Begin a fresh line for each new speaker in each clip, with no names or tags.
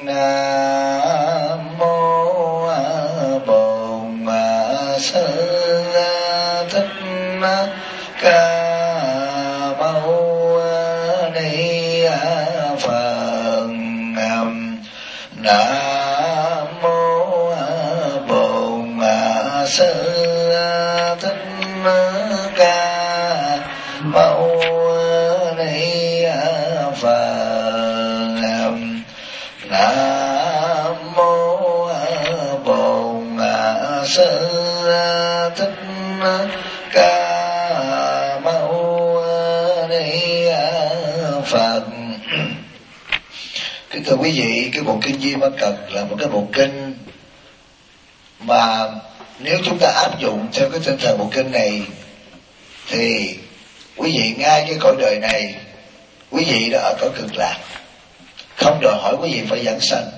Nam mô Bổn Sư Thích Ca Mâu Ni Phật. Nam mô Bổn Sư Thích Ca Mâu Ni Phật. Nam mô Bổn Sư Thích Ca Mâu Ni Phật. Kính thưa quý vị, cái bộ kinh Di Ma Cật là một cái bộ kinh mà nếu chúng ta áp dụng theo cái tinh thần bộ kinh này thì quý vị ngay cái cõi đời này quý vị đã ở cõi cực lạc, không đòi hỏi quý vị phải giảng sanh.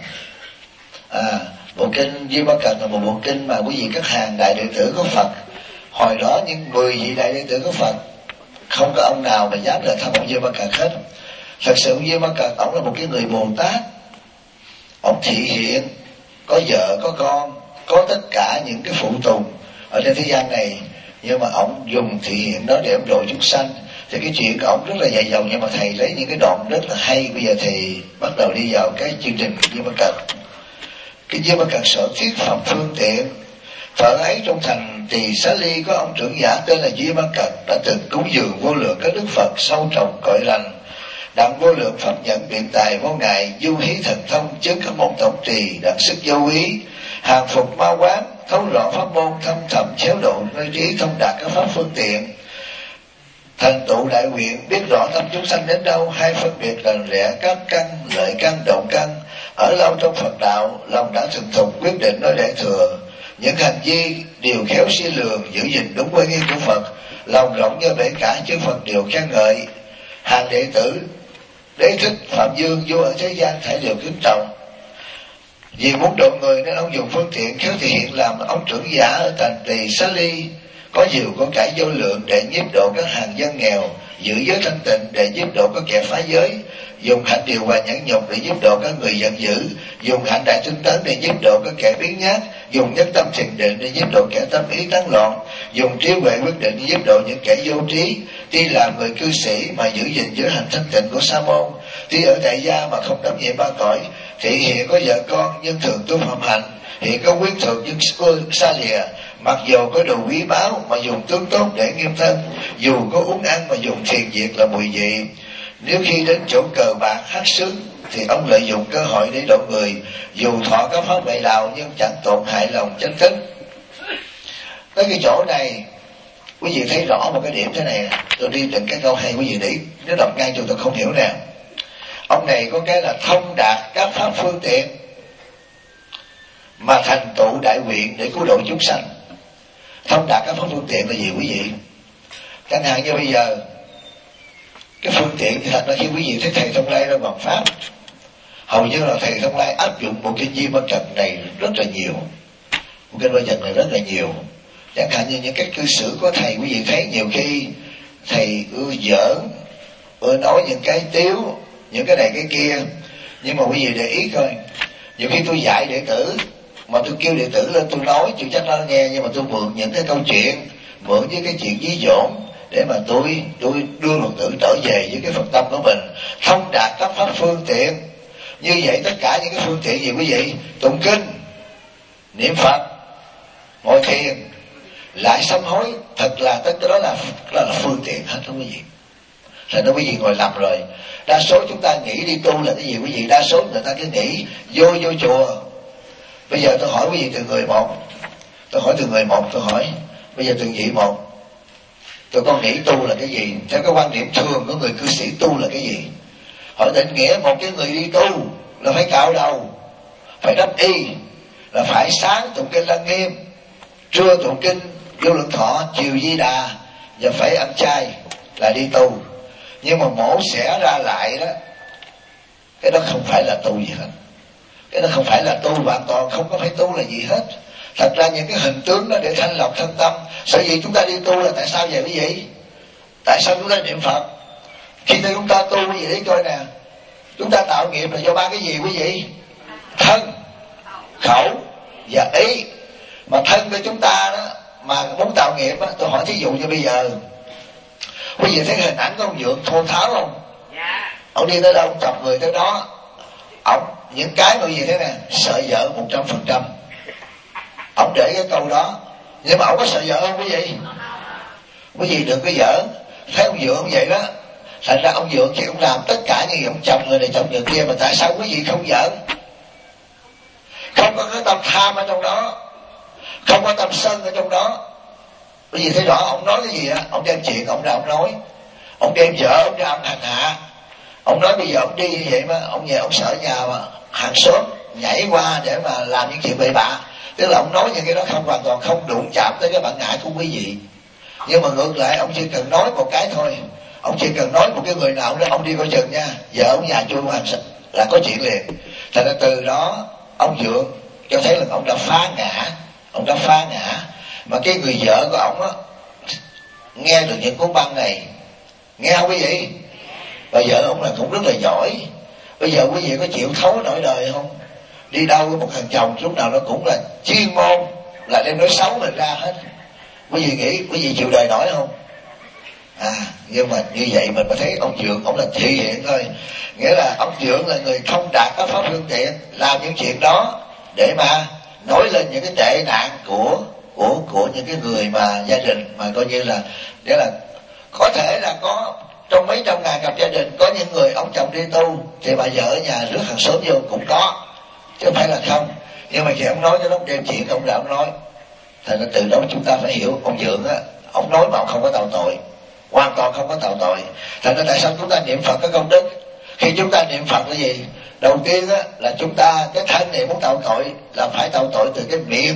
Bộ kinh Di Ma Cật là một bộ kinh mà quý vị các hàng đại đệ tử của Phật hồi đó, những 10 vị đại đệ tử của Phật không có ông nào mà dám lại thăm ông Di Ma Cật hết. Thật sự ông Di Ma Cật ông là một cái người Bồ Tát, ông thị hiện, có vợ có con, có tất cả những cái phụ tùng ở trên thế gian này, nhưng mà ông dùng thị hiện đó để ông độ chúng sanh. Thì cái chuyện của ông rất là dài dòng, nhưng mà thầy lấy những cái đoạn rất là hay. Bây giờ thì bắt đầu đi vào cái chương trình Di Ma Cật. Cái Di Ma Cật sở thuyết phẩm phương tiện. Thời ấy trong thành Tỳ Xá Ly có ông trưởng giả tên là Di Ma Cật đã từng cúng dường vô lượng các đức Phật sâu trồng cõi lành, đặng vô lượng pháp nhẫn biện tài vô ngại, du hí thần thông chứng các môn tổng trì, đặng sức vô ý, hàng phục ma quán, thấu rõ pháp môn, thâm thầm chéo độ nơi trí, thông đạt các pháp phương tiện, thành tựu đại nguyện, biết rõ tâm chúng sanh đến đâu, hay phân biệt rành rẽ các căn, lợi căn, động căn, ở lâu trong Phật đạo, lòng đã thuần thục quyết định nói để thừa, những hành vi điều khéo suy lường, giữ gìn đúng quy nghi của Phật, lòng rộng như bể cả chư Phật đều khen ngợi. Hàng đệ tử Đế Thích Phạm Dương vua ở thế gian thể đều kính trọng. Vì muốn độ người nên ông dùng phương tiện khéo thể hiện làm ông trưởng giả ở thành Tỳ Xá Ly, có nhiều có cải vô lượng để nhiếp độ các hàng dân nghèo, giữ giới thanh tịnh để nhiếp độ các kẻ phá giới, dùng hạnh điều hòa nhẫn nhục để giúp độ các người giận dữ, dùng hạnh đại tinh tấn để giúp độ các kẻ biến nhát, dùng nhất tâm thiền định để giúp độ kẻ tâm ý tán loạn, dùng trí huệ quyết định để giúp độ những kẻ vô trí. Tuy làm người cư sĩ mà giữ gìn giới hạnh thanh tịnh của Sa môn, tuy ở tại gia mà không đắm nhiễm ba cõi, thì hiện có vợ con nhưng thường tu phạm hạnh, hiện có quyến thuộc nhưng xa lìa, mặc dù có đồ quý báu mà dùng tướng tốt để nghiêm thân, dù có uống ăn mà dùng thiền diệt là mùi vị. Nếu khi đến chỗ cờ bạc hát sướng thì ông lợi dụng cơ hội để độ người, dù thọ các pháp bậy đạo nhưng chẳng tổn hại lòng chánh thức. Tới cái chỗ này quý vị thấy rõ một cái điểm thế này, tôi đi từng cái câu hay quý vị để nếu đọc ngay cho tôi không hiểu nè. Ông này có cái là thông đạt các pháp phương tiện mà thành tựu đại nguyện để cứu độ chúng sanh. Thông đạt các pháp phương tiện là gì quý vị? Chẳng hạn như bây giờ cái phương tiện thì thật ra khi quý vị thấy thầy Thông Lai ra bằng pháp, hầu như là thầy Thông Lai áp dụng một cái Di Ma Cật này rất là nhiều, một cái version này rất là nhiều. Chẳng hạn như những cái cư xử của thầy, quý vị thấy nhiều khi thầy ưa giỡn, ưa nói những cái tiếu, những cái này cái kia, nhưng mà quý vị để ý coi, nhiều khi tôi dạy đệ tử mà tôi kêu đệ tử lên tôi nói chịu chắc nó nghe, nhưng mà tôi mượn những cái câu chuyện, mượn với cái chuyện ví dỗn để mà tôi đưa Phật tử trở về với cái Phật tâm của mình, thông đạt các pháp phương tiện. Như vậy tất cả những cái phương tiện gì quý vị? Tụng kinh, niệm Phật, ngồi thiền, lại sám hối, thật là tất cái đó là phương tiện hết đó quý vị. Thành ra quý vị ngồi lầm rồi. Đa số chúng ta nghĩ đi tu là cái gì quý vị? Đa số người ta cứ nghĩ vô chùa. Bây giờ tôi hỏi quý vị từ người một, tôi hỏi từ người một, tôi hỏi bây giờ từng vị một, tụi con nghĩ tu là cái gì? Theo cái quan điểm thường của người cư sĩ, tu là cái gì? Họ định nghĩa một cái người đi tu là phải cạo đầu, phải đắp y, là phải sáng tụng kinh Lăng Nghiêm, trưa tụng kinh Vô Lượng Thọ, chiều Di Đà, và phải ăn chay là đi tu. Nhưng mà mổ xẻ ra lại đó, cái đó không phải là tu gì hết. Cái đó không phải là tu, hoàn toàn không có phải tu là gì hết. Thật ra những cái hình tướng đó để thanh lọc thân tâm. Sở dĩ chúng ta đi tu là tại sao vậy quý vị? Tại sao chúng ta niệm Phật? Khi chúng ta tu quý vị để coi nè, chúng ta tạo nghiệp là do ba cái gì quý vị? thân, khẩu và ý. Mà thân của chúng ta đó mà muốn tạo nghiệp á, tôi hỏi thí dụ như bây giờ quý vị thấy hình ảnh của ông Vượng thô tháo không? Ông đi tới đâu ông chọc người tới đó. Ông những cái mà gì thế này, sợ vợ 100%. Ông để cái câu đó. Nhưng mà ông có sợ vợ không quý vị? Quý vị đừng có giỡn. Thấy ông Vượng ông vậy đó, thành ra ông Vượng khi ông làm tất cả những gì ông chồng người này chồng người kia. Mà tại sao quý vị không giỡn? Không có cái tâm tham ở trong đó, không có tâm sân ở trong đó. Quý vị thấy rõ ông nói cái gì á? Ông đem chuyện ông ra ông nói. Ông đem vợ ông ra ông hành hạ. Ông nói bây giờ ông đi như vậy mà ông về ông sợ nhà mà hàng xóm nhảy qua để mà làm những chuyện bậy bạ. Tức là ông nói những cái đó không hoàn toàn không đụng chạm tới cái bản ngã của quý vị. Nhưng mà ngược lại ông chỉ cần nói một cái thôi. Ông chỉ cần nói một cái người nào đó ông đi coi chừng nha, vợ ông nhà chui hàng xóm là có chuyện liền. Thành ra từ đó ông Vượng cho thấy là ông đã phá ngã. Ông đã phá ngã. Mà cái người vợ của ông á nghe được những cuốn băng này, nghe không quý vị? Và vợ ông là cũng rất là giỏi. Bây giờ quý vị có chịu thấu nổi đời không? Đi đâu với một thằng chồng lúc nào nó cũng là chuyên môn là đem nói xấu mình ra hết. Quý vị nghĩ quý vị chịu đời nổi không? Nhưng mà như vậy mình mới thấy ông Vượng ông là thể hiện thôi. Nghĩa là ông Vượng là người thông đạt các pháp phương tiện làm những chuyện đó để mà nổi lên những cái tệ nạn của những cái người mà gia đình mà coi như là nghĩa là có thể là có trong mấy trăm ngàn cặp gia đình có những người ông chồng đi tu thì bà vợ ở nhà rước hàng xóm vô cũng có, chứ không phải là không. Nhưng mà khi ông nói cái lúc đem chuyện ông đã ông nói, thành ra từ đó chúng ta phải hiểu ông Vượng á, ông nói mà ông không có tạo tội, hoàn toàn không có tạo tội. Thành ra tại sao chúng ta niệm Phật có công đức? Khi chúng ta niệm Phật là gì? Đầu tiên á là chúng ta cái thân này muốn tạo tội là phải tạo tội từ cái miệng.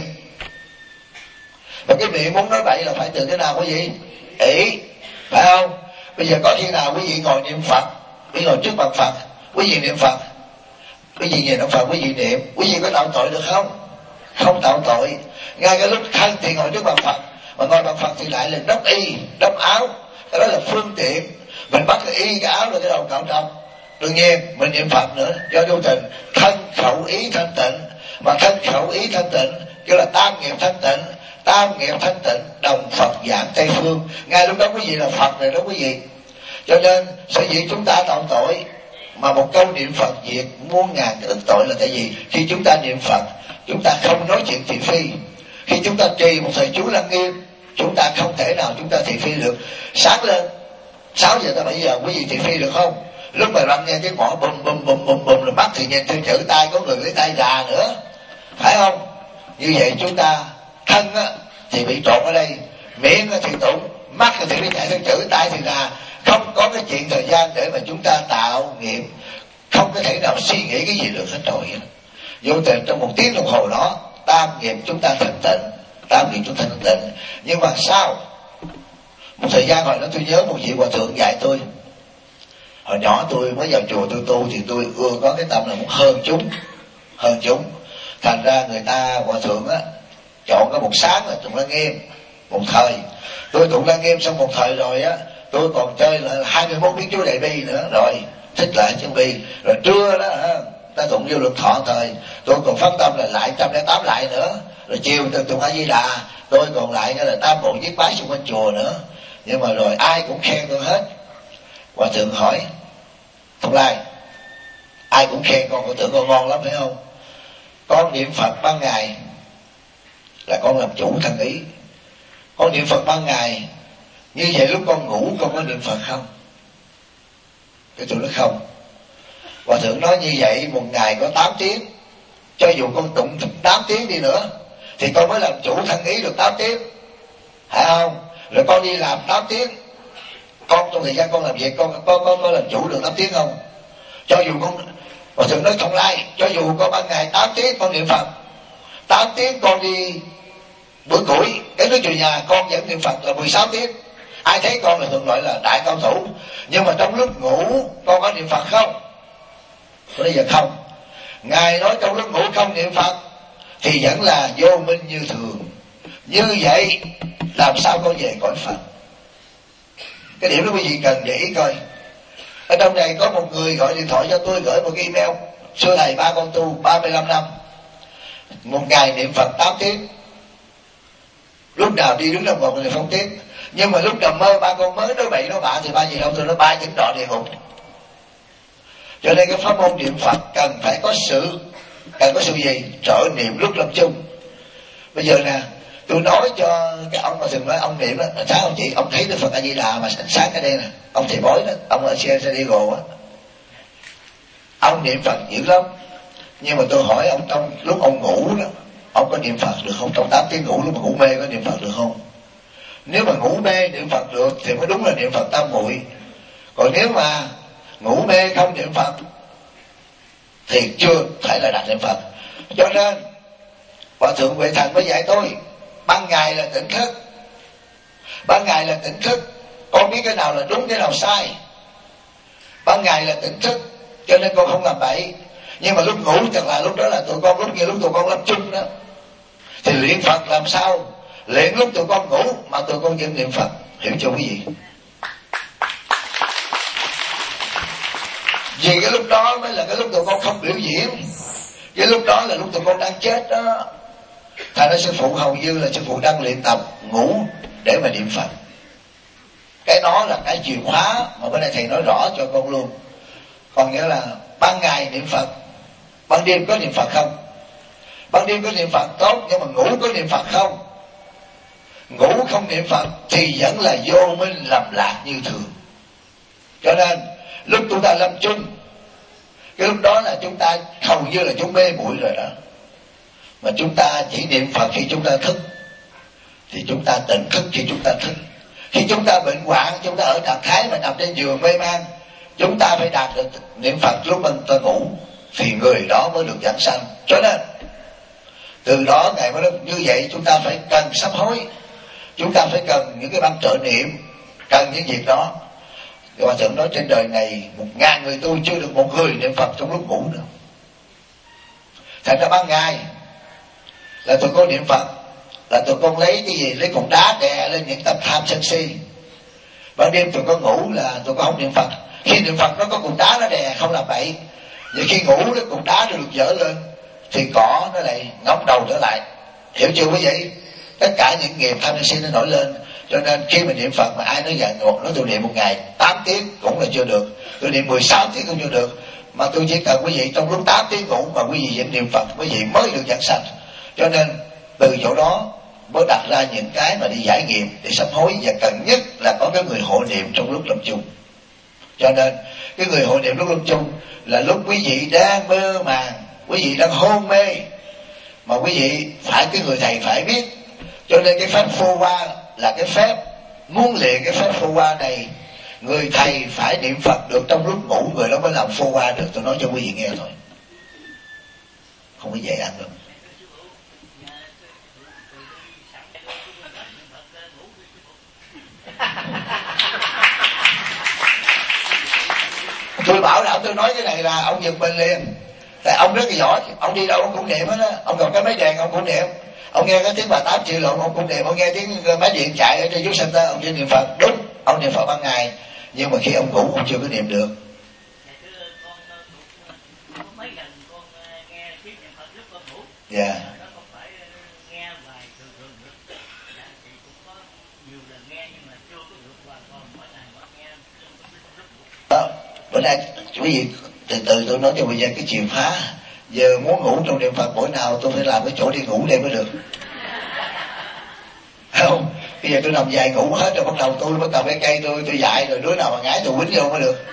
Và cái miệng muốn nói bậy là phải từ cái nào quý vị? Ý, phải không? Bây giờ có khi nào quý vị ngồi niệm Phật, quý vị ngồi trước mặt Phật, quý vị niệm Phật, quý vị nhìn ông Phật quý vị niệm, quý vị có tạo tội được không? Không tạo tội. Ngay cái lúc thân thì ngồi trước mặt Phật, mà ngồi mặt Phật thì lại là đắp y, đắp áo, cái đó là phương tiện. Mình bắt cái y cái áo là cái đầu cạo trong. Đương nhiên mình niệm Phật nữa do vô tình thân khẩu ý thanh tịnh, mà thân khẩu ý thanh tịnh kêu là tam nghiệp thanh tịnh. Tam nghiệp thanh tịnh đồng Phật giảng Tây Phương. Ngay lúc đó quý vị là Phật rồi đó quý vị. Cho nên sở dĩ chúng ta tạo tội mà một câu niệm Phật diệt muôn ngàn cái ức tội là tại vì khi chúng ta niệm Phật chúng ta không nói chuyện thị phi. Khi chúng ta trì một thời chú Lăng Nghiêm chúng ta không thể nào chúng ta thị phi được. Sáng lên 6 giờ tới 7 giờ quý vị thị phi được không? Lúc mà bạn nghe cái mỏ bùm bùm bùm bùm bùm rồi mắt thì nhìn theo chữ tay, có người lấy tay già nữa, phải không? Như vậy chúng ta thân á thì bị trộn ở đây, miệng thì tụng, mắt thì bị chạy theo chữ, tay thì là không có cái chuyện thời gian để mà chúng ta tạo nghiệp, không có thể nào suy nghĩ cái gì được hết rồi. Vô tình trong 1 tiếng đồng hồ đó tam nghiệp chúng ta thành tịnh, tam nghiệp chúng ta thành tịnh. Nhưng mà sao một thời gian rồi đó tôi nhớ một vị hòa thượng dạy tôi, hồi nhỏ tôi mới vào chùa tôi tu thì tôi ưa có cái tâm là muốn hơn chúng. Thành ra người ta hòa thượng á chọn cái một sáng là tụng Lăng Nghiêm một thời. Tôi tụng Lăng Nghiêm xong một thời rồi á, tôi còn chơi là 21 biến chú Đại Bi nữa, rồi thích lại chương Bi. Rồi trưa đó ta tụng Vô Lượng Thọ thời, tôi còn phát tâm là lại 108 lại nữa. Rồi chiều tôi tụng A Di Đà, tôi còn lại là tam bộ viết bái xung quanh chùa nữa. Nhưng mà rồi ai cũng khen tôi hết. Hòa thượng hỏi Thông Lai, ai cũng khen con tưởng con ngon lắm phải không? Con niệm Phật ban ngày là con làm chủ thân ý. Con niệm Phật ban ngày, như vậy lúc con ngủ con có niệm Phật không? Cái tôi nói không. Hòa thượng nói như vậy một ngày có 8 tiếng, cho dù con tụng 8 tiếng đi nữa thì con mới làm chủ thân ý được 8 tiếng, phải không? Rồi con đi làm 8 tiếng, con trong thời gian con làm việc con làm chủ được 8 tiếng không? Cho dù con, Hòa thượng nói Thông Lai, cho dù con ban ngày 8 tiếng con niệm Phật, 8 tiếng con đi bữa củi cái nước chùa nhà con vẫn niệm Phật là 16 tiếng. Ai thấy con là thường gọi là đại cao thủ. Nhưng mà trong lúc ngủ con có niệm Phật không? Bây giờ không. Ngài nói trong lúc ngủ không niệm Phật thì vẫn là vô minh như thường. Như vậy làm sao con về cõi Phật? Cái điểm đó quý vị cần để ý coi. Ở trong này có một người gọi điện thoại cho tôi, gửi một cái email xưa thầy ba con tu 35 năm, một ngày niệm Phật 8 tiếng, lúc nào đi đứng đồng hồ thì không tiếng. Nhưng mà lúc nằm mơ ba con mới nói bậy nói bạ thì ba gì đâu, tôi nói ba chính đọ địa ngục. Cho nên cái pháp môn niệm Phật cần có sự gì? Trợ niệm lúc lâm chung. Bây giờ nè, tôi nói cho cái ông mà thường nói ông niệm đó, sáng ông chị, ông thấy Đức Phật A Di Đà mà ánh sáng ở đây nè, ông thầy bói đó, ông ở San Diego á, ông niệm Phật dữ lắm. Nhưng mà tôi hỏi ông trong lúc ông ngủ đó, ông có niệm Phật được không? Trong 8 tiếng ngủ lúc mà ngủ mê có niệm Phật được không? Nếu mà ngủ mê niệm Phật được thì mới đúng là niệm Phật tam muội. Còn nếu mà ngủ mê không niệm Phật thì chưa phải là đạt niệm Phật. Cho nên Hòa Thượng Huệ Thành mới dạy tôi, ban ngày là tỉnh thức, ban ngày là tỉnh thức, con biết cái nào là đúng cái nào sai. Ban ngày là tỉnh thức cho nên con không làm bậy. Nhưng mà lúc ngủ thật là lúc đó là tụi con, lúc tụi con lâm chung đó, thì luyện Phật làm sao luyện lúc tụi con ngủ mà tụi con vẫn niệm Phật. Hiểu chưa quý vị? Vì cái lúc đó mới là cái lúc tụi con không biểu diễn, cái lúc đó là lúc tụi con đang chết đó. Thành ra sư phụ hầu như là sư phụ đang luyện tập ngủ để mà niệm Phật. Cái đó là cái chìa khóa mà bữa nay thầy nói rõ cho con luôn. Còn nghĩa là ban ngày niệm Phật, ban đêm có niệm Phật không? Ban đêm có niệm Phật tốt, nhưng mà ngủ có niệm Phật không? Ngủ không niệm Phật thì vẫn là vô minh lầm lạc như thường. Cho nên lúc chúng ta lâm chung, cái lúc đó là chúng ta hầu như là chúng mê muội rồi đó. Mà chúng ta chỉ niệm Phật khi chúng ta thức, thì chúng ta tỉnh thức khi chúng ta thức. Khi chúng ta bệnh hoạn, chúng ta ở trạng thái mà nằm trên giường mê man, chúng ta phải đạt được niệm Phật lúc mình ta ngủ, thì người đó mới được giảng sanh. Cho nên từ đó ngày mới như vậy, chúng ta phải cần sám hối, chúng ta phải cần những cái băng trợ niệm, cần những việc đó. Hòa Thượng nói trên đời này 1000 người tu chưa được một người niệm Phật trong lúc ngủ nữa. Thành ra ban ngày là tụi con niệm Phật, là tụi con lấy cái gì? Lấy cục đá đè lên những tâm tham sân si. Ban đêm tụi con ngủ là tụi con không niệm Phật. Khi niệm Phật nó có cục đá nó đè không làm bậy. Vậy khi ngủ cái cục đá nó được dỡ lên thì cỏ nó lại ngóc đầu trở lại. Hiểu chưa quý vị? Tất cả những nghiệp tham sân si nó nổi lên. Cho nên khi mình niệm Phật mà ai nói dạng ngột, nói tôi niệm một ngày 8 tiếng cũng là chưa được, tôi niệm 16 tiếng cũng chưa được, mà tôi chỉ cần quý vị trong lúc 8 tiếng ngủ mà quý vị vẫn niệm Phật, quý vị mới được giảng sanh. Cho nên từ chỗ đó mới đặt ra những cái mà đi giải nghiệp, để sám hối, và cần nhất là có cái người hộ niệm trong lúc lâm chung. Cho nên cái người hộ niệm lúc lâm chung là lúc quý vị đang mơ màng, quý vị đang hôn mê, mà quý vị phải, cái người thầy phải biết. Cho nên cái pháp phô hoa là cái phép, muốn luyện cái phép phô hoa này, người thầy phải niệm Phật được trong lúc ngủ, người đó mới làm phô hoa được. Tôi nói cho quý vị nghe thôi, không có dễ ăn đâu. Tôi bảo đảm, tôi nói cái này là ông giật mình liền. Tại ông rất là giỏi, ông đi đâu ông cũng niệm hết á. Ông gặp cái máy đèn ông cũng niệm, ông nghe cái tiếng bà tám triệu lộn ông cũng niệm, ông nghe tiếng máy điện chạy ở trên YouTube Center ông chỉ niệm Phật. Đúng, ông niệm Phật ban ngày, nhưng mà khi ông ngủ ông chưa có niệm được. Dạ. Đó, bữa nay quý vị từ từ tôi nói cho bây giờ cái chìa khóa. Giờ muốn ngủ trong niệm Phật buổi nào tôi phải làm cái chỗ đi ngủ đây mới được. Không, bây giờ tôi nằm dài ngủ hết rồi, bắt đầu tôi bắt cầm cái cây tôi dạy rồi đứa nào mà ngái tôi quýnh vô mới được.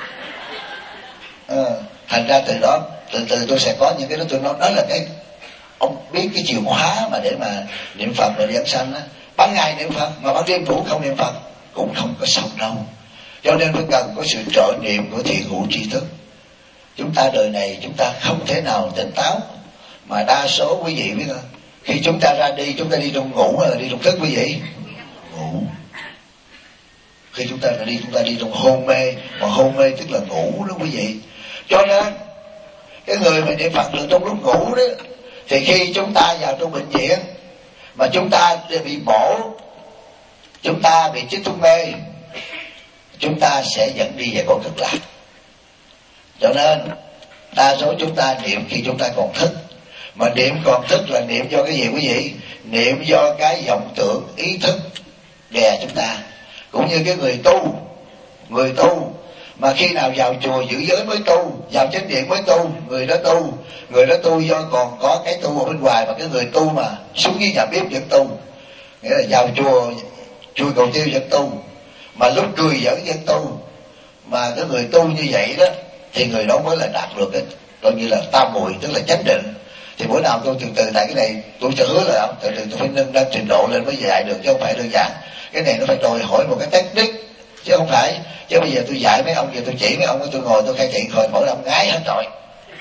Thành ra từ đó từ từ tôi sẽ có những cái đó. Tôi nói đó là cái ông biết cái chìa khóa mà để mà niệm Phật và giảng sanh á. Ban ngày niệm Phật mà ban đêm ngủ không niệm Phật cũng không có xong đâu. Cho nên phải cần có sự trợ niệm của thiện hữu tri thức. Chúng ta đời này chúng ta không thể nào tỉnh táo, mà đa số quý vị biết không, khi chúng ta ra đi, chúng ta đi trong ngủ hay là đi trong thức quý vị? Ngủ. Khi chúng ta ra đi, chúng ta đi trong hôn mê, mà hôn mê tức là ngủ đó quý vị. Cho nên cái người mà niệm Phật được trong lúc ngủ đó, thì khi chúng ta vào trong bệnh viện mà chúng ta bị bổ, chúng ta bị chích thuốc mê, chúng ta sẽ dẫn đi về cõi cực lạc. Cho nên Đa số chúng ta niệm khi chúng ta còn thức. Mà niệm còn thức là niệm do cái gì quý vị? Niệm do cái vọng tưởng ý thức đè chúng ta. Cũng như cái người tu mà khi nào vào chùa giữ giới mới tu, vào chánh điện mới tu, người đó tu do còn có cái tu ở bên ngoài. Mà cái người tu mà xuống với nhà bếp vẫn tu, nghĩa là vào chùa cầu tiêu vẫn tu, mà lúc cười giỡn vẫn tu. Mà cái người tu như vậy đó thì người đó mới là đạt được cái coi như là tam muội, tức là chánh định. Thì bữa nào tôi từ từ, tại cái này tôi sẽ hứa là từ từ tôi phải nâng lên trình độ lên mới dạy được, chứ không phải đơn giản. Cái này nó phải đòi hỏi một cái technique, chứ không phải chứ bây giờ tôi dạy mấy ông, giờ tôi chỉ mấy ông, tôi ngồi tôi khai thị hồi mỗi ông ngái hết rồi.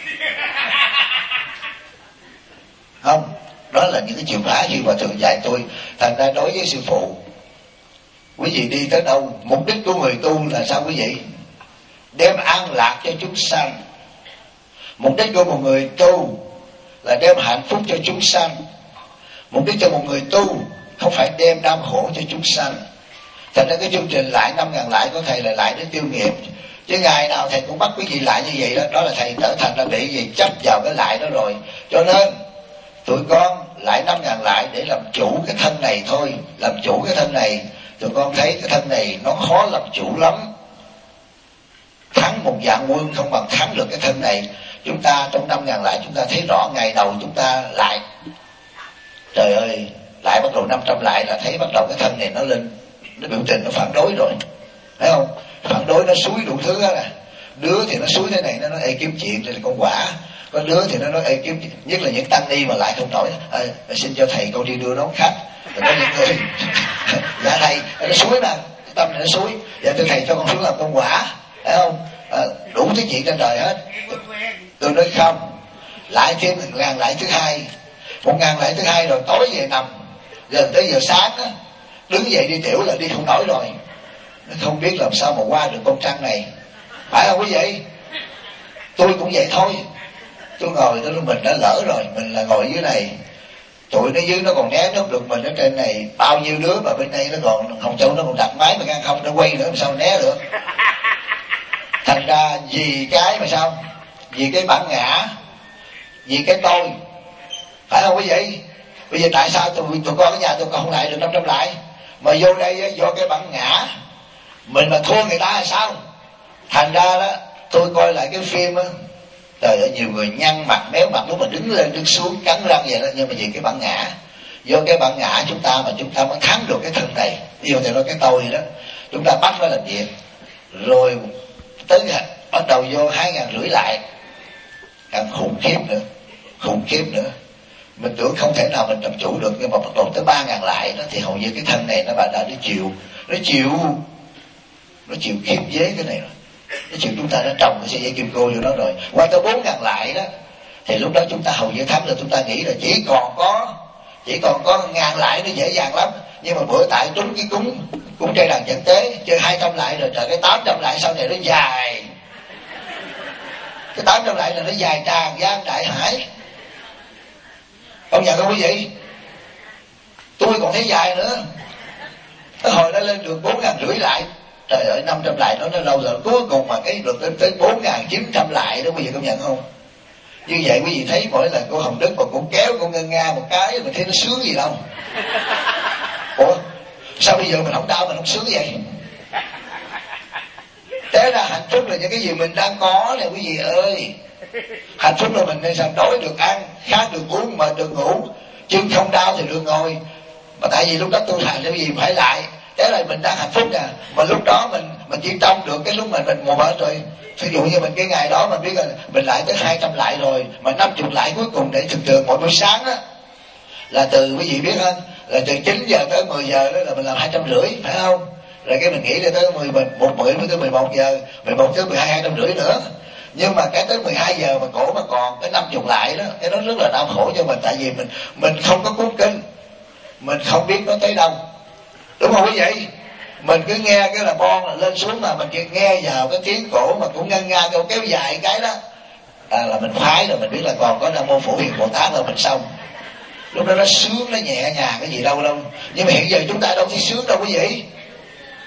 Không, đó là những cái chìa khóa khi mà thường dạy tôi. Thành ra đối với sư phụ, quý vị đi tới đâu, mục đích của người tu là sao quý vị? Đem an lạc cho chúng sanh. Mục đích của một người tu là đem hạnh phúc cho chúng sanh. Mục đích cho một người tu không phải đem đau khổ cho chúng sanh. Thành ra cái chương trình lại 5.000 lại của thầy là lại để tiêu nghiệp, chứ ngày nào thầy cũng bắt quý vị lại như vậy đó. Đó là thầy trở thành là bị gì chấp vào cái lại đó rồi. Cho nên tụi con lại 5.000 lại để làm chủ cái thân này thôi. Làm chủ cái thân này. Tụi con thấy cái thân này nó khó làm chủ lắm. Thắng một vạn quân không bằng thắng được cái thân này. Chúng ta trong 5.000 lại chúng ta thấy rõ ngày đầu chúng ta lại, trời ơi, lại bắt đầu 500 lại là thấy bắt đầu cái thân này nó lên, nó biểu tình, nó phản đối rồi, thấy không? Phản đối, nó xúi đủ thứ đó nè. Đứa thì nó xúi thế này, nó nói ê kiếm chuyện thì là con quả. Có đứa thì nó nói ê kiếm chuyện. Nhất là những tăng ni mà lại không nổi, xin cho thầy con đi đưa đón khách. Rồi có những người dạ thầy, nó xúi nè, tâm này nó xúi, dạ thưa thầy cho con xuống làm con quả, thấy không? Đủ thứ chuyện trên đời hết. Tôi nói không, lại thêm 1.000 lại thứ hai, 1.000 lại thứ hai rồi tối về nằm, gần tới giờ sáng á, đứng dậy đi tiểu là đi không nổi rồi. Nó không biết làm sao mà qua được con trăng này, phải không quý vị? Tôi cũng vậy thôi. Tôi ngồi tôi nói mình đã lỡ rồi, mình là ngồi dưới này, tụi nó dưới nó còn né nước được, mình ở trên này bao nhiêu đứa mà bên đây nó còn Hồng Châu nó còn đặt máy mà ngang không nó quay nữa làm sao né được. Thành ra vì cái mà sao, vì cái bản ngã, vì cái tôi, phải không quý vị? Bây giờ tại sao tụi con ở nhà tụi con không lại được 500 lại, mà vô đây do cái bản ngã mình mà thua người ta là sao? Thành ra đó tôi coi lại cái phim á, trời ơi nhiều người nhăn mặt méo mặt lúc mà đứng lên đứng xuống cắn răng vậy đó. Nhưng mà vì cái bản ngã, do cái bản ngã chúng ta mà chúng ta mới thắng được cái thân này. Điều thì nói cái tôi đó, chúng ta bắt nó làm việc rồi tới bắt đầu vô 2.500 lại, càng khủng khiếp nữa. Mình tưởng không thể nào mình làm chủ được, nhưng mà bắt đầu tới 3.000 lại đó thì hầu như cái thân này nó đã nó chịu khiếp vế cái này rồi. Nó chịu chúng ta đã trồng cái sợi dây kim cô vô đó rồi. Qua tới 4.000 lại đó thì lúc đó chúng ta hầu như thắng rồi. Chúng ta nghĩ là chỉ còn có 1.000 lại nó dễ dàng lắm. Nhưng mà bữa tại trúng cái cúng trai đàn dẫn tế chơi 200 lại rồi, trời, cái 800 lại sau này nó dài, cái 800 lại là nó dài tràn gian đại hải. Công nhận không quý vị? Tôi còn thấy dài nữa. Cái hồi nó lên được 4.500 lại, trời ơi 500 lại nó lâu rồi, cuối cùng mà cái được lên tới 4.900 lại đó, quý vị công nhận không? Như vậy quý vị thấy mỗi lần cô Hồng Đức mà cũng kéo cô Ngân Nga một cái, mình thấy nó sướng gì đâu. Ủa sao bây giờ mình không đau, mình không sướng vậy? Thế ra hạnh phúc là những cái gì mình đang có nè quý vị ơi. Hạnh phúc là mình nên sao đói được ăn, khát được uống, mệt được ngủ, chân không đau thì được ngồi. Mà tại vì lúc đó tu hành cái gì phải lại, thế là mình đang hạnh phúc nè. Mà lúc đó mình chỉ trông được cái lúc mình mùa bệnh rồi. Ví dụ như mình cái ngày đó mình biết là mình lại tới 200 lại rồi, mà 50 lại cuối cùng để thường mỗi buổi sáng á là từ quý vị biết không, là từ 9 giờ tới 10 giờ đó là mình làm 250, phải không? Rồi cái mình nghĩ là tới 10 tới 11 giờ, 11 tới 12 250 nữa. Nhưng mà cái tới 12 giờ mà cổ mà còn cái 50 lại đó, cái đó rất là đau khổ cho mình. Tại vì mình không có cuốn kinh, mình không biết nó tới đâu, đúng không quý vị? Mình cứ nghe cái là bon là lên xuống, mà mình chỉ nghe vào cái tiếng cổ mà cũng ngân nga câu kéo dài cái đó là mình khoái rồi, mình biết là còn có Nam Mô Phổ Hiền Bồ Tát là mình xong. Lúc đó nó sướng, nó nhẹ nhàng cái gì đâu. Nhưng mà hiện giờ chúng ta đâu thấy sướng đâu quý vị.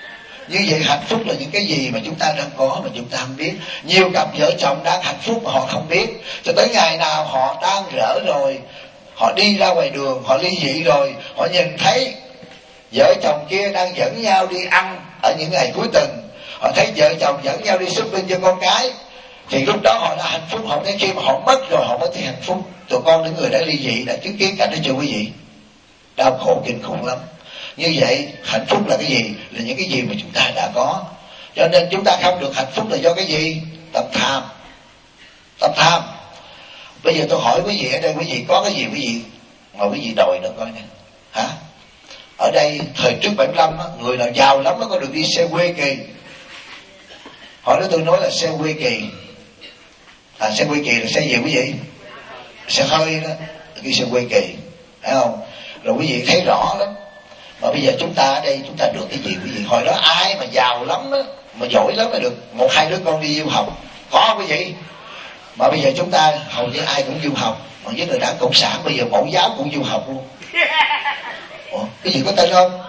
Như vậy hạnh phúc là những cái gì mà chúng ta đang có mà chúng ta không biết. Nhiều cặp vợ chồng đang hạnh phúc mà họ không biết, cho tới ngày nào họ đang rỡ rồi, họ đi ra ngoài đường, họ ly dị rồi, họ nhìn thấy vợ chồng kia đang dẫn nhau đi ăn ở những ngày cuối tuần, họ thấy vợ chồng dẫn nhau đi shopping cho con cái, thì lúc đó họ đã hạnh phúc. Họ đến khi mà họ mất rồi họ mới thấy hạnh phúc. Tụi con những người đã ly dị đã chứng kiến cảnh đó chưa quý vị? Đau khổ kinh khủng lắm. Như vậy hạnh phúc là cái gì? Là những cái gì mà chúng ta đã có. Cho nên chúng ta không được hạnh phúc là do cái gì? Tâm tham. Tâm tham. Bây giờ tôi hỏi quý vị ở đây, quý vị có cái gì quý vị mà quý vị đòi được coi nè? Hả? Ở đây thời trước 75 á, người nào giàu lắm nó có được đi xe quê kỳ. Hỏi đó, tôi nói là xe quê kỳ. Xe quê kỳ là xe gì quý vị? Xe hơi đó, cái xe quê kỳ, phải không? Rồi quý vị thấy rõ lắm. Mà bây giờ chúng ta ở đây chúng ta được cái gì quý vị? Hồi đó ai mà giàu lắm đó, mà giỏi lắm là được 1-2 đứa con đi du học, có không quý vị? Mà bây giờ chúng ta hầu như ai cũng du học, mà nhất là Đảng Cộng sản bây giờ mẫu giáo cũng du học luôn. Ủa, cái gì có tên không?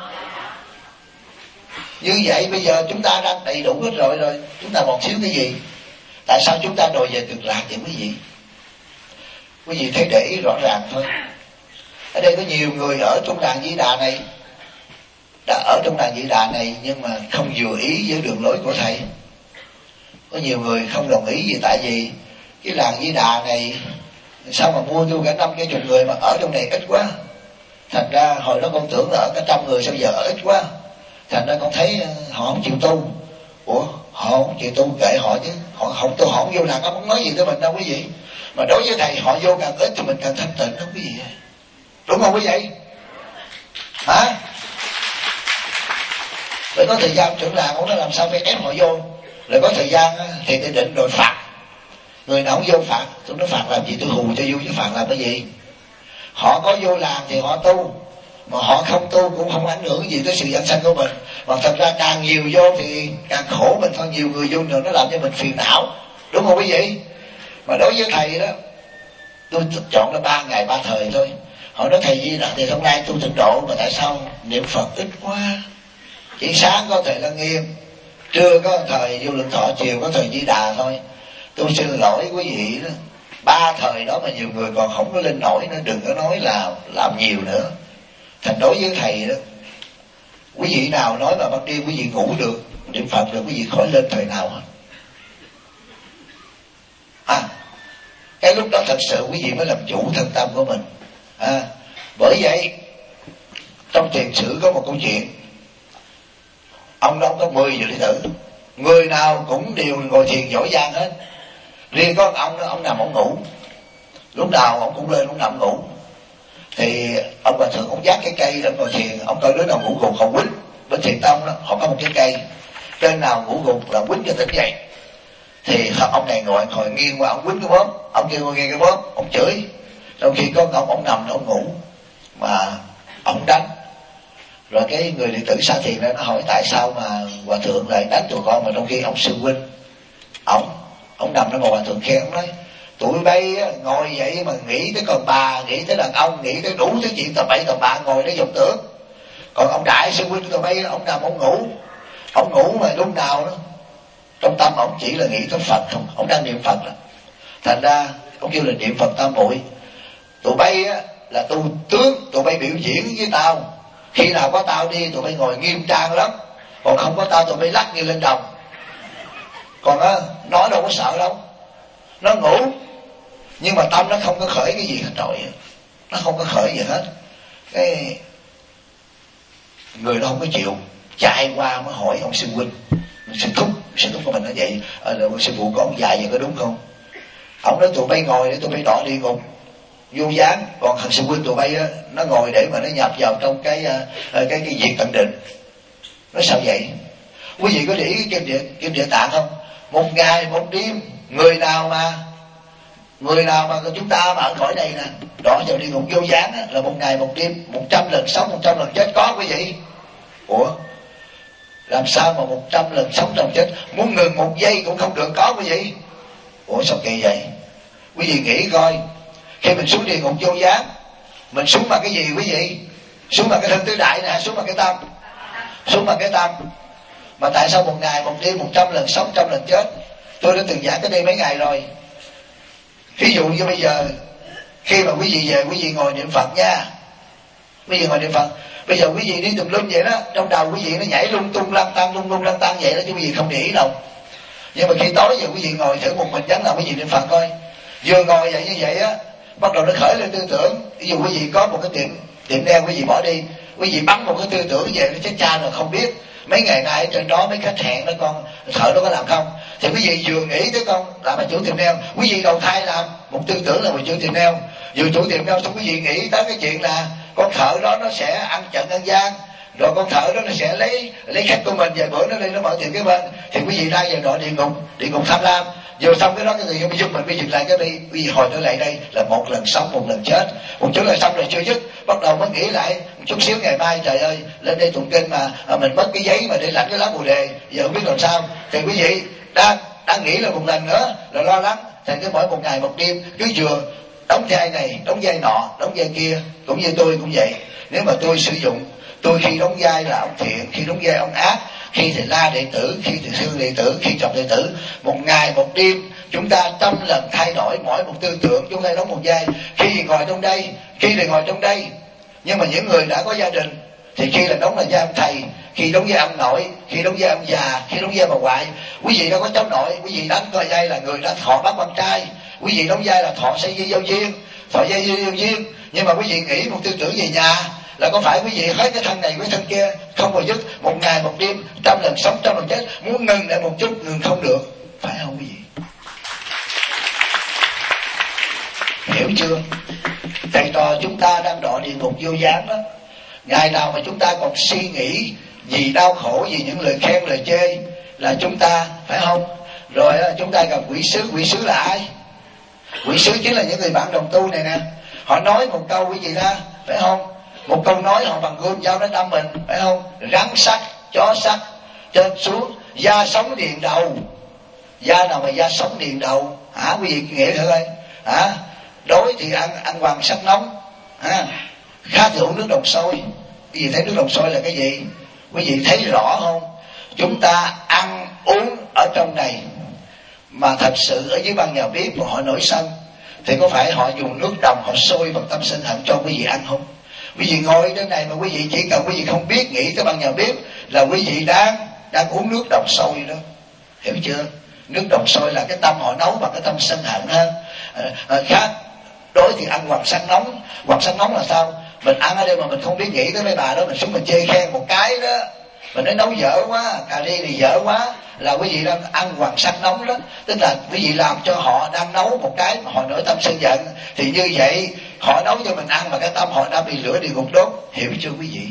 Như vậy bây giờ chúng ta đang đầy đủ hết rồi, chúng ta còn thiếu cái gì? Tại sao chúng ta đòi về cực lạc vậy quý vị? Quý vị thấy để ý rõ ràng thôi. Ở đây có nhiều người ở trong đàn Di Đà này, đã ở trong đàn Di Đà này nhưng mà không vừa ý với đường lối của thầy. Có nhiều người không đồng ý gì, tại vì cái làng Di Đà này sao mà mua vô cả 50 người mà ở trong này ít quá. Thành ra hồi đó con tưởng là ở cả 100 người, sao giờ ở ít quá. Thành ra con thấy họ không chịu tu. Ủa, họ không chịu tu kệ họ chứ. Họ không tu, họ không vô làng, họ không nói gì tới mình đâu quý vị. Mà đối với thầy họ vô càng ít thì mình càng thanh tịnh đó quý vị. Đúng không quý vị? Hả? Rồi có thời gian trưởng làng cũng nói làm sao phải ép họ vô. Rồi có thời gian thì tôi định rồi phạt. Người nào không vô phạt, tôi nói phạt làm gì, tôi hù cho vô chứ phạt làm cái gì. Họ có vô làng thì họ tu, mà họ không tu cũng không ảnh hưởng gì tới sự giảng sanh của mình. Mà thật ra càng nhiều vô thì càng khổ mình thôi. Nhiều người vô nữa nó làm cho mình phiền não. Đúng không quý vị? Mà đối với thầy đó, tôi chọn nó 3 ngày 3 thời thôi. Họ nói thầy Di Đà thì hôm nay tu tịnh độ, mà tại sao niệm Phật ít quá? Chỉ sáng có thời Lăng Nghiêm, trưa có thời Vô Lượng Thọ, chiều có thời Di Đà thôi. Tôi xin lỗi quý vị đó, 3 thời đó mà nhiều người còn không có lên nổi nữa, đừng có nói là làm nhiều nữa. Thành đối với thầy đó, quý vị nào nói mà ban đêm quý vị ngủ được, niệm Phật được, quý vị khỏi lên thời nào hết. Cái lúc đó thật sự quý vị mới làm chủ thân tâm của mình. Bởi vậy trong tiền sử có một câu chuyện, ông đó có 10 vị đệ tử, người nào cũng đều ngồi thiền giỏi giang hết. Riêng có ông đó, ông nằm ông ngủ, lúc nào ông cũng lên ông nằm ngủ. Thì ông hòa thượng ông vác cái cây để ngồi thiền, ông coi đứa nào ngủ gục họ quýnh. Bên thiền tông đó họ có một cái cây, trên nào ngủ gục là quýnh cho tỉnh dậy. Thì ông này ngồi nghiêng qua, ông quýnh cái bóp, ông kia ngồi nghiêng cái bóp, ông chửi. Trong khi có ông nằm ông ngủ mà ông đánh. Rồi cái người đệ tử xa thiền đó nó hỏi tại sao mà hòa thượng lại đánh tụi con, mà trong khi ông sư huynh ông nằm nó ngồi, hòa thượng khen, ông nói tụi bay ngồi vậy mà nghĩ tới con bà, nghĩ tới đàn ông, nghĩ tới đủ thứ chuyện tầm bậy tầm bạ, ngồi để vọng tưởng. Còn ông đại sư huynh tụi bay, ông nằm ông ngủ mà lúc nào đó trong tâm ông chỉ là nghĩ tới Phật không, ông đang niệm Phật đó. Thành ra ông kêu là niệm Phật tam muội. Tụi bay là tu tướng, tụi bay biểu diễn với tao, khi nào có tao đi tụi bay ngồi nghiêm trang lắm, còn không có tao tụi bay lắc như lên đồng. Còn nói đâu có sợ đâu, nó ngủ nhưng mà tâm nó không có khởi cái gì hết trọi, nó không có khởi gì hết. Cái người đó không có chịu, chạy qua mới hỏi ông sư huynh, sư thúc của mình nói vậy, sư phụ có ông dạy vậy có đúng không? Ông nói tụi bay ngồi để tụi bay đọa địa ngục vô gián, còn thằng sư huynh tụi bay nó ngồi để mà nó nhập vào trong cái việc tận định. Nói sao vậy? Quý vị có để ý Kinh Địa Tạng không? 1 ngày 1 đêm, người nào mà chúng ta mà ở cõi này nè đọa vào địa ngục vô gián là 1 ngày 1 đêm, 100 lần sống 100 lần chết, có quý vị? Ủa, làm sao mà 100 lần sống 100 chết, muốn ngừng 1 giây cũng không được, có quý vị? Ủa sao kỳ vậy? Quý vị nghĩ coi, khi mình xuống địa ngục vô gián, mình xuống bằng cái gì quý vị? Xuống bằng cái thân tứ đại nè, xuống bằng cái tâm. Xuống bằng cái tâm. Mà tại sao một ngày một đêm 100 lần sống, 100 lần chết? Tôi đã từng giảng cái đây mấy ngày rồi. Ví dụ như bây giờ khi mà quý vị về, quý vị ngồi niệm Phật nha. Quý vị ngồi niệm Phật, bây giờ quý vị đi tùm lum vậy đó, trong đầu quý vị nó nhảy lung tung lăn tăng, lung tung lăn tăng vậy đó, chứ quý vị không để ý đâu. Nhưng mà khi tối giờ quý vị ngồi thử một mình chắn là quý vị niệm Phật coi. Vừa ngồi vậy như vậy á, bắt đầu nó khởi lên tư tưởng. Ví dụ quý vị có một cái tiệm nail, quý vị bỏ đi, quý vị bắn một cái tư tưởng về, nó chết cha rồi không biết mấy ngày nay trên đó mấy khách hẹn đó con thợ nó có làm không. Thì quý vị vừa nghĩ tới con làm bà chủ tiệm nail, quý vị đầu thai làm một tư tưởng là bà chủ tiệm nail, vừa chủ tiệm nail xong quý vị nghĩ tới cái chuyện là con thợ đó nó sẽ ăn chặn ăn gian, rồi con thợ đó nó sẽ lấy khách của mình, vài bữa nó lên nó mở tiệm cái bên, thì quý vị đang vào đội địa ngục tham lam. Vừa xong cái đó cái người giúp mình, quý vị lại cái đi, quý vị hồi trở lại đây là một lần sống một lần chết, một chút là xong rồi chưa dứt, bắt đầu mới nghĩ lại một chút xíu ngày mai trời ơi lên đây tụng kinh mà mình mất cái giấy mà để lãnh cái lá bồ đề, giờ không biết làm sao. Thì quý vị đang nghĩ là một lần nữa là lo lắng, thành cái mỗi một ngày một đêm cứ vừa đóng vai này đóng vai nọ đóng vai kia. Cũng như tôi cũng vậy, nếu mà tôi sử dụng, tôi khi đóng vai là ông thiện, khi đóng vai ông ác, khi thì la đệ tử, khi thì thương đệ tử, khi chọc đệ tử. Một ngày một đêm chúng ta 100 lần thay đổi mỗi một tư tưởng, chúng ta đóng một vai. Khi thì ngồi trong đây, khi thì ngồi trong đây. Nhưng mà những người đã có gia đình thì khi là đóng là vai ông thầy, khi đóng vai ông nội, khi đóng vai ông già, khi đóng vai bà ngoại. Quý vị đâu có cháu nội, quý vị đánh coi vai là người đã thọ bác con trai, quý vị đóng vai là thọ xây dây giao duyên, thọ dây giao duyên. Nhưng mà quý vị nghĩ một tư tưởng về nhà là có phải quý vị hết cái thân này với thân kia không bao dứt, một ngày một đêm 100 lần sống 100 lần chết, muốn ngừng lại một chút ngừng không được, phải không quý vị? Hiểu chưa? Thầy trò chúng ta đang đọa địa ngục vô gián đó. Ngày nào mà chúng ta còn suy nghĩ vì đau khổ, vì những lời khen lời chê là chúng ta, phải không? Rồi chúng ta gặp quỷ sứ là ai? Quỷ sứ chính là những người bạn đồng tu này nè. Họ nói một câu quý vị ra, phải không? Một câu nói họ bằng gươm dao nó đâm mình, phải không? Rắn sắt, chó sắt, trên xuống, da sống điền đầu. Da nào mà da sống điền đầu? Hả? Quý vị nghĩ thử coi. Hả? Đói thì ăn hoàng sắt nóng. Hả? Khát thì uống nước đồng sôi. Quý vị thấy nước đồng sôi là cái gì? Quý vị thấy rõ không? Chúng ta ăn uống ở trong này mà thật sự ở dưới ban nhà bếp mà họ nổi sân thì có phải họ dùng nước đồng họ sôi bằng tâm sinh hận cho quý vị ăn không? Quý vị ngồi trên này mà quý vị chỉ cần quý vị không biết nghĩ tới ban nhà bếp là quý vị đang uống nước đồng sôi đó. Hiểu chưa? Nước đồng sôi là cái tâm họ nấu bằng cái tâm sân hận hơn. Khác đối thì ăn hoàng sắt nóng. Hoàng sắt nóng là sao? Mình ăn ở đây mà mình không biết nghĩ tới mấy bà đó, mình xuống mình chê khen một cái đó, mình nói nấu dở quá, cà ri thì dở quá, là quý vị đang ăn hoàng sắt nóng đó. Tức là quý vị làm cho họ đang nấu một cái mà họ nổi tâm sân giận, thì như vậy họ nấu cho mình ăn mà cái tâm họ đã bị lửa địa ngục đốt. Hiểu chưa quý vị?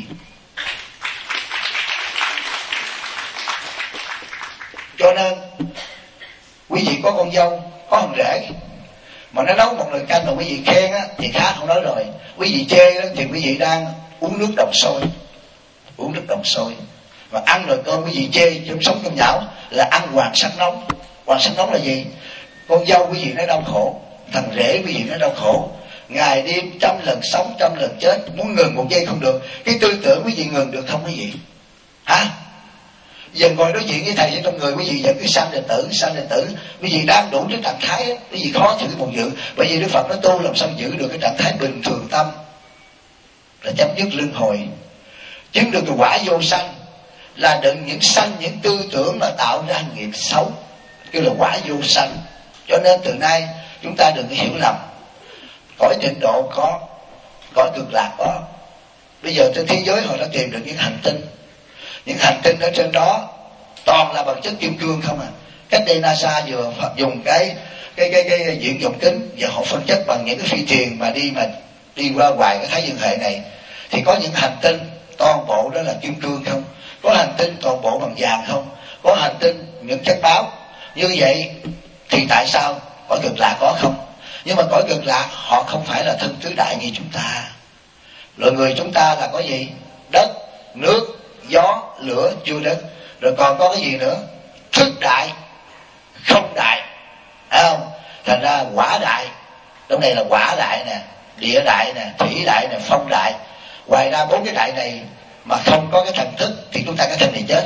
Cho nên quý vị có con dâu, có thằng rể mà nó nấu một nồi canh mà quý vị khen á thì khác không nói rồi. Quý vị chê đó thì quý vị đang uống nước đồng sôi, uống nước đồng sôi. Mà ăn rồi cơm quý vị chê trong sống trong nhão là ăn hoàng sắt nóng. Hoàng sắt nóng là gì? Con dâu quý vị nó đau khổ, thằng rể quý vị nó đau khổ, ngày đêm 100 lần sống 100 lần chết, muốn ngừng một giây không được. Cái tư tưởng quý vị ngừng được không quý vị? Hả? Giờ ngồi nói chuyện với thầy trong người quý vị vẫn cứ sanh đệ tử, quý vị đang đủ cái trạng thái đó, quý vị khó thử một dự. Bởi vì Đức Phật nó tu làm sao giữ được cái trạng thái bình thường tâm là chấm dứt luân hồi, chứng được cái quả vô sanh, là đừng những sanh những tư tưởng mà tạo ra nghiệp xấu, cái là quả vô sanh. Cho nên từ nay chúng ta đừng hiểu lầm, cõi tịnh độ có, cõi cực lạc có. Bây giờ trên thế giới họ đã tìm được những hành tinh ở trên đó toàn là bằng chất kim cương không à. Cách đây NASA vừa dùng cái viễn vọng kính và họ phân tích bằng những cái phi thuyền mà đi qua ngoài cái thái dương hệ này, thì có những hành tinh toàn bộ đó là kim cương không, có hành tinh toàn bộ bằng vàng không, có hành tinh những chất báo. Như vậy thì tại sao cõi cực lạc có không? Nhưng mà cõi cực lạc họ không phải là thân tứ đại như chúng ta. Loài người chúng ta là có gì? Đất, nước, gió, lửa, chưa đất. Rồi còn có cái gì nữa? Thức đại, không đại, phải không? Thành ra quả đại, trong này là quả đại nè, địa đại nè, thủy đại nè, phong đại. Ngoài ra 4 cái đại này mà không có cái thần thức thì chúng ta cái thân này chết.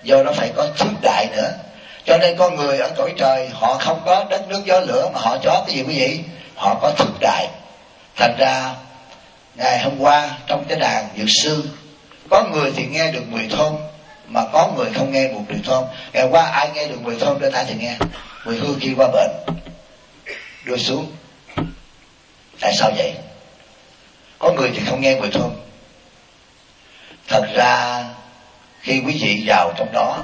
do nó phải có phước đại nữa. Cho nên con người ở cõi trời họ không có đất nước gió lửa, mà họ có cái gì quý vị? Họ có phước đại. Thành ra ngày hôm qua trong cái đàn dược sư, có người thì nghe được mùi thơm, mà có người không nghe một mùi thơm. Ngày qua ai nghe được mùi thơm đưa tay thì nghe. Mùi hương khi qua bệnh đưa xuống. Tại sao vậy? Có người thì không nghe mùi thơm. Thật ra khi quý vị vào trong đó,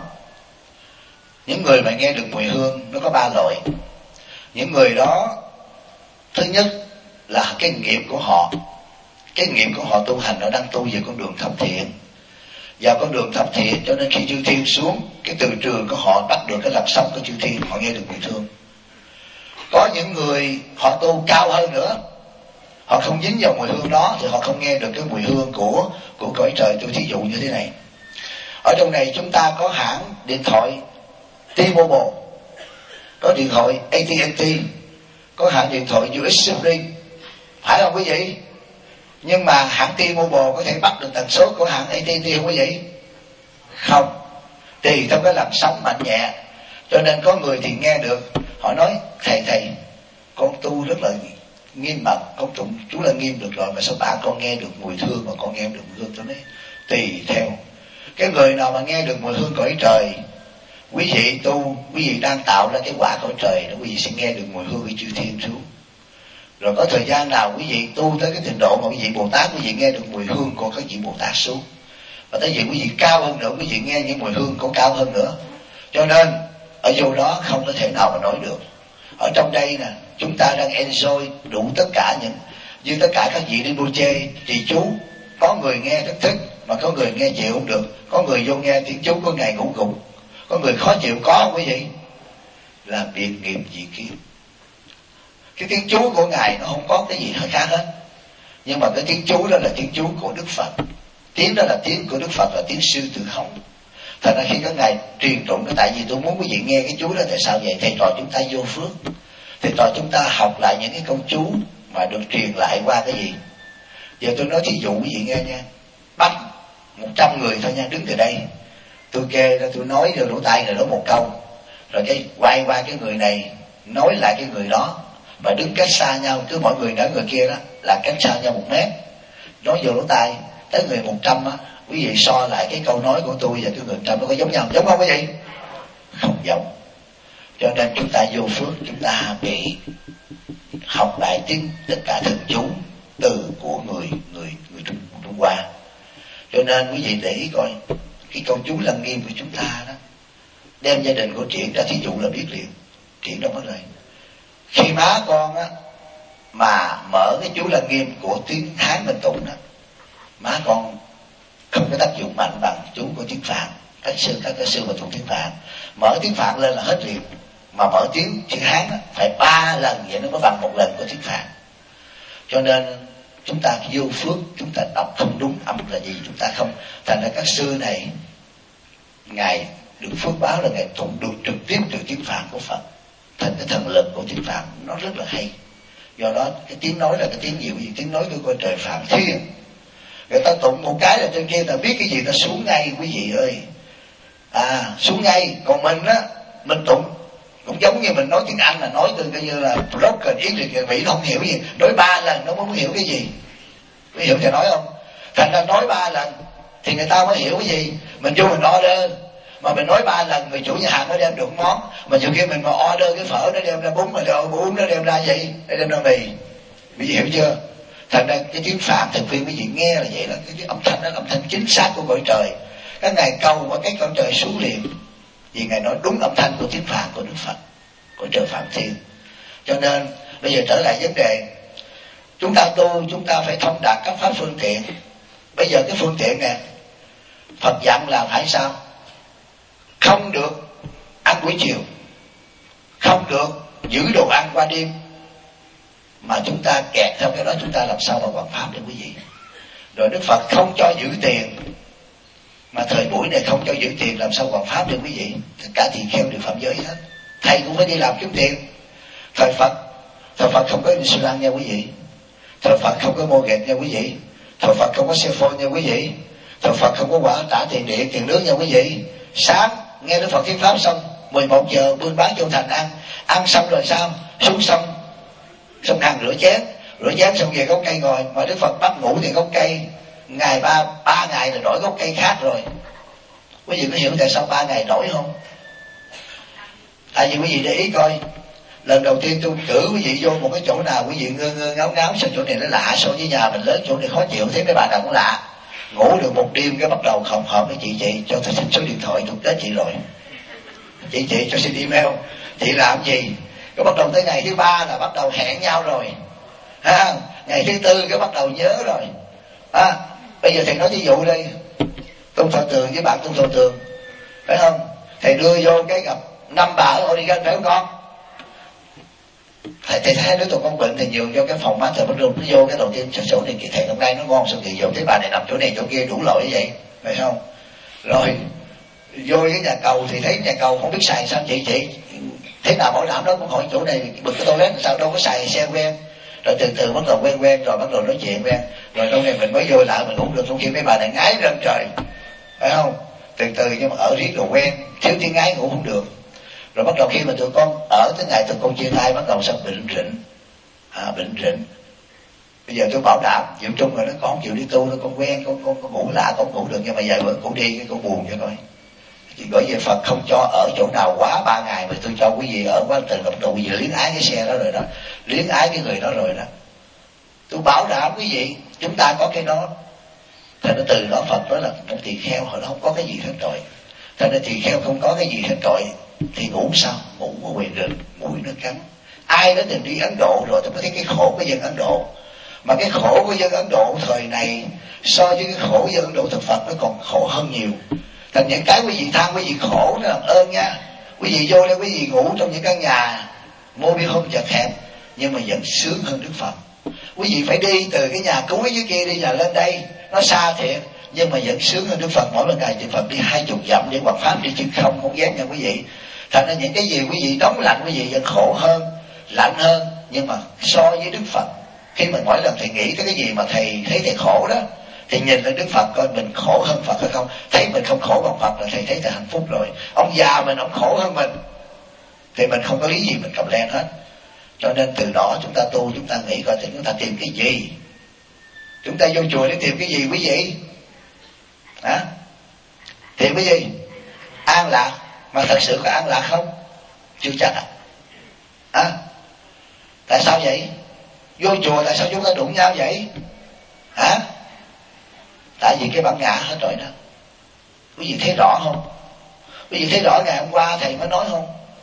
những người mà nghe được mùi hương nó có 3 loại. Những người đó, thứ nhất là cái nghiệp của họ. Cái nghiệp của họ tu hành, nó đang tu về con đường thập thiện. Vào con đường thập thiện, cho nên khi chư thiên xuống, cái từ trường của họ bắt được cái làn sóng của chư thiên, họ nghe được mùi hương. Có những người họ tu cao hơn nữa, họ không dính vào mùi hương đó, thì họ không nghe được cái mùi hương của cõi trời. Tôi thí dụ như thế này. Ở trong này chúng ta có hãng điện thoại T-Mobile, có điện thoại AT&T, có hãng điện thoại USB, phải không quý vị? Nhưng mà hãng T-Mobile có thể bắt được tần số của hãng AT&T không quý vị? Không. Tùy theo cái làn sóng mạnh nhẹ. Cho nên có người thì nghe được, họ nói thầy con tu rất là nghiêm mật, con tụng chú là nghiêm được rồi, mà sao bà con nghe được mùi hương mà con nghe được mùi hương? Tôi nói tùy theo. Cái người nào mà nghe được mùi hương cõi trời, quý vị tu, quý vị đang tạo ra cái quả cõi trời đó, quý vị sẽ nghe được mùi hương của chư thiên xuống. Rồi có thời gian nào quý vị tu tới cái trình độ mà quý vị Bồ Tát, quý vị nghe được mùi hương của các vị Bồ Tát xuống. Và tới vị quý vị cao hơn nữa, quý vị nghe những mùi hương của cao hơn nữa. Cho nên ở vô đó không có thể nào mà nói được. Ở trong đây nè, chúng ta đang enjoy đủ tất cả những, như tất cả các vị đi bu chê trì chú. Có người nghe rất thích, mà có người nghe chịu không được. Có người vô nghe tiếng chú có ngày ngủ gục, có người khó chịu. Có không quý vị? Là biệt nghiệp dị kiến. Cái tiếng chú của ngài nó không có cái gì khác hết, nhưng mà cái tiếng chú đó là tiếng chú của Đức Phật. Tiếng đó là tiếng của Đức Phật, là tiếng sư tử hống. Thật ra khi các ngài truyền tụng đó, tại vì tôi muốn quý vị nghe cái chú đó. Tại sao vậy? Thầy trò chúng ta vô phước, thầy trò chúng ta học lại những cái câu chú mà được truyền lại qua cái gì. Giờ tôi nói thí dụ quý vị nghe nha. Bắt 100 người thôi nha, đứng từ đây, tôi kê ra, tôi nói rồi lỗ tai người đó một câu, rồi cái quay qua cái người này nói lại cái người đó, và đứng cách xa nhau, cứ mỗi người nói người kia đó là cách xa nhau 1 mét, nói vô lỗ tai. Tới người 100 á, quý vị so lại cái câu nói của tôi và cái người 100 nó có giống nhau, giống không quý vị? Không giống. Cho nên chúng ta vô phước, chúng ta bị học lại tiếng tất cả thần chú từ của người Trung Hoa. Cho nên quý vị để ý coi cái câu chú Lăng Nghiêm của chúng ta đó, đem gia đình của Triển ra thí dụ là biết liền. Triển đâu có lời. Khi má con á mà mở cái chú Lăng Nghiêm của tiếng Hán mình tụng đó, má con không có tác dụng mạnh bằng chú của tiếng Phạn. Các sư mà tụng tiếng Phạn, mở tiếng Phạn lên là hết liền. Mà mở tiếng Hán á, phải 3 lần vậy nó mới bằng 1 lần của tiếng Phạn. Cho nên chúng ta vô phước, chúng ta đọc không đúng âm là gì chúng ta không. Thành ra các sư này, ngài được phước báo là ngài tụng được trực tiếp từ tiếng Phạn của Phật. Thành cái thần lực của tiếng Phạn nó rất là hay. Do đó cái tiếng nói là cái tiếng gì? Tiếng nói của trời Phạm Thiên. Người ta tụng một cái là trên kia ta biết cái gì ta xuống ngay quý vị ơi. Xuống ngay. Còn mình á, mình tụng cũng giống như mình nói tiếng Anh là nói từ coi như là broken English, người Mỹ nó không hiểu gì. Nói 3 lần nó mới hiểu cái gì. Quý hiểu thầy nói không? Thành ra nói 3 lần thì người ta mới hiểu cái gì. Mình vô mình order mà mình nói 3 lần, người chủ nhà hàng nó đem được món, mà nhiều khi mình mà order cái phở nó đem ra bún, mà bún nó đem ra gì? Nó đem ra mì. Quý vị hiểu chưa? Thành ra cái tiếng Phạn thực viên quý vị nghe là vậy đó, cái âm thanh đó là âm thanh chính xác của cõi trời. Các ngài cầu qua cái cõi trời xuống liền, vì ngài nói đúng âm thanh của tiếng Phạn của Đức Phật, của trời Phạm Thiên. Cho nên bây giờ trở lại vấn đề, chúng ta tu, chúng ta phải thông đạt các pháp phương tiện. Bây giờ cái phương tiện nè, Phật dặn là phải sao? Không được ăn buổi chiều, không được giữ đồ ăn qua đêm. Mà chúng ta kẹt theo cái đó, chúng ta làm sao mà hoàn pháp được quý vị? Rồi Đức Phật không cho giữ tiền, mà thời buổi này không cho giữ tiền, làm sao hoàn pháp được quý vị? Tất cả tỳ kheo đều phạm giới hết. Thầy cũng phải đi làm kiếm tiền. Thời Phật không có insurance nha quý vị. Thời Phật không có mortgage nha quý vị. Thời Phật không có cell phone nha quý vị. Thời Phật không có quả trả tiền điện, tiền nước nha quý vị. sáng nghe Đức Phật thuyết pháp xong 11 giờ buôn bán vô thành ăn xong rồi sao xuống sông hàng rửa chén xong về gốc cây ngồi, mà Đức Phật bắt ngủ thì gốc cây ngày ba ngày là đổi gốc cây khác rồi. Quý vị có hiểu tại sao 3 ngày đổi không? Tại vì quý vị để ý coi, lần đầu tiên tôi cử quý vị vô một cái chỗ nào quý vị ngơ ngáo sao chỗ này nó lạ so với nhà mình lớn, chỗ này khó chịu, thấy mấy bà nào cũng lạ. Ngủ được một đêm cái bắt đầu không hợp với chị cho tôi xin số điện thoại tôi đến chị rồi, chị cho xin email, chị làm gì? Cái bắt đầu tới ngày thứ 3 là bắt đầu hẹn nhau rồi ha, ngày thứ 4 cái bắt đầu nhớ rồi. Bây giờ thầy nói ví dụ đây, Tôn Thọ Tường với bạn Tôn Thọ Tường phải không, thầy đưa vô cái gặp 5 bà ở Oregon phải không con? Thầy thấy đứa tụi con bệnh thì nhường cho cái phòng mát, rồi bắt đầu nó vô cái đầu tiên số này thầy hôm nay nó ngon, xong thì vô thấy bà này nằm chỗ này chỗ kia đủ loại như vậy phải không? Rồi vô cái nhà cầu thì thấy nhà cầu không biết xài sao, chị thế nào bảo đảm đó cũng hỏi chỗ này bực cái toilet sao đâu có xài xe quen, rồi từ từ bắt đầu quen rồi bắt đầu nói chuyện quen, rồi lâu này mình mới vô lại mình ngủ được, trong khi mấy bà này ngái răng trời phải không? Từ từ nhưng mà ở riết rồi quen, thiếu tiếng ngái ngủ không được. Rồi bắt đầu khi mà tụi con ở tới ngày tụi con chia tay bắt đầu xong bệnh rịnh. Bây giờ tôi bảo đảm Diệu Trung rồi nó con không chịu đi tu, nó con quen, con ngủ lạ con ngủ được, nhưng mà vài bữa con đi cái con buồn cho coi. Bởi vì Phật không cho ở chỗ nào quá 3 ngày, mà tôi cho quý vị ở quá từ góc độ quý vị luyến ái cái xe đó rồi đó, luyến ái cái người đó rồi đó. Tôi bảo đảm quý vị chúng ta có cái đó. Thành ra từ đó Phật nói là trong tỳ kheo họ không có cái gì hết rồi. Thành ra tỳ kheo không có cái gì hết rồi thì ngủ sao? Ngủ ở ngoài rừng, mũi nó cắn. Ai đã từng đi Ấn Độ rồi tôi mới thấy cái khổ của dân Ấn Độ. Mà cái khổ của dân Ấn Độ thời này so với cái khổ của dân Ấn Độ thực Phật nó còn khổ hơn nhiều. Thành những cái quý vị than quý vị khổ nó làm ơn nha. Quý vị vô đây quý vị ngủ trong những căn nhà mobile home chật hẹp nhưng mà vẫn sướng hơn Đức Phật. Quý vị phải đi từ cái nhà cuối dưới kia đi là lên đây, nó xa thiệt nhưng mà vẫn sướng hơn Đức Phật. Mỗi lần ngày Đức Phật đi 20 dặm để hoằng pháp đi chứ không dám nha quý vị. Thành ra những cái gì quý vị nóng lạnh quý vị vẫn khổ hơn, lạnh hơn, nhưng mà so với Đức Phật, khi mà mỗi lần thầy nghĩ tới cái gì mà thầy thấy thầy khổ đó thì nhìn lên Đức Phật coi mình khổ hơn Phật hay không. Thấy mình không khổ bằng Phật là thầy thấy thầy hạnh phúc rồi. Ông già mình ông khổ hơn mình thì mình không có lý gì mình cầm len hết. Cho nên từ đó chúng ta tu, chúng ta nghĩ coi thì chúng ta tìm cái gì. Chúng ta vô chùa để tìm cái gì quý vị? Tìm cái gì? An lạc. Mà thật sự có an lạc không? Chưa chắc Tại sao vậy? Vô chùa tại sao chúng ta đụng nhau vậy? Tại vì cái bản ngã hết rồi đó. Quý vị thấy rõ không? Quý vị thấy rõ ngày hôm qua thầy mới nói không?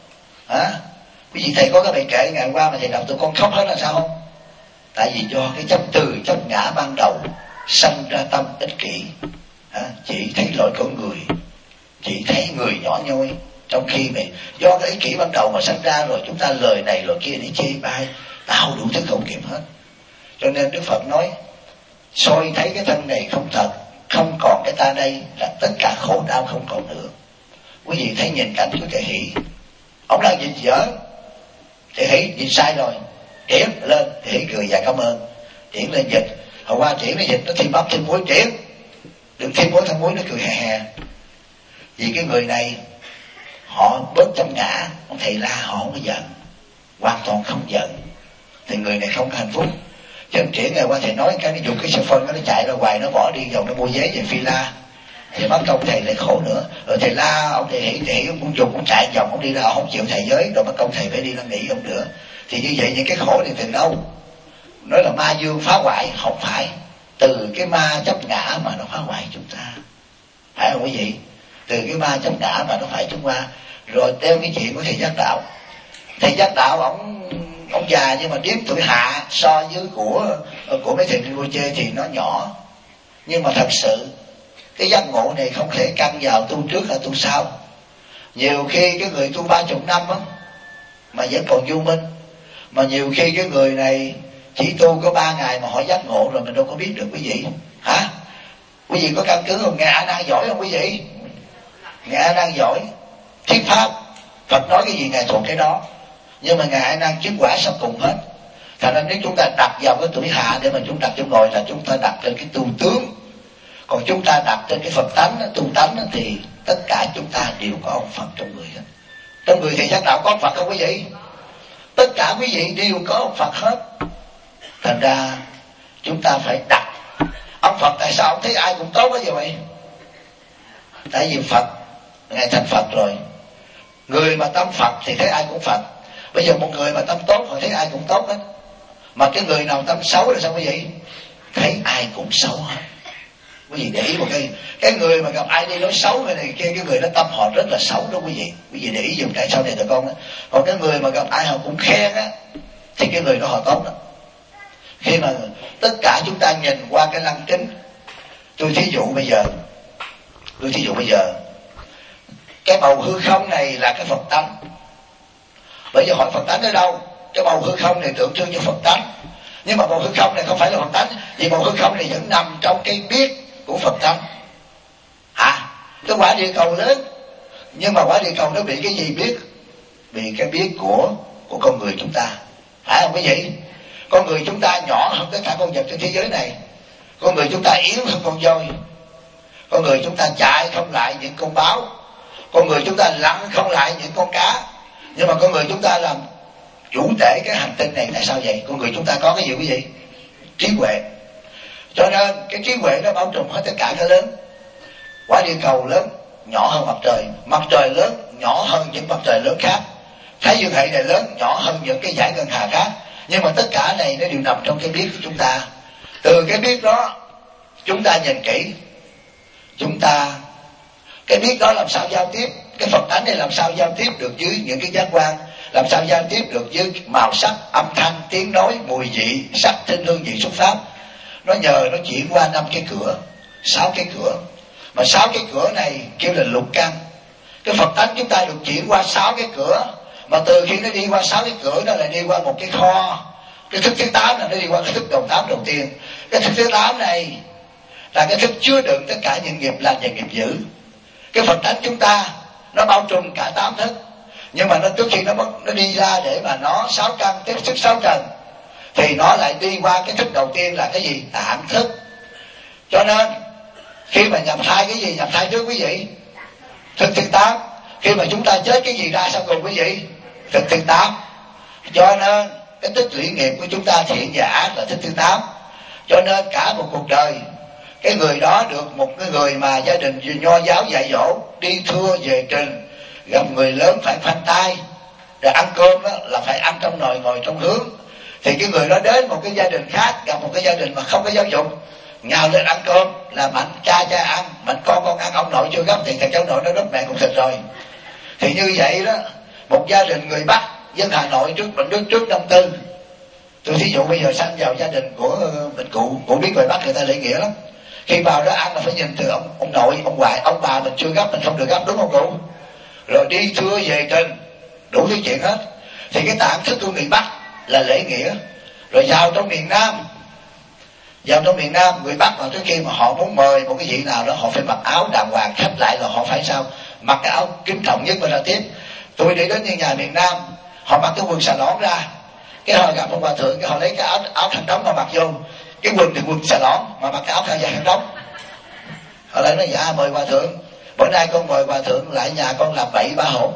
Quý vị thầy có cái bài kệ ngày hôm qua mà thầy đọc tụi con khóc hết là sao không? Tại vì do cái chấp từ chấp ngã ban đầu sanh ra tâm ích kỷ. Chị thấy lỗi con người, chị thấy người nhỏ nhoi, trong khi mà do cái ích kỷ ban đầu mà sanh ra rồi chúng ta lời này lời kia để chê bai tạo đủ thứ không kiểm hết. Cho nên Đức Phật nói soi thấy cái thân này không thật, không còn cái ta đây là tất cả khổ đau không còn nữa. Quý vị thấy nhìn cảnh của Thầy Hỷ, ông đang dịch dở, Thầy Hỷ dịch sai rồi, Triển lên, Thầy Hỷ cười và cảm ơn, Triển lên dịch. Hồi qua Triển nó dịch nó thêm bắp thêm muối, Triển đừng thêm muối thêm muối, nó cười hè hè. Vì cái người này họ bớt trong ngã, ông thầy la họ không có giận, hoàn toàn không giận, thì người này không có hạnh phúc. Chân Triển ngày qua thầy nói cái nó dùng cái xe phân nó chạy ra ngoài, nó bỏ đi vòng nó mua vé về Phi La, thì bắt công thầy lại khổ nữa. Rồi thầy la ông thầy Hỷ ông cũng dùng cũng chạy vòng ông đi ra, ông không chịu thầy giới, rồi bắt công thầy phải đi năn nỉ ông nữa. Thì như vậy những cái khổ này từ đâu? Nói là ma dương phá hoại, không phải từ cái ma chấp ngã mà nó phá hoại chúng ta, phải không quý vị? Từ cái ma chấp ngã mà nó phải chúng ta. Rồi theo cái chuyện của thầy Giác Đạo, thầy Giác Đạo ông già nhưng mà điếm tuổi hạ so với của mấy thầy Rinpoche thì nó nhỏ, nhưng mà thật sự cái giác ngộ này không thể căn vào tu trước hay tu sau. Nhiều khi cái người tu 30 năm á mà vẫn còn vô minh, mà nhiều khi cái người này chỉ tu có 3 ngày mà họ giác ngộ rồi mình đâu có biết được quý vị. Quý vị có căn cứ không? Ngài A Nan giỏi không quý vị? Ngài A Nan giỏi thuyết pháp, Phật nói cái gì ngài thuộc cái đó, nhưng mà ngài A Nan chứng quả sau cùng hết. Thành ra nếu chúng ta đặt vào cái tuổi hạ để mà chúng đặt chỗ ngồi là chúng ta đặt lên cái tu tướng. Còn chúng ta đặt trên cái Phật tánh, tu tánh thì tất cả chúng ta đều có ông Phật trong người hết. Trong người thì giác đạo có ông Phật không quý vị? Tất cả quý vị đều có ông Phật hết. Thành ra chúng ta phải đặt ông Phật. Tại sao ông thấy ai cũng tốt quá vậy? Tại vì Phật, Ngài thành Phật rồi. Người mà tâm Phật thì thấy ai cũng Phật. Bây giờ một người mà tâm tốt thì thấy ai cũng tốt hết. Mà cái người nào tâm xấu là sao quý vị? Thấy ai cũng xấu hết. Quý vị để ý một cái người mà gặp ai đi nói xấu về này kia, cái người đó tâm họ rất là xấu đó quý vị. Quý vị để ý dùm cái sau này tụi con đó. Còn cái người mà gặp ai họ cũng khen á, thì cái người đó họ tốt đó. Khi mà tất cả chúng ta nhìn qua cái lăng kính, tôi thí dụ bây giờ cái bầu hư không này là cái Phật tánh. Bây giờ hỏi Phật tánh ở đâu? Cái bầu hư không này tượng trưng cho Phật tánh. Nhưng mà bầu hư không này không phải là Phật tánh, vì bầu hư không này vẫn nằm trong cái biết của Phật tánh. Cái quả địa cầu lớn, nhưng mà quả địa cầu nó bị cái gì biết? Bị cái biết của con người chúng ta. Phải không quý vị? Con người chúng ta nhỏ hơn tất cả con vật trên thế giới này. Con người chúng ta yếu hơn con voi. Con người chúng ta chạy không lại những con báo. Con người chúng ta lặn không lại những con cá. Nhưng mà con người chúng ta làm chủ tể cái hành tinh này. Tại sao vậy? Con người chúng ta có cái gì quý vị? Trí huệ. Cho nên cái trí huệ nó bao trùm hết tất cả cái lớn. Quả địa cầu lớn, nhỏ hơn mặt trời. Mặt trời lớn, nhỏ hơn những mặt trời lớn khác. Thái dương hệ này lớn, nhỏ hơn những cái dải ngân hà khác. Nhưng mà tất cả này nó đều nằm trong cái biết của chúng ta. Từ cái biết đó chúng ta nhìn kỹ, cái biết đó làm sao giao tiếp? Cái Phật tánh này làm sao giao tiếp được với những cái giác quan? Làm sao giao tiếp được với màu sắc, âm thanh, tiếng nói, mùi vị, sắc, thính, hương vị, xúc pháp? Nó nhờ nó chuyển qua 5 cái cửa, 6 cái cửa. Mà 6 cái cửa này kêu là lục căn. Cái Phật tánh chúng ta được chuyển qua 6 cái cửa. Mà từ khi nó đi qua 6 cái cửa, nó lại đi qua một cái kho. Cái thức thứ 8 là nó đi qua cái thức đầu 8 đầu tiên. Cái thức thứ 8 này là cái thức chứa đựng tất cả những nghiệp lành và nghiệp dữ. Cái Phật tánh chúng ta nó bao trùm cả 8 thức. Nhưng mà nó trước khi nó đi ra để mà nó 6 căn tiếp sức 6 trần, thì nó lại đi qua cái thức đầu tiên là cái gì? Tạm thức. Cho nên khi mà nhập thai, cái gì nhập thai trước quý vị? Thức thứ 8. Khi mà chúng ta chết, cái gì ra sau cùng quý vị? Thức thứ 8. Cho nên cái tích lũy nghiệp của chúng ta thiện và ác là thức thứ 8. Cho nên cả một cuộc đời, cái người đó được một cái người mà gia đình nho giáo dạy dỗ, đi thưa về trình, gặp người lớn phải khoanh tay, rồi ăn cơm đó là phải ăn trong nồi ngồi trong hướng. Thì cái người đó đến một cái gia đình khác, gặp một cái gia đình mà không có giáo dục, nhào lên ăn cơm là mạnh cha ăn, mạnh con ăn, ông nội chưa gấp thì thằng cháu nội nó đốt mẹ cũng thịt rồi. Thì như vậy đó, một gia đình người Bắc dân Hà Nội trước năm Tư, tôi thí dụ bây giờ sanh vào gia đình của mình cụ biết người Bắc người ta lễ nghĩa lắm. Khi vào đó ăn là phải nhìn từ ông nội, ông ngoại, ông bà mình chưa gấp, mình không được gấp, đúng không cụ? Rồi đi thưa về trình, đủ thứ chuyện hết. Thì cái tạng thức của người Bắc là lễ nghĩa. Rồi vào trong miền Nam, người Bắc mà trước khi mà họ muốn mời một cái vị nào đó, họ phải mặc áo đàng hoàng, khách lại là họ phải sao? Mặc cái áo kính trọng nhất mà ra tiếp. Tôi đi đến những nhà miền Nam, họ mặc cái quần xà lỏn ra, cái họ gặp ông bà thượng, cái họ lấy cái áo khăn đóng mà mặc vô, cái quần thì quần xà lỏn mà mặc cái áo khăn dài khăn đóng. Họ lại nói dạ mời hòa thượng, bữa nay con mời hòa thượng lại nhà con làm bậy ba hổn.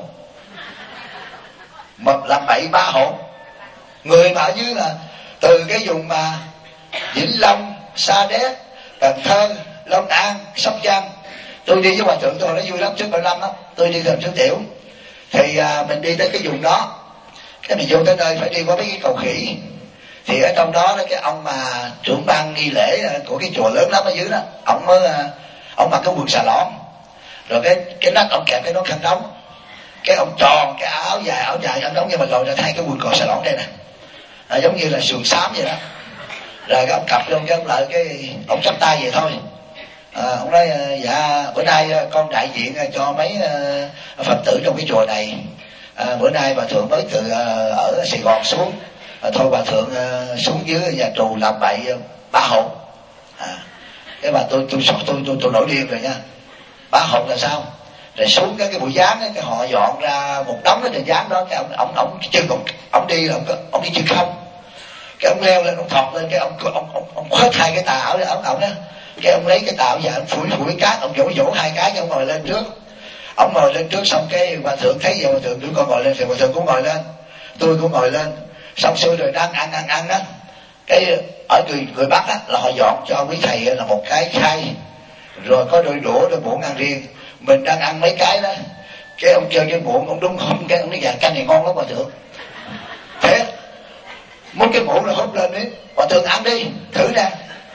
Mà làm bậy ba hổn, người mà ở dưới là từ cái vùng mà Vĩnh Long, Sa Đéc, Cần Thơ, Long An, Sóc Trăng. Tôi đi với hòa thượng tôi nó vui lắm, trước 7 năm đó tôi đi gần Xuân Tiểu. Thì mình đi tới cái vùng đó, cái mình vô tới nơi phải đi qua mấy cái cầu khỉ. Thì ở trong đó cái ông mà trưởng ban nghi lễ của cái chùa lớn lắm ở dưới đó, ông mặc cái quần xà lỏn, rồi cái nách ông kẹp cái nón khăn đóng, cái ông tròn cái áo dài khăn đóng, nhưng mà lòi ra thay cái quần cò xà lỏn đây nè, giống như là sườn xám vậy đó. Rồi cái ông cặp vô cái ông lại cái ông chắp tay vậy thôi. Ông nói dạ bữa nay con đại diện cho mấy Phật tử trong cái chùa này, bữa nay bà thượng mới từ ở Sài Gòn xuống, thôi bà thượng xuống dưới nhà trù làm bậy ba hồn. Cái bà tôi nổi điên rồi nha. Ba hồn là sao? Rồi xuống cái buổi giáng cái họ dọn ra một đống cái thời giáng đó, cái ông chân ông đi là ông đi chân không. Cái ông leo lên, ông thọt lên, cái ông khoét hai cái tà áo để ống ổng đó. Cái ông lấy cái tà áo và ông phủi cát, ông vỗ hai cái, cái ông ngồi lên trước. Ông ngồi lên trước xong cái hòa thượng thấy vậy, hòa thượng đứa con ngồi lên thì hòa thượng cũng ngồi lên, tôi cũng ngồi lên, xong xuôi rồi đang ăn á. Cái ở người Bắc á là họ dọn cho quý thầy là một cái khay, rồi có đôi đũa đôi muỗng ăn riêng. Mình đang ăn mấy cái đó, cái ông chơi cái muỗng, ông đúng không, cái ông nói dạ canh này ngon lắm hòa thượng. Thế muốn cái muỗng là hút lên đấy, hòa thượng ăn đi thử nè.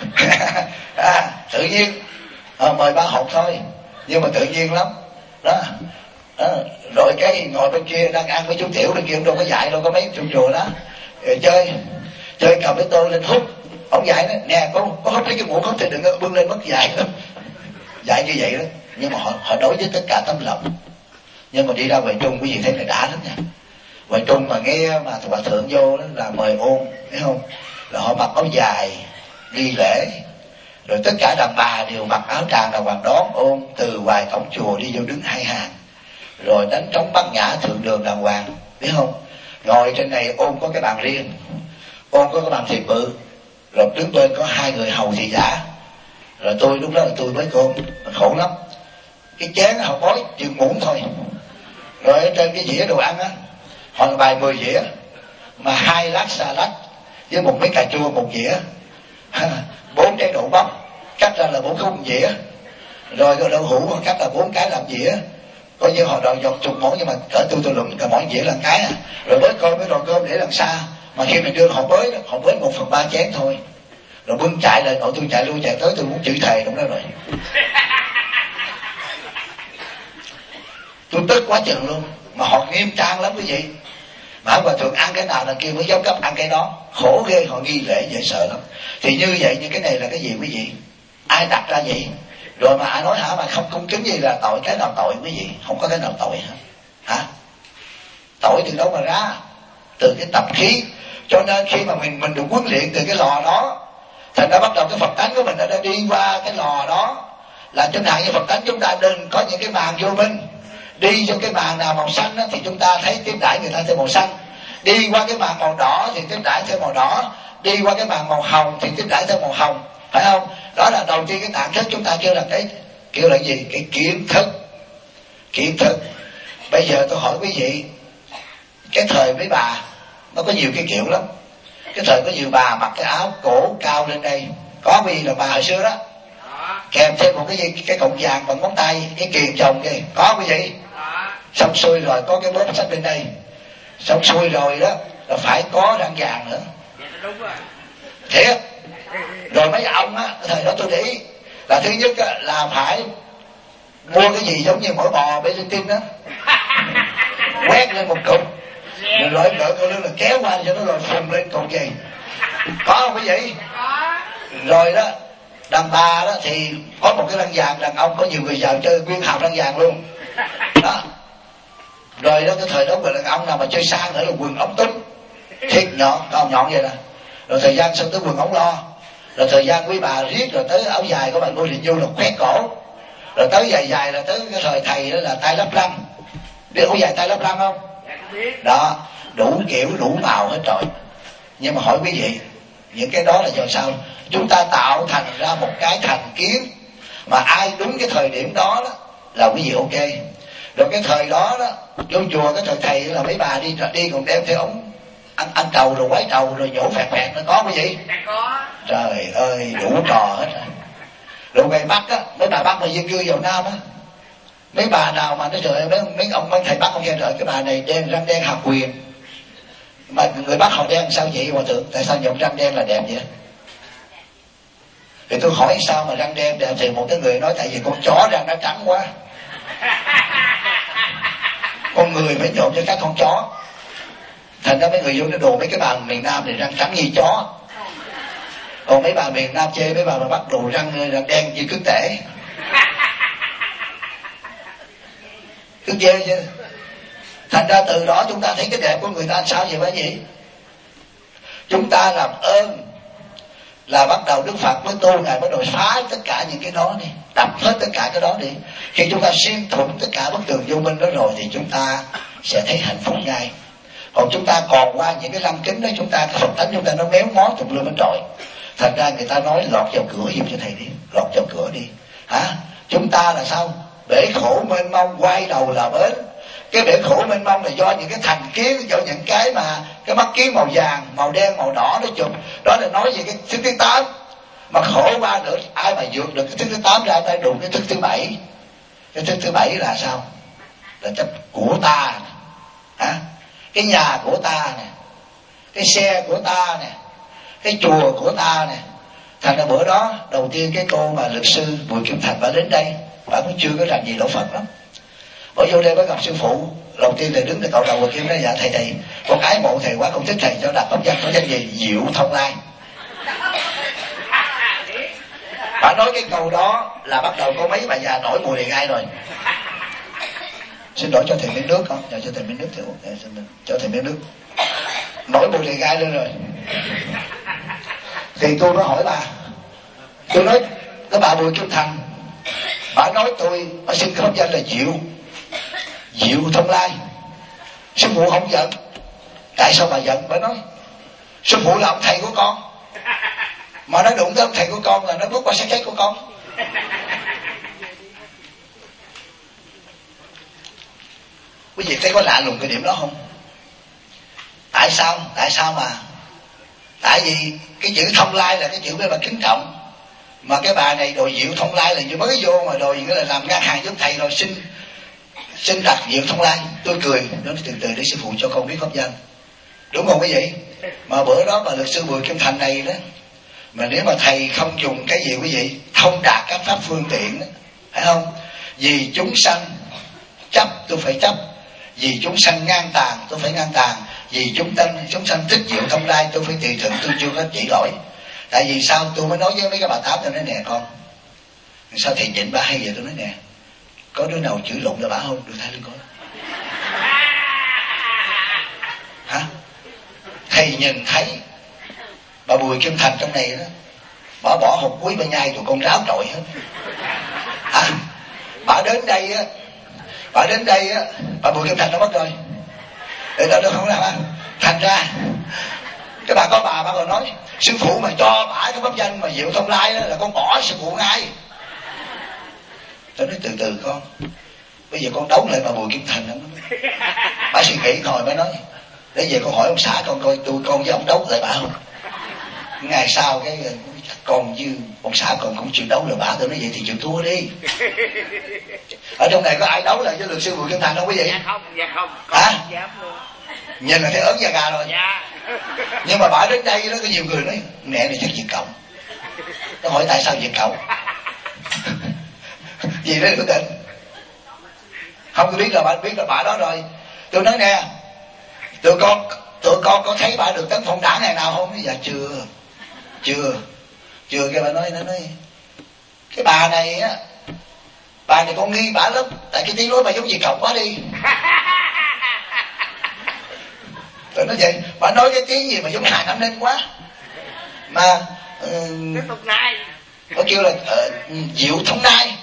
Tự nhiên mời 3 hộp thôi, nhưng mà tự nhiên lắm đó. Rồi cái ngồi bên kia đang ăn với chú Tiểu bên kia, đâu có dạy đâu, có mấy chú chùa đó chơi cầm cái tô lên hút. Ông dạy đó nè, có hút lấy cái muỗng hút thì đừng có bưng lên mất dạy lắm, dạy như vậy đó. Nhưng mà họ đối với tất cả tấm lòng. Nhưng mà đi ra ngoài Trung quý vị thấy là đã lắm nha. Ngoài Trung mà nghe mà hòa thượng vô đó là mời ôn, thấy không, là họ mặc áo dài đi lễ, rồi tất cả đàn bà đều mặc áo tràng đàng hoàng đón ôn từ ngoài cổng chùa đi vô đứng 2 hàng, rồi đánh trống bát nhã thượng đường đàng hoàng, biết không. Ngồi trên này ôn có cái bàn riêng, ôn có cái bàn thiệp bự, rồi đứng bên có 2 người hầu thị giả. Rồi tôi lúc đó là tôi với cô khổ lắm, cái chén họ bói chừng muỗng thôi, rồi ở trên cái dĩa đồ ăn á họ bài 10 dĩa, mà 2 lát xà lách với một mấy cà chua một dĩa, 4 trái đậu bắp cắt ra là 4 khúc dĩa, rồi đậu hũ họ cắt là 4 cái làm dĩa, coi như họ đòi dọc chục món, nhưng mà cỡ tôi luận cả mỗi dĩa là cái à. Rồi với cơm với nồi cơm để làm xa, mà khi mình đưa họ bới 1/3 chén thôi, rồi bưng chạy lại, nội tôi chạy lui chạy tới, tôi muốn chửi thề đúng đó rồi. Tôi tức quá chừng luôn, mà họ nghiêm trang lắm quý vị. Mà hòa thượng ăn cái nào là kêu mới dám cấp ăn cái đó, khổ ghê, họ nghi lễ dễ sợ lắm. Thì như vậy, như cái này là cái gì quý vị? Ai đặt ra vậy? Rồi mà ai nói hả mà không cung kính gì là tội? Cái nào tội quý vị? Không có cái nào tội hả? Hả? Tội từ đâu mà ra? Từ cái tập khí. Cho nên khi mà mình được huấn luyện từ cái lò đó, thành ra bắt đầu cái Phật tánh của mình đã đi qua cái lò đó. Là chẳng hạn như Phật tánh chúng ta đừng có những cái màn vô minh. Đi cho cái màn nào màu xanh đó, thì chúng ta thấy tiếp đãi người ta theo màu xanh. Đi qua cái màn màu đỏ thì tiếp đãi theo màu đỏ. Đi qua cái màn màu hồng thì tiếp đãi theo màu hồng, phải không? Đó là đầu tiên cái tạng thức chúng ta kêu là cái gì? Cái kiến thức. Bây giờ tôi hỏi quý vị, cái thời mấy bà nó có nhiều cái kiểu lắm. Cái thời có nhiều bà mặc cái áo cổ cao lên đây, có quý vị là bà hồi xưa đó, kèm thêm một cái cọng vàng bằng ngón tay, cái kiềng chồng kìa, có quý vị. Xong xuôi rồi có cái bóp sách bên đây, xong xuôi rồi đó là phải có răng vàng nữa, thiệt. Rồi mấy ông á, thời đó tôi để ý là thứ nhất á, là phải mua cái gì giống như mỗi bò bê-lê-tin đó, quét lên một cục, rồi loại cỡ con lưng là kéo qua cho nó rồi phùng lên cột gì, có không quý vị? Rồi đó đàn bà đó thì có một cái răng vàng, đàn ông có nhiều người giàu chơi nguyên hàm răng vàng luôn đó. Rồi đó cái thời đó người đàn ông nào mà chơi sang nữa là quần ống túm thiệt nhọn vậy nè. Rồi thời gian xong tới quần ống lo. Rồi thời gian quý bà riết rồi tới áo dài của bạn Ngô Đình Du là khoét cổ. Rồi tới dài là tới cái thời thầy đó là tay lấp lăng. Biết áo dài tay lấp lăng không? Đó, đủ kiểu đủ màu hết rồi. Nhưng mà hỏi quý vị, những cái đó là do sao? Chúng ta tạo thành ra một cái thành kiến, mà ai đúng cái thời điểm đó là quý vị ok. Rồi cái thời đó vô chùa cái thời thầy là mấy bà đi còn đem theo ống ăn trầu rồi quái trầu rồi nhổ phẹt nó có quý vị? Trời ơi đủ trò hết rồi. Rồi ngoài Bắc á, mấy bà Bắc mà di cư vào Nam á, mấy bà nào mà nó trời ơi, mấy ông mấy thầy Bắc không nghe trời, cái bà này đen răng đen hạt quyền, mà người Bắc họ đen sao vậy hòa thượng? Tại sao nhộn răng đen là đẹp vậy? Thì tôi hỏi sao mà răng đen đẹp, thì một cái người nói tại vì con chó răng nó trắng quá, con người phải nhộn cho các con chó. Thành ra mấy người vô cái đồ mấy cái bà miền Nam thì răng trắng như chó, còn mấy bà miền Nam chê mấy bà mà bắt đồ răng đen như cứng tể, cứ chê chứ. Thành ra từ đó chúng ta thấy cái đẹp của người ta sao vậy, bởi gì chúng ta làm ơn là bắt đầu Đức Phật mới tu, ngài bắt đầu phá tất cả những cái đó đi, đập hết tất cả cái đó đi. Khi chúng ta xuyên thủng tất cả bức tường vô minh đó rồi thì chúng ta sẽ thấy hạnh phúc ngay. Còn chúng ta còn qua những cái lăng kính đó, chúng ta cái Phật tánh chúng ta nó méo mó tùm lum hết trọi. Thành ra người ta nói lọt vào cửa giùm cho thầy đi, lọt vào cửa đi. Hả? Chúng ta là sao? Bể khổ mênh mông quay đầu là bến. Cái bể khổ mênh mông là do những cái thành kiến, do những cái mà cái mắt kiến màu vàng, màu đen, màu đỏ nó chụp. Đó là nói về cái thức thứ 8. Mà khổ qua nữa, ai mà vượt được cái thức thứ 8 ra, ai đụng cái thức thứ 7. Cái thức thứ 7 là sao? Là chấp của ta. Hả? Cái nhà của ta nè, cái xe của ta nè, cái chùa của ta nè. Thành ra bữa đó đầu tiên cái cô mà luật sư Bùi Kim Thành bà đến đây, bà cũng chưa có làm gì đổ Phật lắm. Bà vô đây bà gặp sư phụ, đầu tiên thầy đứng tại cậu đầu Bùi Kim nói: dạ thầy con ái mộ thầy quá, con thích thầy cho đặt pháp danh, có danh gì? Diệu Thông Lai. Bà nói cái câu đó là bắt đầu có mấy bà già nổi mùi đề gai rồi. Xin lỗi cho thầy miếng nước không? Dạ cho thầy miếng nước thầy uống. Cho thầy miếng nước. Nổi mùi đề gai lên rồi. Thì tôi mới hỏi tôi nói cái bà Bùi Kim Thành, bà nói bà xin cái pháp danh là Diệu Thông Lai. Sư phụ không giận. Tại sao bà giận? Bà nói sư phụ là ông thầy của con, mà nó đụng tới ông thầy của con là nó bước qua xác chết của con. Quý vị thấy có lạ lùng cái điểm đó không? Tại sao mà? Tại vì cái chữ Thông Lai là cái chữ với bà kính trọng, mà cái bà này đòi Diệu Thông Lai là như mới vô mà đòi nghĩa là làm ngang hàng với thầy rồi xin đặt Diệu Thông Lai. Tôi cười, nói từ từ để sư phụ cho con biết pháp danh, đúng không quý vị? Mà bữa đó bà luật sư Bùi Kim Thành này đó, mà nếu mà thầy không dùng cái gì quý vị, thông đạt các pháp phương tiện đó, phải không? Vì chúng sanh chấp tôi phải chấp, vì chúng sanh ngang tàn tôi phải ngang tàn, vì chúng sanh thích Diệu Thông Lai tôi phải tùy thuận, tôi chưa có chỉ lỗi. Tại vì sao? Tôi mới nói với mấy cái bà Tám, tôi nói nè con, sao thầy nhịn bà hay vậy? Tôi nói nè, có đứa nào chửi lộn cho bà không? Được thay lên con. Hả? Thầy nhìn thấy bà Bùi Kim Thành trong này đó, bà bỏ hột quý bà nhai tụi con ráo trội hết. Hả? Bà đến đây á, bà Bùi Kim Thành nó mất rồi. Để đâu không làm á. Thành ra cái bà có bà còn nói sư phụ mà cho bả cái pháp danh mà Diệu Thông Lai đó là con bỏ sư phụ ngay. Tôi nói từ từ con, bây giờ con đấu lại bà Bùi Kim Thành lắm. Bà suy nghĩ hồi mới nói để về con hỏi ông xã con coi con với ông đấu lại bà không. Ngày sau cái con với ông xã con cũng chịu đấu lại bà. Tôi nói vậy thì chịu thua đi. Ở trong này có ai đấu lại với luật sư Bùi Kim Thành không quý vị?
Dạ không.
Hả? Nhìn là thấy ớn da gà rồi.
Dạ.
Nhưng mà bà đến đây đó có nhiều người nói mẹ này chắc Việt Cộng. Nó hỏi tại sao Việt Cộng? Gì đó quyết định. Không, tôi biết là bà đó rồi. Tôi nói nè, tụi con có thấy bà được tấn phong đảng ngày nào không? Dạ chưa. Cái bà nói cái bà này á, bà này con nghi bà lắm, tại cái tiếng nói bà giống Việt Cộng quá đi. Tôi nói vậy, bà nói cái tiếng gì mà giống Hà Nam Ninh quá. Mà
Tiếp tục này.
nó kêu là Diệu Thông Lai.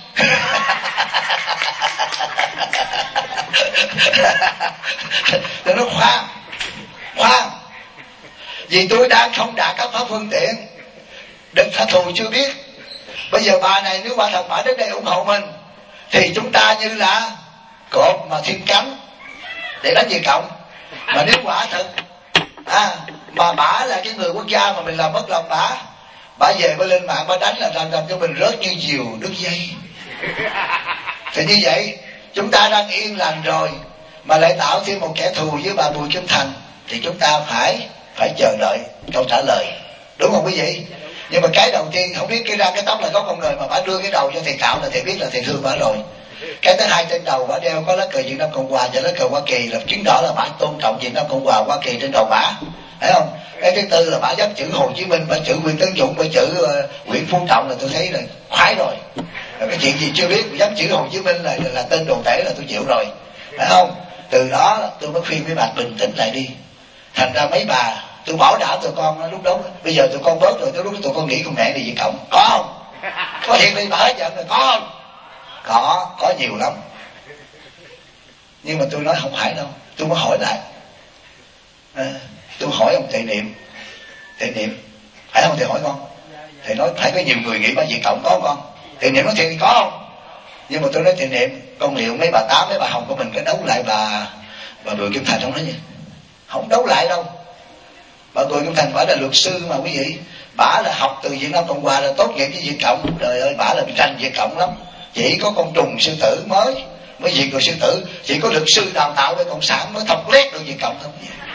Tôi nói khoan, vì tôi đang không đạt các pháp phương tiện, đừng trả thù chưa biết. Bây giờ bà này nếu bà thật bà đến đây ủng hộ mình thì chúng ta như là cột mà thiên cánh để đánh Việt Cộng. Mà nếu quả thật mà bả là cái người quốc gia mà mình làm mất lòng bả về mới lên mạng bả đánh là làm cho mình rớt như diều đứt dây. Thì như vậy chúng ta đang yên lành rồi mà lại tạo thêm một kẻ thù với bà Bùi Kim Thành thì chúng ta phải chờ đợi câu trả lời, đúng không quý vị? Nhưng mà cái đầu tiên không biết cái ra cái tóc là có con người mà bả đưa cái đầu cho thầy Cạo là thầy biết là thầy thương bả rồi. Cái thứ hai, trên đầu bả đeo có lá cờ Việt Nam Cộng Hòa và lá cờ Hoa Kỳ, là chứng tỏ là bả tôn trọng Việt Nam Cộng Hòa, Hoa Kỳ trên đầu bả, thấy không? Cái thứ tư là bả dám chữ Hồ Chí Minh, bả chữ Nguyễn Tấn Dũng, bả chữ Nguyễn Phú Trọng, là tôi thấy là khoái rồi. Cái chuyện gì chưa biết dám chữ Hồ Chí Minh là tên đồ tể là tôi chịu rồi, phải không? Từ đó tôi mới khuyên mấy bà bình tĩnh lại đi. Thành ra mấy bà tôi bảo đảm tụi con lúc đó, bây giờ tụi con bớt rồi, tới lúc đó tụi con nghĩ con mẹ này Việt Cộng có không? Có hiện đi bà hết giận rồi có không? Có nhiều lắm. Nhưng mà tôi nói không phải đâu. Tôi mới hỏi lại Tôi hỏi ông Tệ Niệm phải không? Thầy hỏi con. Thầy nói phải có nhiều người nghĩ ba Việt Cộng có không con? Tệ Niệm nói thì có không? Nhưng mà tôi nói Tệ Niệm, con liệu mấy bà Tám mấy bà Hồng của mình có đấu lại bà Bùi Kim Thành không? Nói gì không đấu lại đâu. Bà Bùi Kim Thành phải là luật sư mà quý vị, bả là học từ Việt Nam Cộng Hòa, là tốt nghiệp với Việt Cộng. Trời ơi, bả là bị tranh Việt Cộng lắm. Chỉ có con trùng sư tử mới diệt được sư tử, chỉ có luật sư đào tạo với cộng sản mới thọc lét được Việt Cộng không.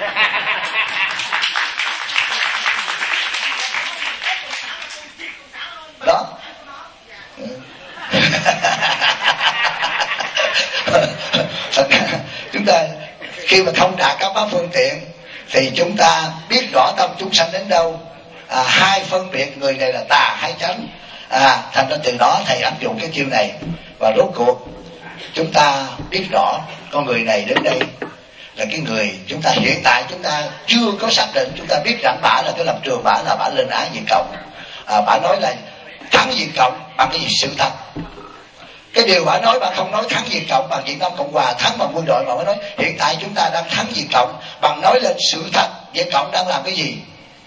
Đó. Chúng ta khi mà thông đạt các pháp phương tiện thì chúng ta biết rõ tâm chúng sanh đến đâu, hai phân biệt người này là tà hay chánh. Thành ra từ đó thầy áp dụng cái chiêu này, và rốt cuộc chúng ta biết rõ con người này đến đây là cái người chúng ta hiện tại chúng ta chưa có xác định. Chúng ta biết rằng bả là cái lập trường, bả là bả lên án Việt Cộng, bả nói là thắng Việt Cộng bằng cái gì? Sự thật. Cái điều bả nói, bả không nói thắng Việt Cộng bằng Việt Nam Cộng Hòa, thắng bằng quân đội, mà bả nói hiện tại chúng ta đang thắng Việt Cộng bằng nói lên sự thật Việt Cộng đang làm cái gì.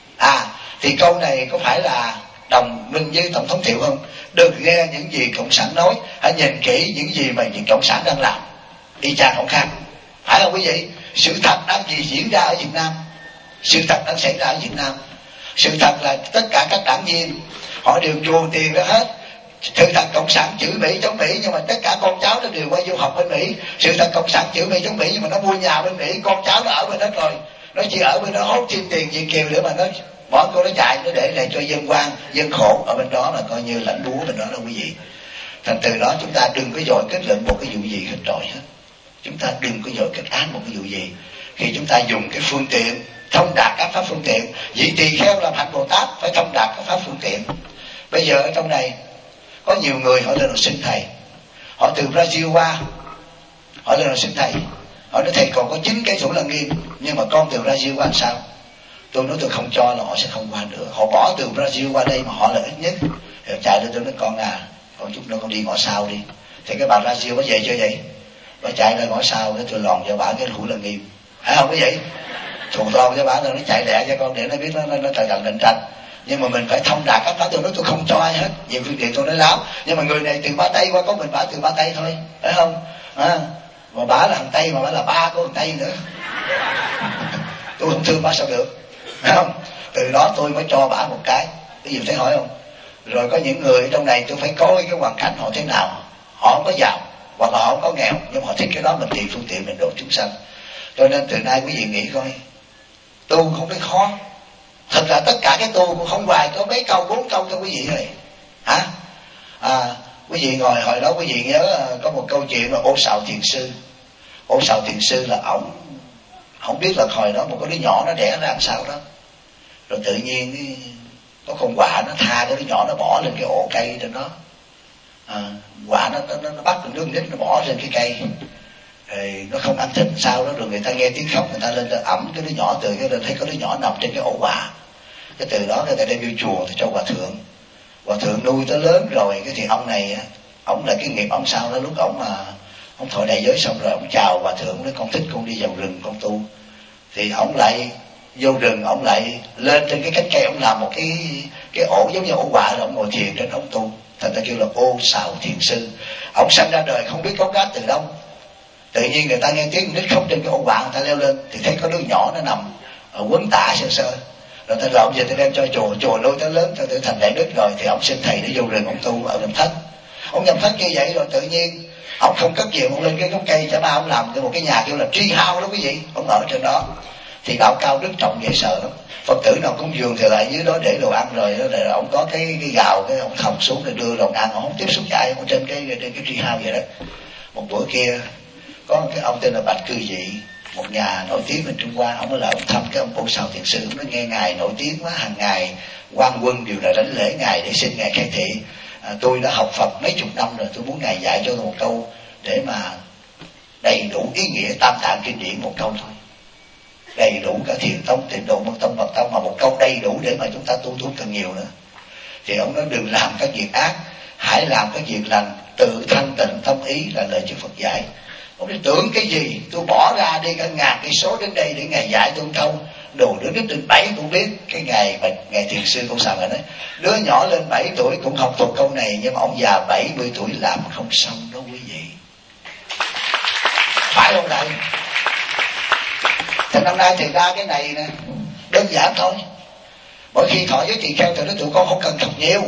Thì câu này có phải là đồng minh với Tổng thống Thiệu không? Đừng nghe những gì Cộng sản nói, hãy nhìn kỹ những gì mà những Cộng sản đang làm, y chang không khác. Phải không quý vị? Sự thật đang gì diễn ra ở Việt Nam? Sự thật đang xảy ra ở Việt Nam. Sự thật là tất cả các đảng viên họ đều chuồn tiền ra hết. Sự thật Cộng sản chửi Mỹ chống Mỹ, nhưng mà tất cả con cháu nó đều qua du học bên Mỹ. Sự thật Cộng sản chửi Mỹ chống Mỹ, nhưng mà nó mua nhà bên Mỹ, con cháu nó ở bên đó rồi. Nó chỉ ở bên đó hốt thêm tiền Việt kiều để mà nó bỏ cô nó chạy, nó để lại cho dân quan dân khổ ở bên đó, là coi như lãnh búa bên đó đó quý vị. Thành từ đó chúng ta đừng có dội kết luận một cái vụ gì hết trọi hết. Chúng ta đừng có dội kết án một cái vụ gì. Khi chúng ta dùng cái phương tiện thông đạt các pháp phương tiện, vị tỳ kheo làm hạnh Bồ Tát phải thông đạt các pháp phương tiện. Bây giờ ở trong này có nhiều người họ lên họ xin thầy, họ từ Brazil qua, họ lên họ xin thầy, họ nói thầy còn có 9 cái Thủ Lăng Nghiêm, nhưng mà con từ Brazil qua làm sao? Tôi nói tôi không cho là họ sẽ không qua nữa. Họ bỏ từ Brazil qua đây mà họ là ít nhất. Rồi chạy lên tôi nói con chút nữa con đi ngõ sau đi. Thì cái bà Brazil có về chưa vậy? Bà chạy lên ngõ sau, cái tôi lòn cho bà cái Thủ Lăng Nghiêm, phải không cái vậy? Thùng lòn cho bà, nó chạy lẹ cho con để nó biết nó trở gần định tranh. Nhưng mà mình phải thông đạt các pháp. Tôi nói tôi không cho ai hết, nhiều phương tiện tôi nói láo. Nhưng mà người này từ Ba Tây qua, có mình bả từ Ba Tây thôi, phải không? Mà bả là thằng Tây, mà bả là ba của thằng Tây nữa. Tôi không thương bả sao được, phải không? Từ đó tôi mới cho bả một cái gì thấy hỏi không? Rồi có những người ở trong này tôi phải coi cái hoàn cảnh họ thế nào. Họ không có giàu hoặc là họ không có nghèo, nhưng mà họ thích cái đó, mình tìm phương tiện mình độ chúng sanh. Cho nên từ nay quý vị nghĩ coi, tu không thấy khó. Thật ra tất cả cái tu cũng không hoài có mấy câu 4 câu cho quý vị rồi. Quý vị ngồi hồi đó quý vị nhớ có một câu chuyện là Ô Sào Thiền Sư. Ô Sào Thiền Sư là ổng không biết là hồi đó một cái đứa nhỏ nó đẻ ra làm sao đó, rồi tự nhiên có con quạ nó tha cái đứa nhỏ nó bỏ lên cái ổ cây trên đó. Quạ nó bắt con đứa nít nó bỏ trên cái cây, rồi nó không ăn thịt sao đó. Rồi người ta nghe tiếng khóc, người ta lên ẩm cái đứa nhỏ, từ cái lên thấy có đứa nhỏ nằm trên cái ổ quạ. Cái từ đó người ta đem vô chùa thì cho hòa thượng nuôi tới lớn rồi. Cái thì ông này ông là cái nghiệp ông sao đó, lúc ông thọ đại giới xong rồi ông chào hòa thượng, nói con thích con đi vào rừng con tu. Thì ông lại vô rừng, ông lại lên trên cái cánh cây, ông làm một cái ổ giống như ổ quạ, rồi ông ngồi thiền trên ông tu. Thành ta kêu là Ô Sào Thiền Sư. Ông sanh ra đời không biết gốc gác từ đâu, tự nhiên người ta nghe tiếng nít khóc trên cái ổ quạ, người ta leo lên thì thấy có đứa nhỏ nó nằm quấn tạ sơ sơ. Rồi ta lộn về ta đem cho chùa lôi tới lớn cho tới thành đại đức. Rồi thì ông xin thầy để vô rừng ông tu ở Nhậm Thất. Ông Nhậm Thất như vậy rồi tự nhiên ông không cất gì, ông lên cái gốc cây chả ba, ông làm một cái nhà kêu là Tree House đó quý vị. Ông ở trên đó thì đạo cao đức trọng dễ sợ lắm. Phật tử nào cúng dường thì lại dưới đó để đồ ăn, rồi ông có cái gạo, cái ông thòng xuống để đưa đồ ăn, ông không tiếp xúc ai, ông trên cái Tree House vậy đó. Một bữa kia có cái ông tên là Bạch Cư Dị, một nhà nổi tiếng bên Trung Hoa, ông mới lại ông thăm cái ông Ô Sào Thiền Sư. Ông nói nghe ngài nổi tiếng quá, hàng ngày quan quân đều là đánh lễ ngài để xin ngài khai thị. Tôi đã học Phật mấy chục năm rồi, tôi muốn ngài dạy cho tôi một câu để mà đầy đủ ý nghĩa tam tạng kinh điển, một câu thôi, đầy đủ cả thiền tông, tịnh độ, mật tông, Phật tông, mà một câu đầy đủ để mà chúng ta tu cần nhiều nữa. Thì ông nói đừng làm các việc ác, hãy làm các việc lành, tự thanh tịnh tâm ý là lời Chư Phật dạy. Ông đi tưởng cái gì? Tôi bỏ ra đi cả ngàn cây số đến đây để Ngài dạy tôi câu. Đồ đứa đến trên 7 cũng biết. Cái ngày thiền sư cũng sao vậy đấy. Đứa nhỏ lên 7 tuổi cũng học thuộc câu này, nhưng mà ông già 70 tuổi làm không xong đâu quý vị. Phải không thầy? Thì năm nay thì ra cái này nè, đơn giản thôi. Mỗi khi thọ giới tỳ kheo thì nói tụi con không cần học nhiều.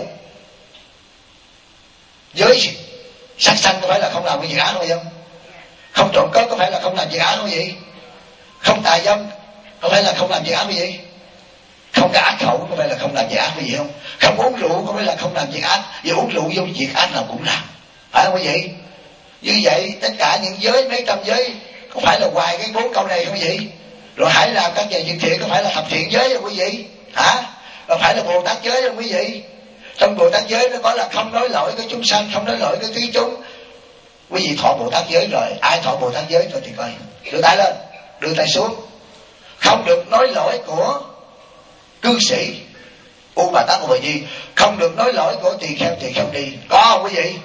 Giới sát sanh có phải là không làm cái gì ác không? Không trộm cướp có phải là không làm gì ác không vậy? Không tà dâm có phải là không làm gì ác cái gì? Không có ác khẩu có phải là không làm gì ác cái gì không? Không uống rượu có phải là không làm gì ác? Vì uống rượu vô việc ác nào cũng làm, phải không quý vị? Như vậy tất cả những giới, mấy trăm giới có phải là hoài cái 4 câu này không vậy? Rồi hãy làm các việc thiện có phải là thập thiện giới không quý vị? Hả? Có phải là Bồ Tát giới không quý vị? Trong Bồ Tát giới nó có là không nói lỗi với chúng sanh, không nói lỗi với thí chúng. Quý vị thọ Bồ Tát giới rồi, ai thọ Bồ Tát giới rồi thì coi. Đưa tay lên, đưa tay xuống. Không được nói lỗi của cư sĩ U Bà Tát của Bà Di, không được nói lỗi của tỳ kheo đi. Có không quý vị?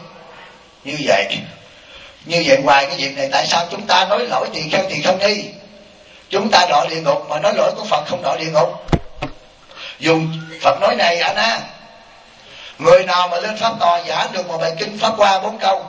Như vậy ngoài cái việc này, tại sao chúng ta nói lỗi tỳ kheo đi? Chúng ta đọa địa ngục mà nói lỗi của Phật không đọa địa ngục. Dùng Phật nói này anh á, người nào mà lên pháp tòa giảng được một bài kinh Pháp Hoa 4 câu,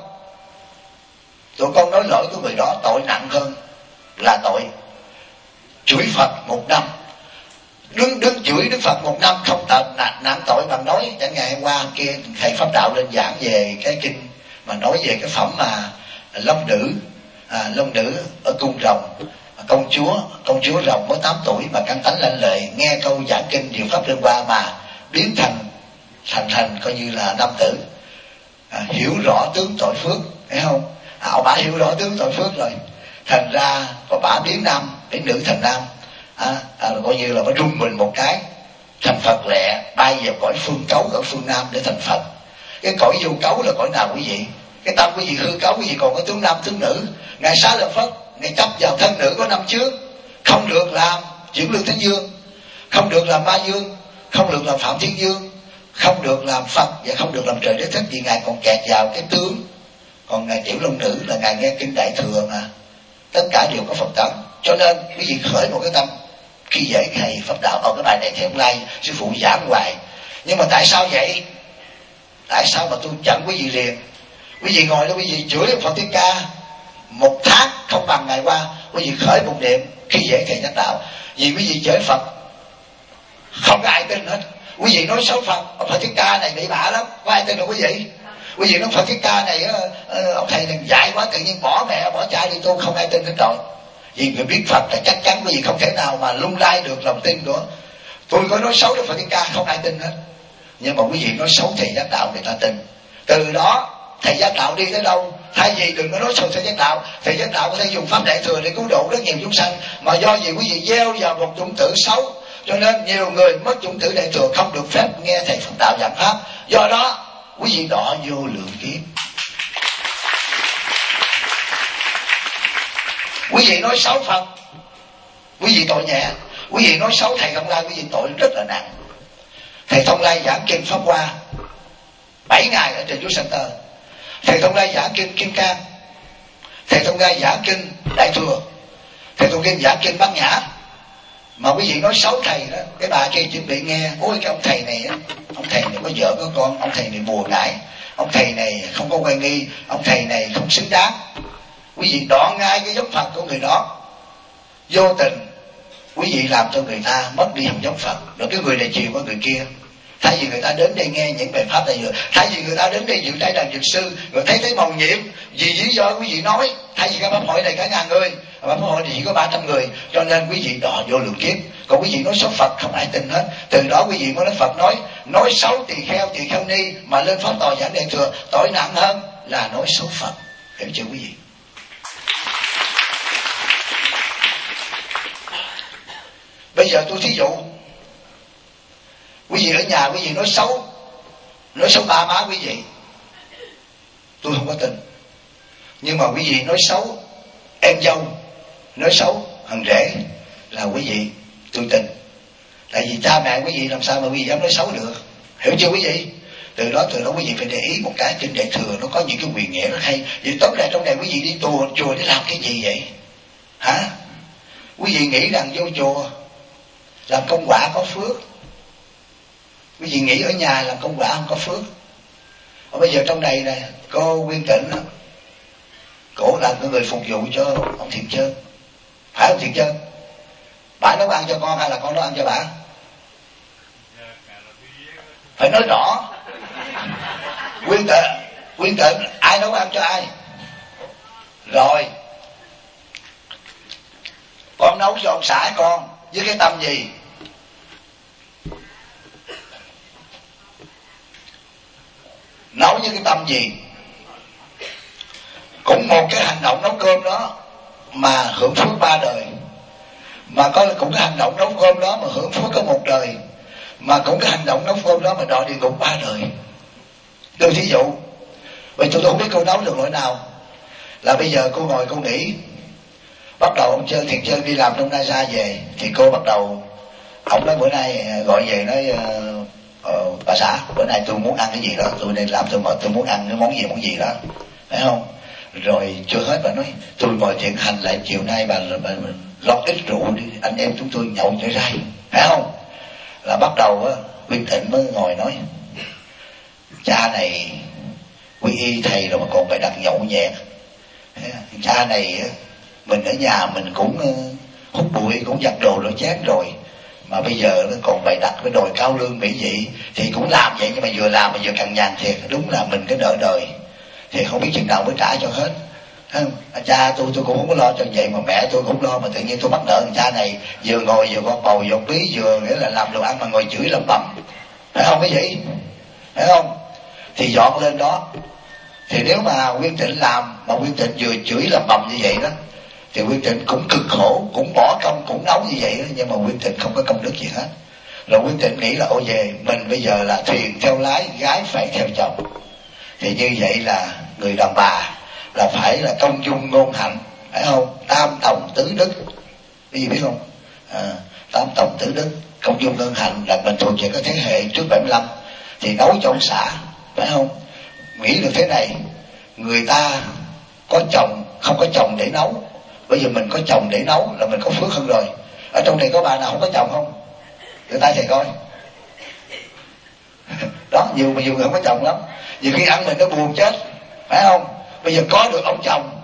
tụi con nói lỗi của người đó tội nặng hơn là tội chửi Phật 1 năm. Đứng chửi Đức Phật 1 năm không nặng tội bằng nói. Chẳng ngày hôm qua kia thầy Pháp Đạo lên giảng về cái kinh mà nói về cái phẩm mà Long Nữ ở cung Rồng, công chúa Rồng mới 8 tuổi mà căn tánh lanh lợi, nghe câu giảng kinh Diệu Pháp Liên Hoa mà biến thành coi như là nam tử, hiểu rõ tướng tội phước, thấy không? Bà hiểu rõ tướng tội phước rồi, thành ra còn bà biến nữ thành nam, coi như là bà rung mình một cái thành Phật lẹ, bay vào cõi phương cấu ở phương Nam để thành Phật. Cái cõi vô cấu là cõi nào quý vị? Cái tâm quý vị hư cấu, quý vị còn có tướng nam tướng nữ. Ngài Xá Lợi Phất, ngài chấp vào thân nữ có năm trước, không được làm chuyển lương thánh dương, không được làm ma dương, không được làm phạm thiên dương, không được làm Phật và không được làm trời đế thích, vì ngài còn kẹt vào cái tướng. Còn ngài Tiểu Long Nữ là ngài nghe kinh Đại Thừa mà, tất cả đều có Phật tánh. Cho nên quý vị khởi một cái tâm khi dễ thầy Pháp Đạo. Cái bài này thì hôm nay sư phụ giảng hoài, nhưng mà tại sao vậy? Tại sao mà tôi chặn quý vị liền? Quý vị ngồi đó quý vị chửi Phật Thích Ca 1 tháng không bằng ngày qua, quý vị khởi một niệm khi dễ thầy Giác Đạo. Vì quý vị chửi Phật không có ai tin hết. Quý vị nói xấu Phật Thích Ca này bị bạ lắm, có ai tin đâu quý vị? Quý vị nói Phật Thích Ca này ông thầy này dạy quá, tự nhiên bỏ mẹ bỏ cha đi tu, không ai tin hết rồi. Vì người biết Phật là chắc chắn quý vị không thể nào mà lung lay được lòng tin nữa. Tôi có nói xấu Đức Phật Thích Ca không ai tin hết, nhưng mà quý vị nói xấu thầy Giác Đạo người ta tin. Từ đó thầy Giác Đạo đi tới đâu, thay vì đừng có nói xấu thầy Giác Đạo, thầy Giác Đạo có thể dùng pháp Đại Thừa để cứu độ rất nhiều chúng sanh. Mà do vì quý vị gieo vào một chủng tử xấu, cho nên nhiều người mất chủng tử Đại Thừa, không được phép nghe thầy Pháp Đạo giảng pháp. Do đó quý vị đọa vô lượng kiếp. Quý vị nói xấu Phật, quý vị tội nhẹ. Quý vị nói xấu thầy Thông Lai, quý vị tội rất là nặng. Thầy Thông Lai giảng kinh Pháp Hoa 7 ngày ở trên Chúa Center. Thầy Thông Lai giảng kinh Kim Cang. Thầy Thông Lai giảng kinh Đại Thừa. Thầy Thông Lai giảng kinh Bát Nhã. Mà quý vị nói xấu thầy đó, cái bà kia chuẩn bị nghe, ôi cái ông thầy này có vợ có con, ông thầy này bùa ngải, ông thầy này không có quan nghi, ông thầy này không xứng đáng. Quý vị đoạn ngay cái giống Phật của người đó. Vô tình quý vị làm cho người ta mất đi hồng giống Phật. Rồi cái người này chịu với người kia. Thay vì người ta đến đây nghe những bài pháp này, thay vì người ta đến đây dự trái đàn dược sư, rồi thấy màu nhiệm, vì lý do quý vị nói, thay vì cái pháp hội này cả 1000 người, pháp hội này chỉ có 300 người, cho nên quý vị đọa vô lượng kiếp. Còn quý vị nói xấu Phật không ai tin hết. Từ đó quý vị mới nói Phật nói xấu tỳ kheo ni mà lên pháp tòa giảng Đại Thừa, tội nặng hơn là nói xấu Phật. Hiểu chưa quý vị? Bây giờ tôi thí dụ, quý vị ở nhà quý vị nói xấu ba má quý vị, tôi không có tin. Nhưng mà quý vị nói xấu em dâu, nói xấu thằng rể là quý vị tôi tin. Tại vì cha mẹ quý vị làm sao mà quý vị dám nói xấu được? Hiểu chưa quý vị? Từ đó quý vị phải để ý một cái, trên Đại Thừa nó có những cái quyền nghĩa rất hay. Vậy tóm lại trong này quý vị đi chùa để làm cái gì vậy hả? Quý vị nghĩ rằng vô chùa làm công quả có phước, quý vị nghĩ ở nhà làm công quả không có phước. Bây giờ trong này nè, cô Nguyên Tịnh đó, cổ là người phục vụ cho ông Thiện Trơn, phải ông Thiện Trơn? Bà nấu ăn cho con hay là con nấu ăn cho bà? Phải nói rõ. Nguyên Tịnh ai nấu ăn cho ai? Rồi con nấu cho ông xã con với cái tâm gì? Nấu với cái tâm gì? Cũng một cái hành động nấu cơm đó mà hưởng phước 3 đời, mà cũng cái hành động nấu cơm đó mà hưởng phước có 1 đời, mà cũng cái hành động nấu cơm đó mà đọa địa ngục 3 đời. Đưa thí dụ. Vậy tôi không biết cô nấu được loại nào. Là bây giờ cô ngồi cô nghĩ, bắt đầu ông Thiện Trơn đi làm trong NASA về, thì cô bắt đầu, ông nói bữa nay gọi về nói bà xã bữa nay tôi muốn ăn cái gì đó, tôi nên làm tôi muốn ăn cái món gì đó, phải không? Rồi chưa hết bà nói tôi mời Thiện Hành lại chiều nay bà lót ít rượu đi, anh em chúng tôi nhậu nhảy rai, phải không? Là bắt đầu Nguyên Tịnh mới ngồi nói, cha này quy y thầy rồi mà còn phải đặt nhậu nhẹt. Cha này mình ở nhà mình cũng hút bụi, cũng giặt đồ rửa chén rồi, mà bây giờ nó còn bày đặt cái đòi cao lương mỹ vị, thì cũng làm vậy nhưng mà vừa làm mà vừa cằn nhằn thiệt. Đúng là mình cái nợ đời thì không biết chừng nào mới trả cho hết. Cha tôi cũng không có lo cho vậy, mà mẹ tôi cũng lo, mà tự nhiên tôi bắt nợ cha này, vừa ngồi vừa con bầu vừa bí, vừa nghĩa là làm đồ ăn mà ngồi chửi lẩm bẩm, phải không cái gì? Phải không? Thì dọn lên đó. Thì nếu mà Nguyên Tịnh làm mà Nguyên Tịnh vừa chửi lẩm bẩm như vậy đó, thì Nguyên Tịnh cũng cực khổ, cũng bỏ công, cũng nấu như vậy đó, nhưng mà Nguyên Tịnh không có công đức gì hết. Rồi Nguyên Tịnh nghĩ là ôi về mình bây giờ là thuyền theo lái, gái phải theo chồng, thì như vậy là người đàn bà là phải là công dung ngôn hạnh, phải không? Tam tòng tứ đức, cái gì biết không? Tam tòng tứ đức, công dung ngôn hạnh là mình thuộc về cái thế hệ trước 75, thì nấu cho ông xã, phải không? Nghĩ được thế này, người ta có chồng không có chồng để nấu, bây giờ mình có chồng để nấu là mình có phước hơn rồi. Ở trong này có bà nào không có chồng không? Người ta thầy coi đó, nhiều người không có chồng lắm, nhiều khi ăn mình nó buồn chết, phải không? Bây giờ có được ông chồng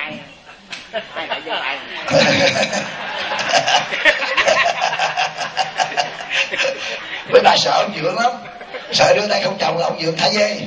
với bà sợ ông Dượng lắm, sợ đưa tay không chồng là ông Dượng thả dê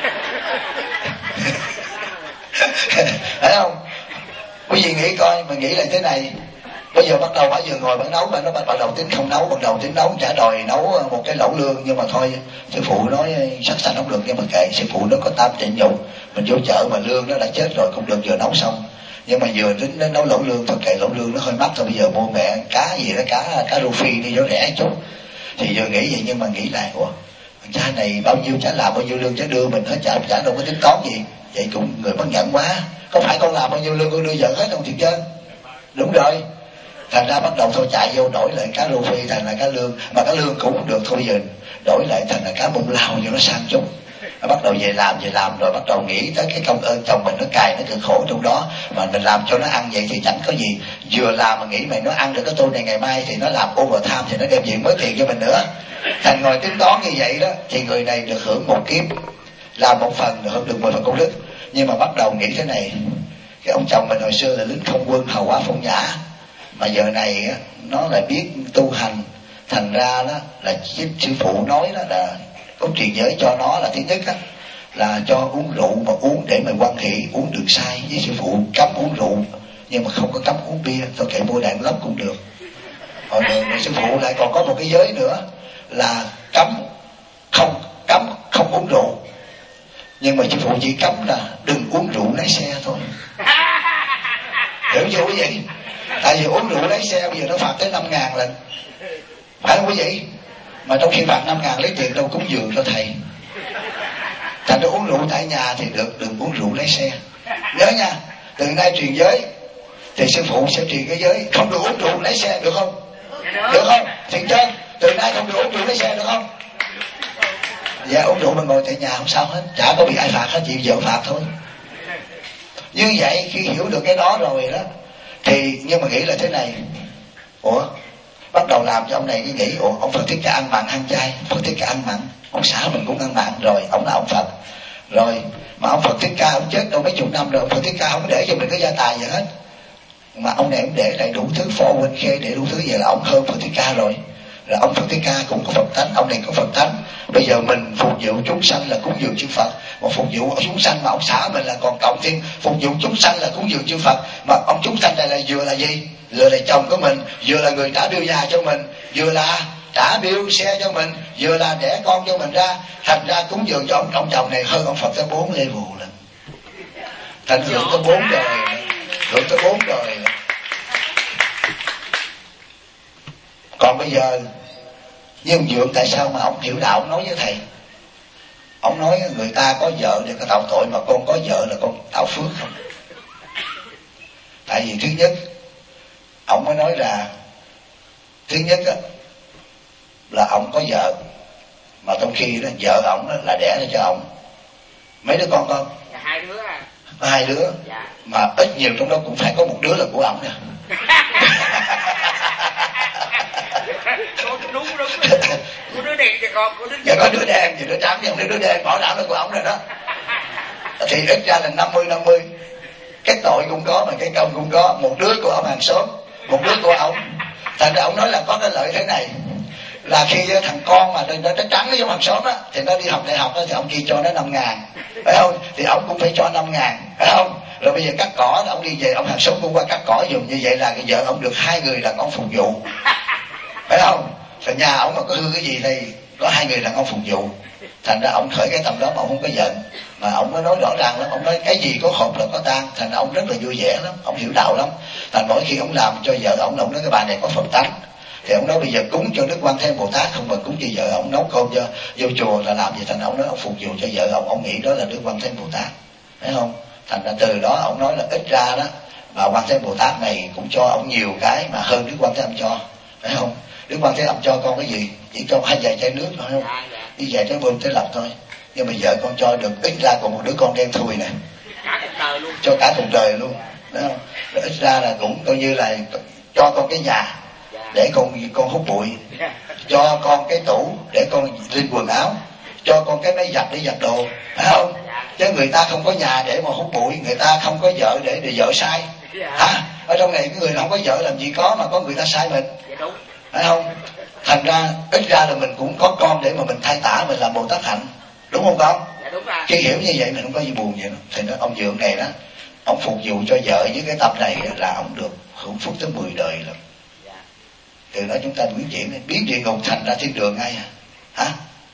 phải không? Quý vị nghĩ coi, mà nghĩ lại thế này, bây giờ bắt đầu bà vừa ngồi bà nấu, bà nó bắt đầu tính không nấu, bắt đầu tính nấu, chả đòi nấu một cái lẩu lương, nhưng mà thôi sư phụ nói sắc sanh không được, nhưng mà kệ, sư phụ nó có tam tịnh nhục, mình vô chợ mà lương nó đã chết rồi cũng được, vừa nấu xong, nhưng mà vừa tính nấu lẩu lương thôi, kệ lẩu lương nó hơi mắc thôi, bây giờ mua mẹ cá gì đó, cá rô phi đi cho rẻ chút. Thì vừa nghĩ vậy, nhưng mà nghĩ lại, ủa cha này bao nhiêu chả làm bao nhiêu lương chả đưa mình hết, chả đâu có tính toán gì, vậy cũng người bất nhẫn quá, có phải con làm bao nhiêu lương con đưa vợ hết không Thiện Trơn? Đúng rồi. Thành ra bắt đầu thôi chạy vô đổi lại cá rô phi thành là cá lương, mà cá lương cũng không được, thôi bây giờ đổi lại thành là cá bông lau cho nó sang chút. Bắt đầu về làm rồi bắt đầu nghĩ tới cái công ơn chồng mình, nó cài nó cực khổ trong đó, mà mình làm cho nó ăn vậy thì chẳng có gì, vừa làm mà nghĩ mày nó ăn được cái tô này ngày mai thì nó làm overtime thì nó đem về mới tiền cho mình nữa. Thành ngồi tính toán như vậy đó, thì người này được hưởng 1 kiếp, làm 1 phần được 10 phần công đức. Nhưng mà bắt đầu nghĩ thế này, cái ông chồng mình hồi xưa là lính không quân hầu quá phong nhã, mà giờ này nó lại biết tu hành, thành ra đó là sư phụ nói đó là có truyền giới cho nó là thứ nhất á, là cho uống rượu mà uống để mà quan hệ, uống được sai với sư phụ, cấm uống rượu nhưng mà không có cấm uống bia, tôi kệ mua đàn lắm cũng được. Rồi sư phụ lại còn có một cái giới nữa là cấm không uống rượu, nhưng mà sư phụ chỉ cấm là đừng uống rượu lái xe thôi. Hiểu chưa quý vị? Tại vì uống rượu lái xe bây giờ nó phạt tới 5.000 lần, phải không quý vị? Mà trong khi phạt 5.000 lấy tiền đâu cúng dường cho thầy. Thành ra uống rượu tại nhà thì được, đừng uống rượu lái xe. Nhớ nha, từ nay truyền giới thì sư phụ sẽ truyền cái giới không được uống rượu lái xe, được không? Được không? Thiện Trơn, từ nay không được uống rượu lái xe được không? Dạ uống rượu mà ngồi tại nhà không sao hết, chả có bị ai phạt hết, chị vợ phạt thôi. Như vậy khi hiểu được cái đó rồi đó thì, nhưng mà nghĩ là thế này, ủa bắt đầu làm cho ông này cái nghĩ, ủa ông Phật Thích Ca ăn mặn ăn chay, Phật Thích Ca ăn mặn, ông xã mình cũng ăn mặn, rồi ông là ông Phật rồi, mà ông Phật Thích Ca ông chết đâu mấy chục năm rồi, ông Phật Thích Ca không để cho mình cái gia tài gì hết, mà ông này ông để lại đủ thứ phô quên khê, để đủ thứ, vậy là ông hơn Phật Thích Ca rồi. Là ông Phật Thích Ca cũng có Phật tánh, ông này có Phật tánh. Bây giờ mình phục vụ chúng sanh là cúng dường chư Phật, mà phục vụ chúng sanh mà ông xã mình là còn cộng thêm phục vụ chúng sanh là cúng dường chư Phật. Mà ông chúng sanh này là vừa là gì? Vừa là chồng của mình, vừa là người trả bill nhà cho mình, vừa là trả bill xe cho mình, vừa là đẻ con cho mình ra. Thành ra cúng dường cho ông chồng này hơn ông Phật tới 4 level lần. Thành hưởng tới 4 đời, hưởng tới 4 đời. Còn bây giờ nhưng Dượng tại sao mà ông hiểu đạo, ông nói với thầy, ông nói người ta có vợ để có tạo tội, mà con có vợ là con tạo phước không? Tại vì thứ nhất ông mới nói là, thứ nhất á, là ông có vợ, mà trong khi đó vợ ông là đẻ ra cho ông mấy đứa con không?
Dạ, 2 đứa à.
Có 2 đứa. Dạ. Mà ít nhiều trong đó cũng phải có một đứa là của ông nè.
Đúng có đứa đen thì con, có đứa
dạ, có đứa đen thì đứa trắng, nhưng đứa đen bảo đảm là của ông rồi đó. Thì ít ra là 50-50, cái tội cũng có mà cái công cũng có. Một đứa của ông hàng xóm, một đứa của ông. Thành ra ông nói là có cái lợi thế này, là khi thằng con mà nó trắng với hàng xóm á, thì nó đi học đại học đó, thì ông kia cho nó 5.000, phải không? Thì ông cũng phải cho 5.000, phải không? Rồi bây giờ cắt cỏ, ông đi về, ông hàng xóm cũng qua cắt cỏ dùng, như vậy là vợ ông được 2 người đàn ông phục vụ, phải không? Rồi nhà ông mà có hư cái gì thì có 2 người đàn ông phục vụ. Thành ra ông khởi cái tâm đó mà ông không có giận, mà ông mới nói rõ ràng lắm, ông nói cái gì có hộp là có tan. Thành ra ông rất là vui vẻ lắm, ông hiểu đạo lắm. Thành mỗi khi ông làm cho vợ ông nói cái bà này có Phật tánh, thì ông nói bây giờ cúng cho Đức Quan Thế Bồ Tát không, mà cúng cho vợ ông, nấu cơm cho vô chùa là làm gì. Thành ông nói ông phục vụ cho vợ ông nghĩ đó là Đức Quan Thế Bồ Tát, thấy không? Thành ra từ đó ông nói là ít ra đó mà Quan Thế Bồ Tát này cũng cho ông nhiều cái mà hơn Đức Quan Thế Âm cho, phải không? Đức Quan Thế Âm cho con cái gì? Chỉ cho 2 vài chai nước thôi, không? Đi vài trái bơm tới lọc thôi. Nhưng mà vợ con cho được ít ra còn một đứa con đen thui này,
cả cuộc đời luôn,
cho cả cuộc đời luôn, phải không? Rồi ít ra là cũng coi như là cho con cái nhà để con hút bụi, cho con cái tủ để con riêng quần áo, cho con cái máy giặt để giặt đồ, phải không? Chứ người ta không có nhà để mà hút bụi, người ta không có vợ để vợ sai, hả? Ở trong này cái người không có vợ làm gì có mà có người ta sai mình, phải không? Thành ra ít ra là mình cũng có con để mà mình thay tả mình làm Bồ Tát hạnh, đúng không con?
Dạ, đúng rồi.
Khi hiểu như vậy mình không có gì buồn vậy đó. Thì đó, ông Dượng này đó, ông phục vụ cho vợ với cái tâm này là ông được hưởng phúc tới 10 đời lắm. Từ đó chúng ta biến địa ngục thành ra thiên đường ngay à, hả?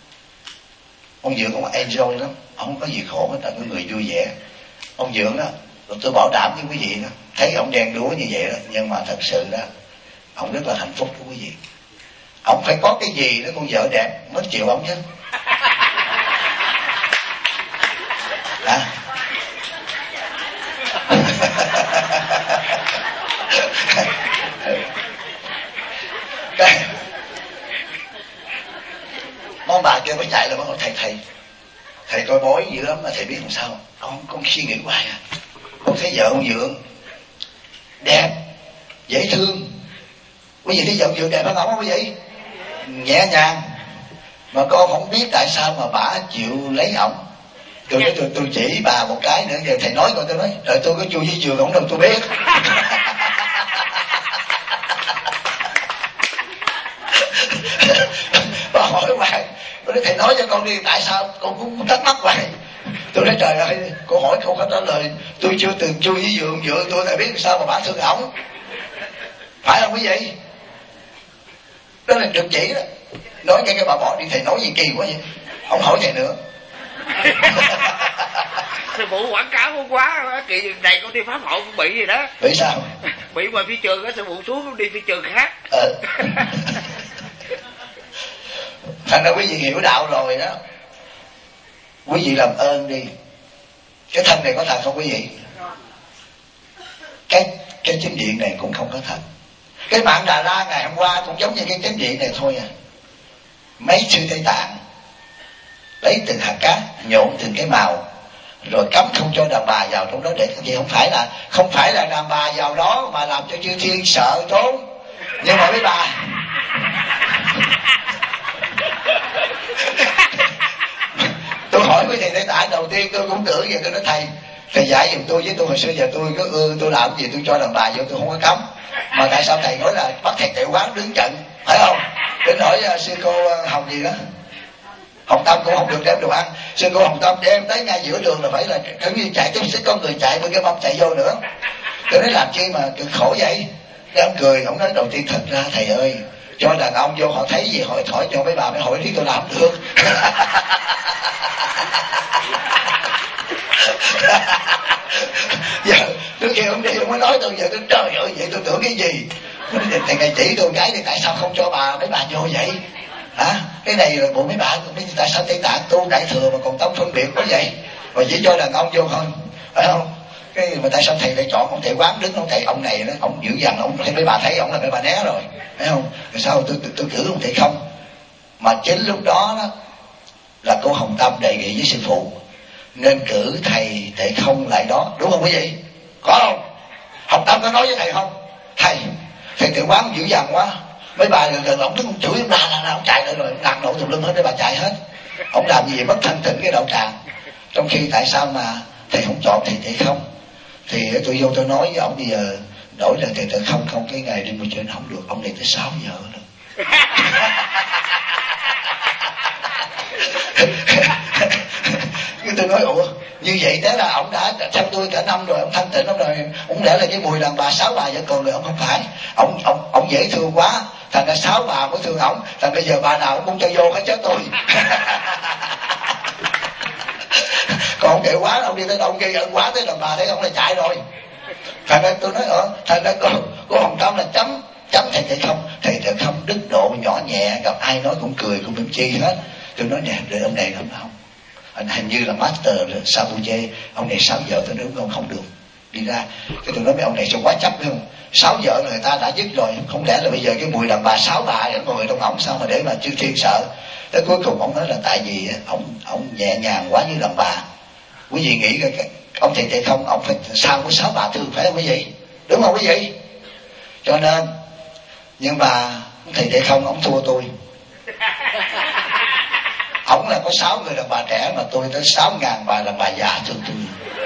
Ông Dượng ông enjoy lắm, ông không có gì khổ hết, là cái người vui vẻ. Ông Dượng đó, tôi bảo đảm với quý vị đó, thấy ông đen đúa như vậy đó, nhưng mà thật sự đó ông rất là hạnh phúc của quý vị. Ông phải có cái gì đó con vợ đẹp mới chịu ông chứ, hả? Món bà kia mới chạy là bảo thầy coi bói dữ lắm mà thầy biết làm sao. Ông con suy nghĩ hoài à, con thấy vợ ông Dượng đẹp, dễ thương. Quý vị thấy vợ ông Dượng đẹp hơn ông không quý vị? Nhẹ nhàng. Mà con không biết tại sao mà bà chịu lấy ổng. Tôi chỉ bà một cái nữa, giờ thầy nói coi, tôi nói rồi tôi có chui dưới giường ổng đâu tôi biết. Bà hỏi hoài, tôi nói thầy nói cho con đi, tại sao con cũng thắc mắc hoài. Tôi nói trời ơi, cô hỏi không có trả lời, tôi chưa từng chui dưới giường vợ tôi, thầy biết sao mà bà thương ổng, phải không quý vị? Đó là được chỉ đó. Nói cái bà bỏ đi, thầy nói gì kỳ quá vậy, không hỏi thầy nữa.
Thầy vụ quảng cáo không quá, kỳ này con đi pháp hội cũng bị gì đó.
Bị sao?
Bị ngoài phi trường á, thầy vụ xuống đi phi trường khác.
Thành ra quý vị hiểu đạo rồi đó, quý vị làm ơn đi. Cái thân này có thật không quý vị? Cái chánh điện này cũng không có thật. Cái mạng Đà La ngày hôm qua cũng giống như cái chánh điện này thôi à. Mấy sư Tây Tạng lấy từng hạt cát nhộn từng cái màu, rồi cấm không cho đàn bà vào trong đó. Để cái gì không phải là đàn bà vào đó mà làm cho chư thiên sợ trốn. Nhưng mà mấy bà tôi hỏi với thầy Tây Tạng đầu tiên tôi cũng tưởng vậy, tôi nói thầy dạy giùm tôi, với tôi hồi xưa giờ tôi làm gì tôi cho đàn bà vô tôi không có cấm, mà tại sao thầy nói là bắt thầy Tệ Quán đứng trận, phải không? Đến hỏi sư cô Hồng gì đó, Hồng Tâm cũng không được đem đồ ăn. Sư cô Hồng Tâm đem tới ngay giữa đường là phải là cứ như chạy tiếp xích, có người chạy với cái mông chạy vô nữa. Tôi nói làm chi mà cực khổ vậy? Ông cười, ông nói đầu tiên thật ra thầy ơi, cho đàn ông vô họ thấy gì hỏi thổi, cho mấy bà mới hỏi lý tôi làm được. Giờ tôi kêu ông đi, ông mới nói tôi, giờ tôi trời ơi vậy tôi tưởng cái gì? Thầy ngày chỉ tôi cái thì tại sao không cho mấy bà vô vậy? Hả? Cái này là bộ mấy bà, tại sao Tây Tạng tu đại thừa mà còn tông phân biệt có vậy? Mà chỉ cho đàn ông vô thôi, phải không? Cái mà tại sao thầy lại chọn ông Thầy Quán đứng? Ông thầy ông này đó, ông dữ dằn, ông thấy mấy bà thấy ông là mấy bà né rồi, phải không? Rồi sao tôi cử ông Thầy Không? Mà chính lúc đó là cô Hồng Tâm đề nghị với sư phụ nên cử thầy Tệ Không lại đó, đúng không quý vị? Có không? Hồng Tâm có nói với thầy không? Thầy Tệ Quán dữ dằn quá, mấy bà gần ông đứng chửi ông la ông chạy lại rồi nặng nổ tùm lum hết, mấy bà chạy hết. Ông làm gì mất thanh tịnh cái đạo tràng? Trong khi tại sao mà thầy không chọn thầy Tệ Không? Thì tôi vô tôi nói với ông bây giờ đổi là thầy Tệ Không cái ngày đi một chuyện không được, ông này tới 6 giờ nữa. Tôi nói ủa như vậy thế là ông đã chăm tôi cả năm rồi, ông thanh tịnh lắm rồi, ông để là cái mùi đàn bà 6 bà vẫn còn được. Ông không phải, ông dễ thương quá, thành ra 6 bà mới thương ổng, thành bây giờ bà nào cũng muốn cho vô hết chết tôi. Còn ông kệ quá, ông đi tới đâu ông gây ơn quá tới đàn bà thấy ông là chạy rồi. Thành ra tôi nói thành ra cô Hồng Tâm là chấm thầy Tệ Không. Thầy Tệ Không đức độ nhỏ nhẹ, gặp ai nói cũng cười cũng mỉm chi hết. Tôi nói nè, để ông này lắm không? Anh hình như là master Sabuche, ông này 6 giờ tôi nói không được đi ra. Cái tôi nói mấy ông này sao quá chấp không? 6 giờ người ta đã dứt rồi, không lẽ là bây giờ cái mùi đàn bà 6 bà ngồi trong ổng sao mà để mà chư thiên sợ? Tới cuối cùng ông nói là tại vì ông nhẹ nhàng quá như đàn bà. Quý vị nghĩ cái ông thầy Tệ Không ông phải sao có 6 bà thương, phải không quý vị? Đúng không quý vị? Cho nên nhưng mà thầy Tệ Không ông thua tôi. Ông là có 6 người đàn bà trẻ mà tôi tới 6.000 bà đàn bà già thương tôi.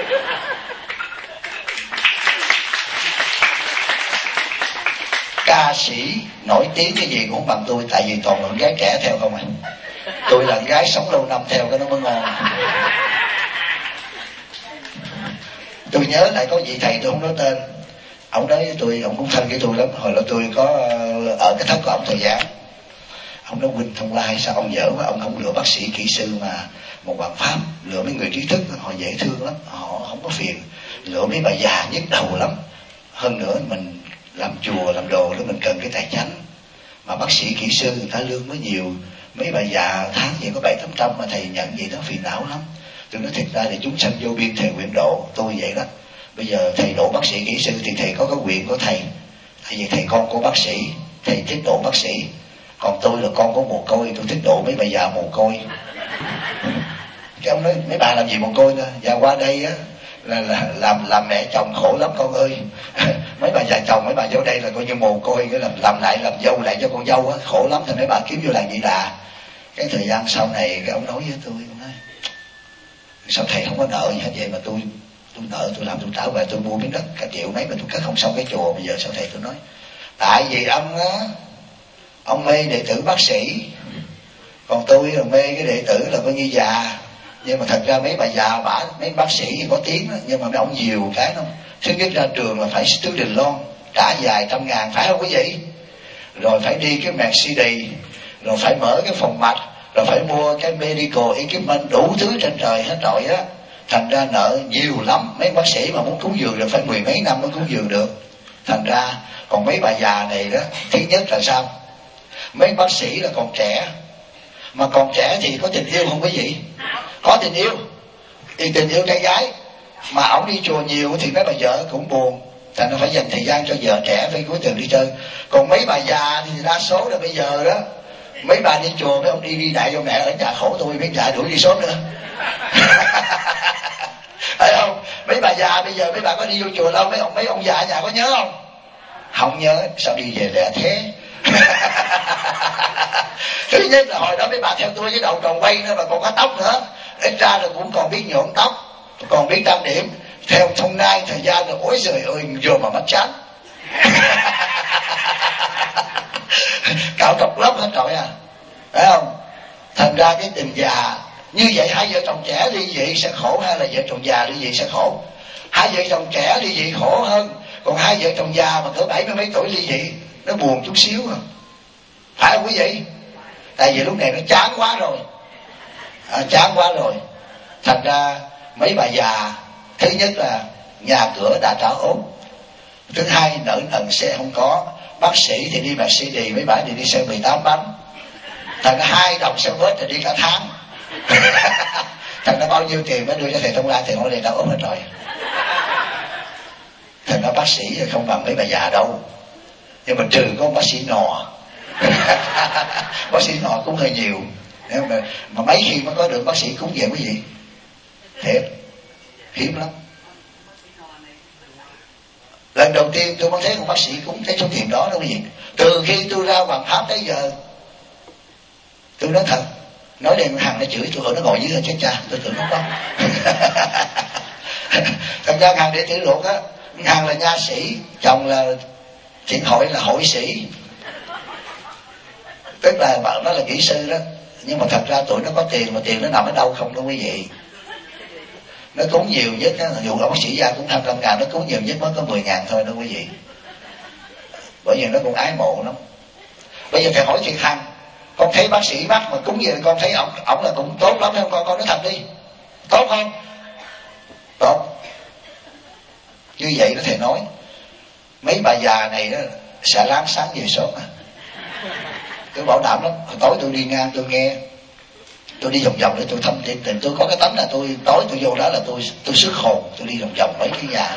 Ca sĩ nổi tiếng cái gì cũng không bằng tôi, tại vì toàn là gái trẻ theo không à. Tôi là gái sống lâu năm theo cái nó mới ngon. Tôi nhớ lại có vị thầy tôi không nói tên, ông nói với tôi, ông cũng thân với tôi lắm. Hồi đó tôi có ở cái thất của ông thời gian, ông nói Huynh Thông Lai sao ông dở quá, ông không lựa bác sĩ kỹ sư mà một bằng pháp, lựa mấy người trí thức họ dễ thương lắm, họ không có phiền, lựa mấy bà già nhức đầu lắm. Hơn nữa mình làm chùa làm đồ đó mình cần cái tài chánh, mà bác sĩ kỹ sư người ta lương mới nhiều, mấy bà già tháng vậy có 700-800 mà thầy nhận vậy đó phiền não lắm. Tôi nói thật ra để chúng sanh vô biên thầy nguyện độ tôi vậy đó. Bây giờ thầy độ bác sĩ kỹ sư thì thầy có cái quyền của thầy, tại vì thầy con của bác sĩ, thầy thích độ bác sĩ. Còn tôi là con của mồ côi, tôi thích độ mấy bà già mồ côi. Cái ông nói mấy bà làm gì mồ côi nữa, già qua đây á là làm mẹ chồng khổ lắm con ơi. Mấy bà già chồng mấy bà vô đây là coi như mồ côi, cái làm lại làm dâu lại cho con dâu á, khổ lắm. Thì mấy bà kiếm vô làm gì đà. Cái thời gian sau này cái ông nói với tôi, ông nói sao thầy không có nợ gì hết vậy mà tôi nợ, tôi làm tôi trả về, tôi mua miếng đất cả triệu mấy mà tôi cất không xong cái chùa. Bây giờ sao thầy? Tôi nói tại vì ông mê đệ tử bác sĩ, còn tôi là mê cái đệ tử là coi như già. Nhưng mà thật ra mấy bà già mấy bác sĩ có tiếng đó, nhưng mà mấy ông nhiều cái không. Thứ nhất ra trường là phải tứ Đình Loan trả vài trăm ngàn, phải không quý vị? Rồi phải đi cái Mercedes, rồi phải mở cái phòng mạch, rồi phải mua cái medical equipment đủ thứ trên trời hết rồi á. Thành ra nợ nhiều lắm. Mấy bác sĩ mà muốn cúng dường rồi phải 10 mấy năm mới cúng dường được. Thành ra còn mấy bà già này đó, thứ nhất là sao? Mấy bác sĩ là còn trẻ, mà còn trẻ thì có tình yêu không quý vị? Có tình yêu, thì tình yêu trai gái. Mà ổng đi chùa nhiều thì mấy bà vợ cũng buồn, thành ra phải dành thời gian cho vợ trẻ, phải cuối tuần đi chơi. Còn mấy bà già thì đa số là bây giờ đó Mấy bà đi chùa mấy ông đi đại vô mẹ ở nhà khổ tôi, mấy nhà đuổi đi sớm nữa. Thấy không? Mấy bà già bây giờ mấy bà có đi vô chùa đâu, mấy ông già ở nhà có nhớ không? Không nhớ. Sao đi về lẹ thế? Thứ nhất là hồi đó mấy bà theo tôi với đầu tròn quay nữa, mà còn có tóc nữa, ít ra là cũng còn biết nhuộm tóc, còn biết trang điểm. Theo thông nay thời gian rồi, ôi trời ơi, vừa mà mắt chán. Cạo trọc lắm hết rồi à, phải không? Thành ra cái tình già như vậy, hai vợ chồng trẻ ly dị sẽ khổ hay là vợ chồng già ly dị sẽ khổ? Hai vợ chồng trẻ ly dị khổ hơn, còn hai vợ chồng già mà cỡ 70 mấy tuổi ly dị nó buồn chút xíu à, phải không quý vị? Tại vì lúc này nó chán quá rồi, chán quá rồi. Thành ra mấy bà già, thứ nhất là nhà cửa đã trả ốm, thứ hai nợ nần xe không có, bác sĩ thì đi Mercedes, mấy bà thì đi xe 18 bánh. Thành ra 2 đồng xe bớt thì đi cả tháng. Thành ra bao nhiêu tiền mới đưa cho thầy Thông Lai, thầy Thông Lai đã ốm hết rồi. Thành ra bác sĩ không bằng mấy bà già đâu, nhưng mà trừ có bác sĩ nò. Bác sĩ nò cũng hơi nhiều, mà mấy khi mới có được bác sĩ cúng về quý vị, thiệt hiếm lắm. Lần đầu tiên tôi mới thấy một bác sĩ cúng cái số tiền đó đâu quý vị. Từ khi tôi ra Hoàng Pháp tới giờ, tôi nói thật, nói đây hàng nó chửi tôi, nó ngồi dưới là chết cha, tôi tưởng nó có. Thật ra hàng đệ tử ruột á, hàng là nha sĩ, chồng là thiện hội là hội sĩ, tức là bạn đó là kỹ sư đó. Nhưng mà thật ra tụi nó có tiền, mà tiền nó nằm ở đâu không đâu quý vị. Nó cúng nhiều nhất á, dù ông bác sĩ gia cũng 200.000, nó cúng nhiều nhất mới có 10.000 thôi đó quý vị. Bởi vì nó cũng ái mộ lắm. Bây giờ thầy hỏi thiệt Hằng, con thấy bác sĩ mắt mà cúng gì con thấy ổng là cũng tốt lắm không? Con nói thật đi, tốt không? Tốt. Như vậy đó thầy nói, mấy bà già này đó xà láng sáng về sớm à. Tôi bảo đảm lắm. Hồi tối tôi đi ngang tôi nghe, tôi đi vòng vòng để tôi thăm tình. Tôi có cái tấm là tôi tối tôi vô đó là tôi sức hồn, tôi đi vòng vòng mấy cái nhà.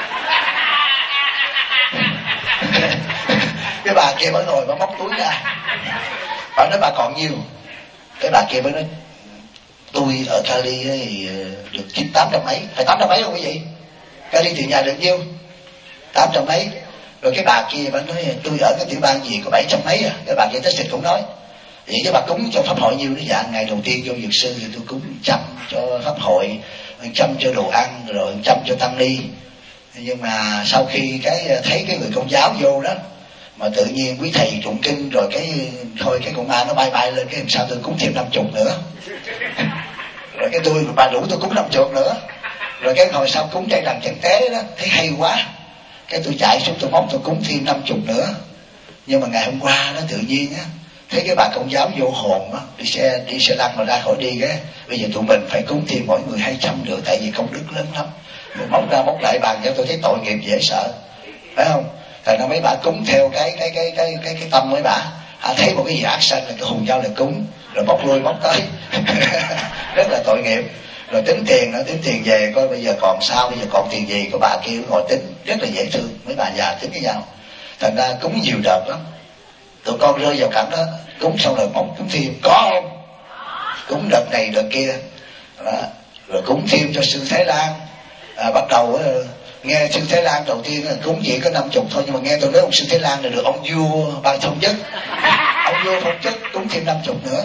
Cái bà kia mới ngồi, bà móc túi ra, bà nói bà còn nhiêu. Cái bà kia mới nói tôi ở Cali thì được 800 mấy, phải 800 mấy không quý vị? Cali thì nhà được nhiêu? 800 mấy. Rồi cái bà kia bà nói tôi ở cái tiểu bang gì có 700 mấy à. Cái bà kia tới xịt cũng nói vậy cái bà cúng cho pháp hội nhiêu đó. Dạ ngày đầu tiên vô dược sư thì tôi cúng 100 cho pháp hội, 100 cho đồ ăn, rồi 100 cho tăng ni. Nhưng mà sau khi thấy cái người công giáo vô đó, mà tự nhiên quý thầy tụng kinh rồi thôi cái con ma nó bay lên, cái làm sao tôi cúng thêm 50 nữa. Rồi cái bà đủ tôi cúng 50 nữa. Rồi cái hồi sau cúng chạy đằng chân tế đó, thấy hay quá, cái tôi chạy xuống tôi móc tôi cúng thêm 50 nữa. Nhưng mà ngày hôm qua đó tự nhiên á, thấy cái bà công giáo vô hồn á, đi xe lăn mà ra khỏi đi cái bây giờ tụi mình phải cúng thêm mỗi người 200 nữa, tại vì công đức lớn lắm. Rồi móc ra móc lại bàn cho tôi thấy tội nghiệp dễ sợ, phải không? Thành ra mấy bà cúng theo cái tâm mấy bà, thấy một cái gì ác sanh là cái hùng dao là cúng, rồi bóc lui bóc tới. Rất là tội nghiệp. Rồi tính tiền về coi bây giờ còn sao, bây giờ còn tiền gì, có bà kia ngồi tính rất là dễ thương. Mấy bà già tính với nhau. Thành ra cúng nhiều đợt lắm, tụi con rơi vào cảnh đó, cúng xong rồi mong cúng thêm, có không? Cúng đợt này đợt kia đó. Rồi cúng thêm cho sư Thái Lan. Bắt đầu nghe sư Thái Lan đầu tiên cúng chỉ có 50 thôi, nhưng mà nghe tôi nói ông sư Thái Lan là được ông vua ban thông chức, ông vua thông chức cúng thêm 50 nữa.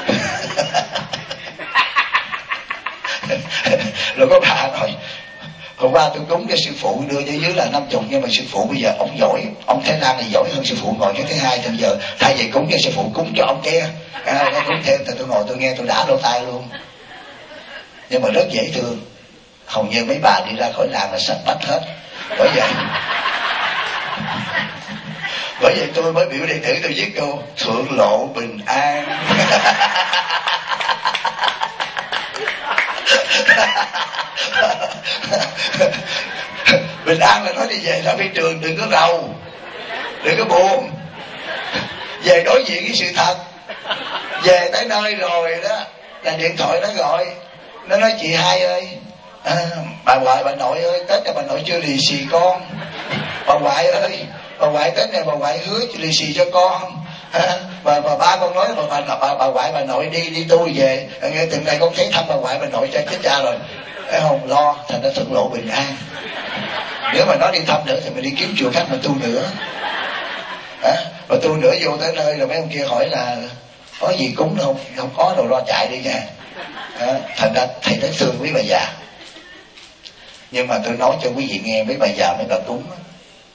Rồi có bà nói hôm qua tôi cúng cho sư phụ đưa cho dưới là 50, nhưng mà sư phụ bây giờ ông giỏi, ông Thái Lan này giỏi hơn sư phụ ngồi cái thứ hai. Thì bây giờ thay vì cúng cho sư phụ cúng cho ông kia, cúng thêm thì tôi ngồi tôi nghe tôi đã lỗ tai luôn. Nhưng mà rất dễ thương, hầu như mấy bà đi ra khỏi làng là sạch bách hết. Bởi vậy tôi mới biểu đệ tử tôi viết câu thượng lộ bình an. Bình an là nói đi về ra phi trường, đừng có rầu, đừng có buồn, về đối diện với sự thật. Về tới nơi rồi đó là điện thoại nó gọi, nó nói chị Hai ơi, bà ngoại bà nội ơi, Tết này bà nội chưa lì xì con. Bà ngoại ơi, bà ngoại Tết này bà ngoại hứa lì xì cho con. Mà ba con nói bà ngoại bà nội đi tu về, nghe từng này con thấy thăm bà ngoại bà nội cho chết cha rồi, thấy không, lo thành ra thuận lộ bình an. Nếu mà nó đi thăm nữa thì mình đi kiếm chùa khác mà tu nữa. Mà tu nữa vô tới nơi rồi mấy ông kia hỏi là có gì cúng không, không có đâu, lo chạy đi nha. Thành ra thầy rất thương quý bà già. Nhưng mà tôi nói cho quý vị nghe, mấy bà già mấy bà cúng đó,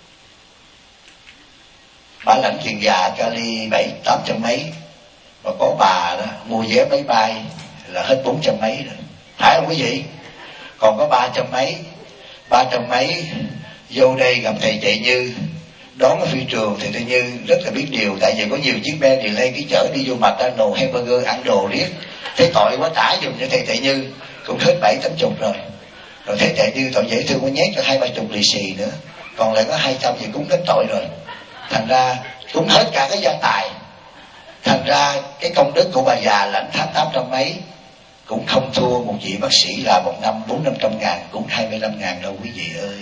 bà lãnh tiền già Cali 700-800 mấy, mà có bà đó mua vé máy bay là hết 400 mấy rồi, phải không quý vị? Còn có 300 mấy vô đây gặp thầy Chạy Như đón ở phi trường thì Thầy Như rất là biết điều, tại vì có nhiều chiếc be delay cái chở đi vô McDonald's, hamburger ăn đồ riết, thấy tội quá trả dùm cho thầy Chạy Như cũng hết 7-80 rồi. Rồi thấy Chạy Như tội dễ thương có nhét cho 20-30 lì xì nữa, còn lại có 200 thì cũng hết tội rồi. Thành ra cũng hết cả cái gia tài. Thành ra cái công đức của bà già lãnh tháng 800 mấy cũng không thua một vị bác sĩ là một năm 400-500 ngàn, cũng 25 ngàn đâu quý vị ơi.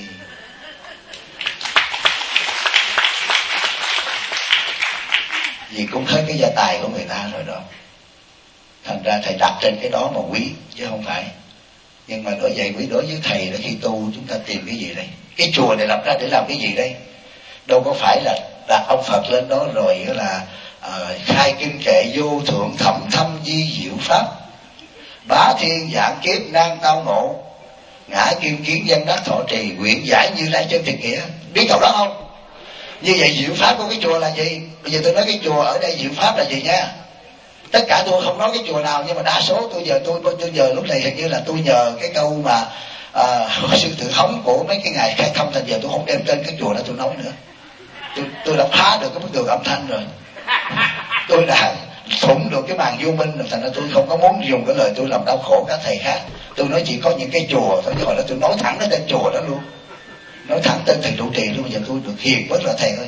Vì cũng hết cái gia tài của người ta rồi đó. Thành ra thầy đặt trên cái đó mà quý chứ không phải. Nhưng mà đối vậy quý, đối với thầy đó, khi tu chúng ta tìm cái gì đây? Cái chùa này lập ra để làm cái gì đây? Đâu có phải là đặt ông Phật lên đó rồi là khai kinh kệ vô thượng thẩm thâm di diệu pháp, bá thiên giảng kiếp nan tao ngộ, ngã kim kiến dân đắc thọ trì, quyển giải Như Lai chân thiệt nghĩa. Biết câu đó không? Như vậy diệu pháp của cái chùa là gì? Bây giờ tôi nói cái chùa ở đây diệu pháp là gì nha. Tất cả tôi không nói cái chùa nào, nhưng mà đa số tôi giờ lúc này hình như là tôi nhờ cái câu mà sư tự hóng của mấy cái ngày khai thông, thành giờ tôi không đem tên cái chùa đó tôi nói nữa. Tôi đã phá được cái bức tường âm thanh rồi, tôi đã thủng được cái màn vô minh rồi, thành ra tôi không có muốn dùng cái lời tôi làm đau khổ các thầy khác. Tôi nói chỉ có những cái chùa thôi, chứ hồi đó tôi nói thẳng cái tên chùa đó luôn, nói thẳng tên thầy trụ trì luôn. Bây giờ tôi được hiền bớt là thầy ơi.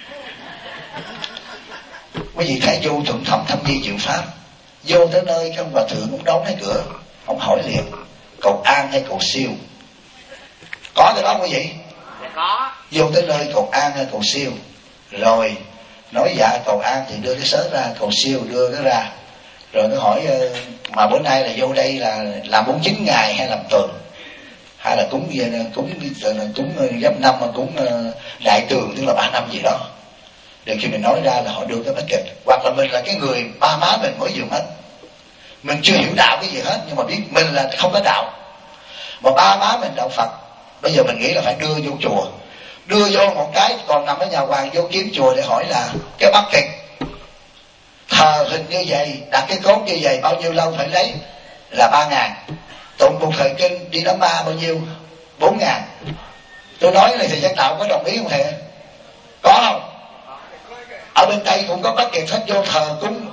Quý vị thấy vô thượng thẩm thâm di diệu pháp, vô tới nơi các ông bà thượng cũng đóng cái cửa, ông hỏi liền cầu an hay cầu siêu? Có cái đó quý vị?
Có.
Vô tới nơi cầu an hay cầu siêu? Rồi nói dạ cầu an thì đưa cái sớ ra, cầu siêu đưa cái ra. Rồi nó hỏi mà bữa nay là vô đây là làm 49 ngày hay làm tuần, hay là cúng giáp năm mà cúng đại tường, tức là 3 năm gì đó. Để khi mình nói ra là họ đưa cái bát kịch. Hoặc là mình là cái người ba má mình mới vừa mất, mình chưa hiểu đạo cái gì hết, nhưng mà biết mình là không có đạo, mà ba má mình đạo Phật. Bây giờ mình nghĩ là phải đưa vô chùa, đưa vô một cái còn nằm ở nhà hoàng, vô kiếm chùa để hỏi là cái bát kịch thờ hình như vậy, đặt cái cốt như vậy bao nhiêu lâu phải lấy, là 3.000. Tụng một thời kinh đi đám ma bao nhiêu, 4.000. Tôi nói này thì dân đạo có đồng ý không thầy? Có không? Ở bên Tây cũng có bát kịch hết, vô thờ cúng,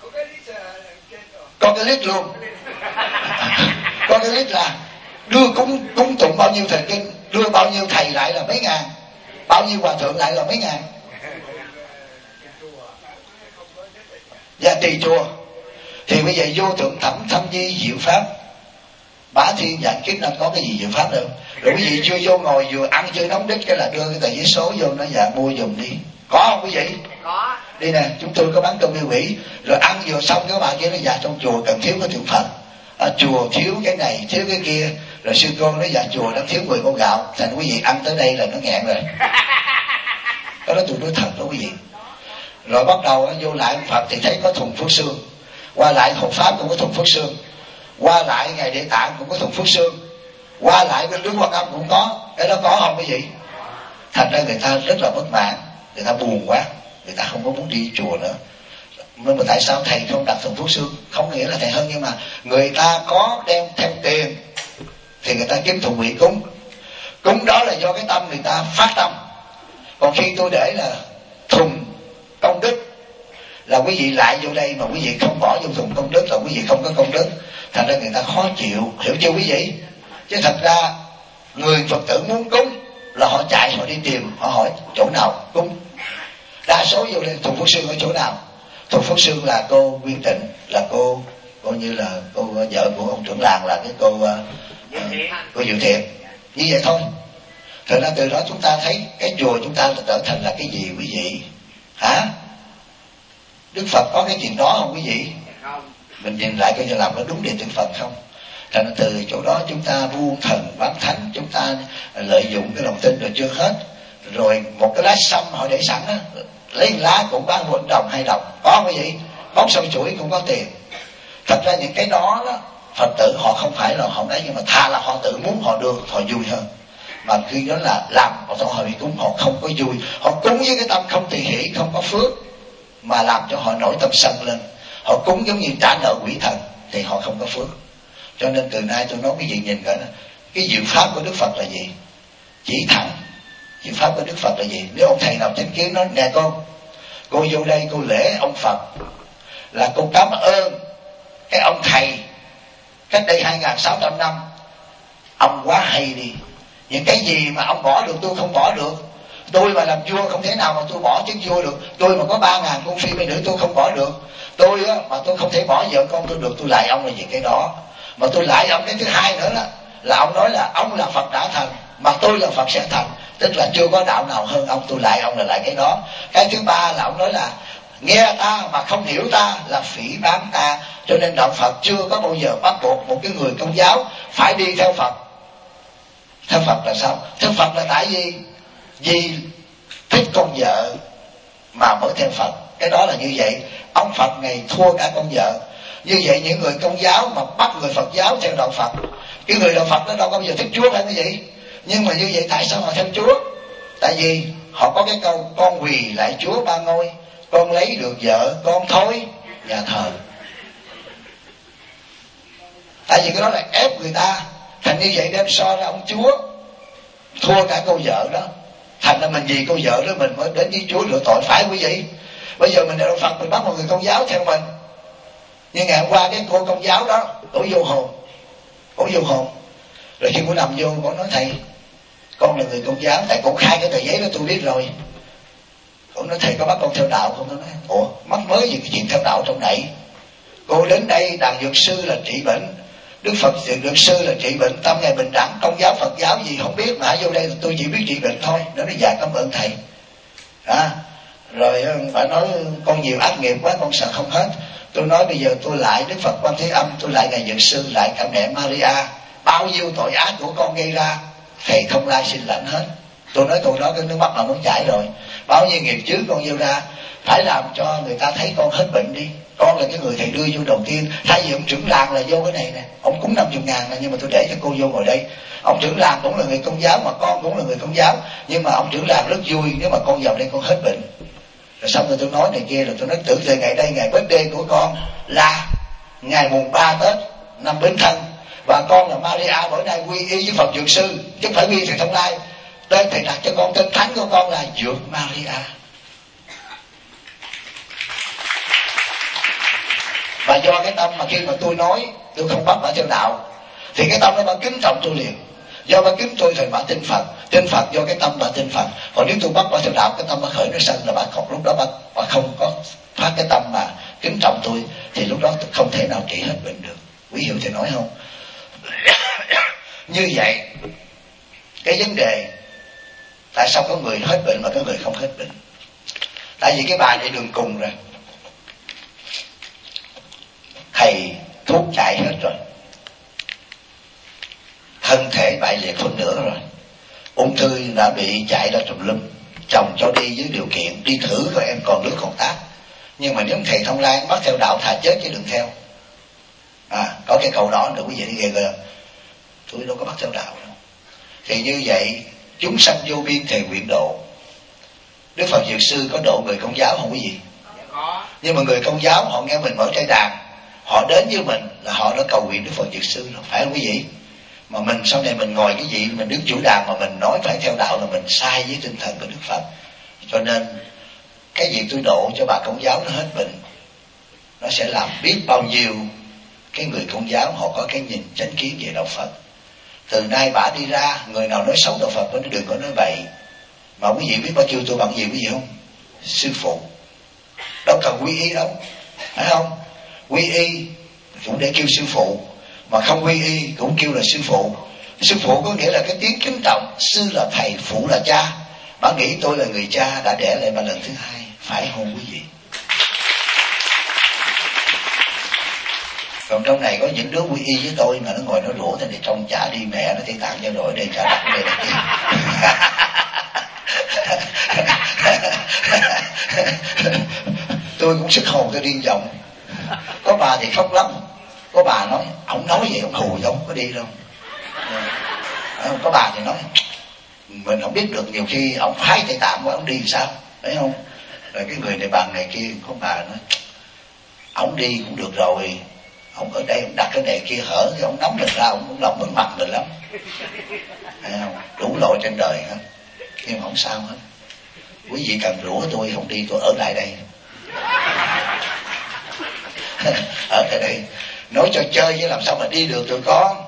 có cái list luôn. Có cái list là đưa cúng tụng bao nhiêu thời kinh, đưa bao nhiêu thầy lại là mấy ngàn, bao nhiêu hòa thượng lại là mấy ngàn. Dạ tùy chùa. Thì bây giờ vô thượng thẩm thâm di diệu pháp, bá thiên giảng kiếp nên có cái gì diệu pháp đâu. Rồi quý vị chưa vô ngồi vừa ăn chưa nóng đít cái là đưa cái tờ giấy số vô, nó dạ mua dùng đi. Có không quý vị?
Có.
Đi nè, chúng tôi có bán cơm yêu quỷ. Rồi ăn vừa xong cái bà kia nó dạ trong chùa cần thiếu cái tượng Phật, chùa thiếu cái này thiếu cái kia. Rồi sư cô nói dạ chùa nó thiếu 10 con gạo. Thành quý vị ăn tới đây là nó nghẹn rồi. Đó là tụi nói thật đó quý vị. Rồi bắt đầu vô lại Phật thì thấy có thùng Phước Sương, qua lại hộ pháp cũng có thùng Phước Sương, qua lại ngày Địa Tạng cũng có thùng Phước Sương, qua lại bên Đức Quan Âm cũng có. Cái đó có không quý vị? Thành ra người ta rất là bất mãn, người ta buồn quá, người ta không có muốn đi chùa nữa. Nhưng mà tại sao thầy không đặt thùng Phước Sương? Không nghĩa là thầy hơn, nhưng mà người ta có đem theo tiền thì người ta kiếm thùng vị cúng. Cúng đó là do cái tâm người ta phát tâm. Còn khi tôi để là thùng công đức là quý vị lại vô đây mà quý vị không bỏ vô thùng công đức là quý vị không có công đức. Thành ra người ta khó chịu, hiểu chưa quý vị? Chứ thật ra người Phật tử muốn cúng là họ chạy, họ đi tìm, họ hỏi chỗ nào cúng. Đa số vô đây thùng Phước Sương ở chỗ nào? Thùng Phước Sương là cô Nguyên Tịnh, là cô coi như là cô vợ của ông trưởng làng, là cái cô Diệu Thiện. Như vậy thôi. Thật ra từ đó chúng ta thấy cái chùa chúng ta trở thành là cái gì quý vị? Hả? Đức Phật có cái chuyện đó không quý vị?
Không.
Mình nhìn lại coi như làm có đúng điều Đức Phật không? Thành ra từ chỗ đó chúng ta buông thần bán thánh, chúng ta lợi dụng cái lòng tin rồi chưa hết. Rồi một cái lá sâm họ để sẵn á, lấy lá cũng bán 1 đồng 2 đồng, có không quý vị? Bóng sâu chuỗi cũng có tiền. Thật ra những cái đó đó, Phật tử họ không phải là họ đấy, nhưng mà thà là họ tự muốn họ được họ vui hơn. Mà khi đó là làm họ bị cúng, họ không có vui. Họ cúng với cái tâm không tỳ hỷ, không có phước, mà làm cho họ nổi tâm sân lên. Họ cúng giống như trả nợ quỷ thần thì họ không có phước. Cho nên từ nay tôi nói cái gì nhìn coi, cái diệu pháp của Đức Phật là gì? Chỉ thẳng. Diệu pháp của Đức Phật là gì? Nếu ông thầy nào chánh kiến nói, nè cô vô đây cô lễ ông Phật là cô cảm ơn cái ông thầy cách đây 2.600 năm, ông quá hay đi. Những cái gì mà ông bỏ được tôi không bỏ được. Tôi mà làm vua không thể nào mà tôi bỏ chức vua được. Tôi mà có 3.000 con phi mấy nữ tôi không bỏ được. Tôi á, mà tôi không thể bỏ vợ con tôi được. Tôi lại ông là gì cái đó. Mà tôi lại ông cái thứ hai nữa đó, là ông nói là ông là Phật đã thành, mà tôi là Phật sẽ thành. Tức là chưa có đạo nào hơn ông, tôi lại ông là lại cái đó. Cái thứ ba là ông nói là nghe ta mà không hiểu ta là phỉ báng ta. Cho nên đạo Phật chưa có bao giờ bắt buộc một cái người Công giáo phải đi theo Phật. Theo Phật là sao? Theo Phật là tại vì thích con vợ mà mới theo Phật. Cái đó là như vậy. Ông Phật này thua cả con vợ. Như vậy những người Công giáo mà bắt người Phật giáo theo đạo Phật, cái người đạo Phật đó đâu có bao giờ thích Chúa phải cái gì. Nhưng mà như vậy tại sao họ theo Chúa? Tại vì họ có cái câu con quỳ lại Chúa ba ngôi, con lấy được vợ con thôi nhà thờ. Tại vì cái đó là ép người ta. Thành như vậy đem so ra ông Chúa thua cả cô vợ đó. Thành ra mình vì cô vợ đó mình mới đến với Chúa rửa tội, phải quý vị? Bây giờ mình là đạo Phật, mình bắt một người Công giáo theo mình. Nhưng ngày hôm qua cái cô Công giáo đó cổ vô hồn. Rồi khi cô nằm vô cổ nói thầy con là người Công giáo. Tại cổ khai cái tờ giấy đó tôi biết rồi. Cổ nói thầy có bắt con theo đạo không? Tôi nói ủa mắc mới gì cái chuyện theo đạo trong này. Cô đến đây đàn dược sư là trị bệnh, Đức Phật dược sư là trị bệnh, tâm ngày bình đẳng, Công giáo Phật giáo gì không biết, mà vô đây tôi chỉ biết trị bệnh thôi. Nó nói dạ cảm ơn thầy. Rồi bà nói con nhiều ác nghiệp quá con sợ không hết. Tôi nói bây giờ tôi lại Đức Phật Quan Thế Âm, tôi lại ngày dược sư, lại cả mẹ Maria, bao nhiêu tội ác của con gây ra thầy không lai xin lãnh hết. Tôi nói câu đó cái nước mắt là muốn chảy rồi. Bao nhiêu nghiệp trước con gieo ra, phải làm cho người ta thấy con hết bệnh đi. Con là cái người thầy đưa vô đầu tiên. Thay vì ông trưởng làng là vô cái này nè, ông cúng 50.000 nè, nhưng mà tôi để cho cô vô ngồi đây. Ông trưởng làng cũng là người Công giáo, mà con cũng là người Công giáo, nhưng mà ông trưởng làng rất vui nếu mà con vào đây con hết bệnh. Rồi xong rồi tôi nói này kia, rồi tôi nói tưởng từ ngày đây ngày birthday của con là ngày mùng 3 Tết năm Bính Thân, và con là Maria bữa nay quy y với Phật dược sư, chứ không phải quy thầy Thông Lai. Đây thầy đặt cho con tên thánh của con là Dược Maria. Và do cái tâm mà khi mà tôi nói tôi không bắt bà theo đạo, thì cái tâm đó bà kính trọng tôi liền. Do bà kính tôi thì bà tin Phật. Tin Phật do cái tâm bà tin Phật. Còn nếu tôi bắt bà theo đạo, cái tâm bà khởi nó sân là bà không, lúc đó bà không có phát cái tâm mà kính trọng tôi, thì lúc đó tôi không thể nào trị hết bệnh được. Quý hiểu thầy nói không? Như vậy cái vấn đề tại sao có người hết bệnh mà có người không hết bệnh? Tại vì cái bài này đường cùng rồi, thầy thuốc chạy hết rồi, thân thể bại liệt hơn nữa rồi, ung thư đã bị chạy ra tùm lum, chồng cho đi với điều kiện đi thử coi em còn đứa con tác. Nhưng mà nếu thầy Thông Lai bắt theo đạo thà chết chứ đừng theo. Có cái câu đó được quý vị ghê ghê. Tôi đâu có bắt theo đạo đâu. Thì như vậy chúng sanh vô biên thề nguyện độ. Đức Phật dược sư có độ người Công giáo không quý vị?
Có.
Nhưng mà người Công giáo họ nghe mình mở trai đàn, họ đến với mình là họ đã cầu nguyện Đức Phật dược sư rồi, phải không quý vị? Mà mình sau này mình ngồi cái gì mình đứng chủ đàn mà mình nói phải theo đạo là mình sai với tinh thần của Đức Phật. Cho nên cái việc tôi độ cho bà Công giáo nó hết bệnh, nó sẽ làm biết bao nhiêu cái người Công giáo họ có cái nhìn chánh kiến về đạo Phật. Từ nay bà đi ra, người nào nói xấu đạo Phật nó đừng có nói bậy. Mà quý vị biết bà kêu tôi bằng gì quý vị không? Sư phụ. Đâu cần quy y đâu, phải không? Quy y cũng để kêu sư phụ, mà không quy y cũng kêu là sư phụ. Sư phụ có nghĩa là cái tiếng kính trọng. Sư là thầy, phụ là cha. Bà nghĩ tôi là người cha đã đẻ lại bà lần thứ hai, phải không quý vị? Còn trong này có những đứa quy y với tôi mà nó ngồi nó rủa thì trong chả đi mẹ nó Tây Tạng cho rồi đây chả đặt đây là kia. Tôi cũng sức hồn tôi điên vọng. Có bà thì khóc lắm, có bà nói ông nói vậy ông hù giống có đi đâu. Có bà thì nói mình không biết được, nhiều khi ông phái Tây Tạng quá ông đi sao, thấy không? Rồi cái người này bằng này kia, có bà nói ông đi cũng được rồi, ông ở đây ông đặt cái này kia hở thì ông nắm được ra, ông cũng lòng mất mặt mình lắm, thấy không? Đủ loại trên đời hết, nhưng mà không sao hết. Quý vị cần rủa tôi không đi, tôi ở lại đây. Ở lại đây nói cho chơi chứ làm sao mà đi được tụi con.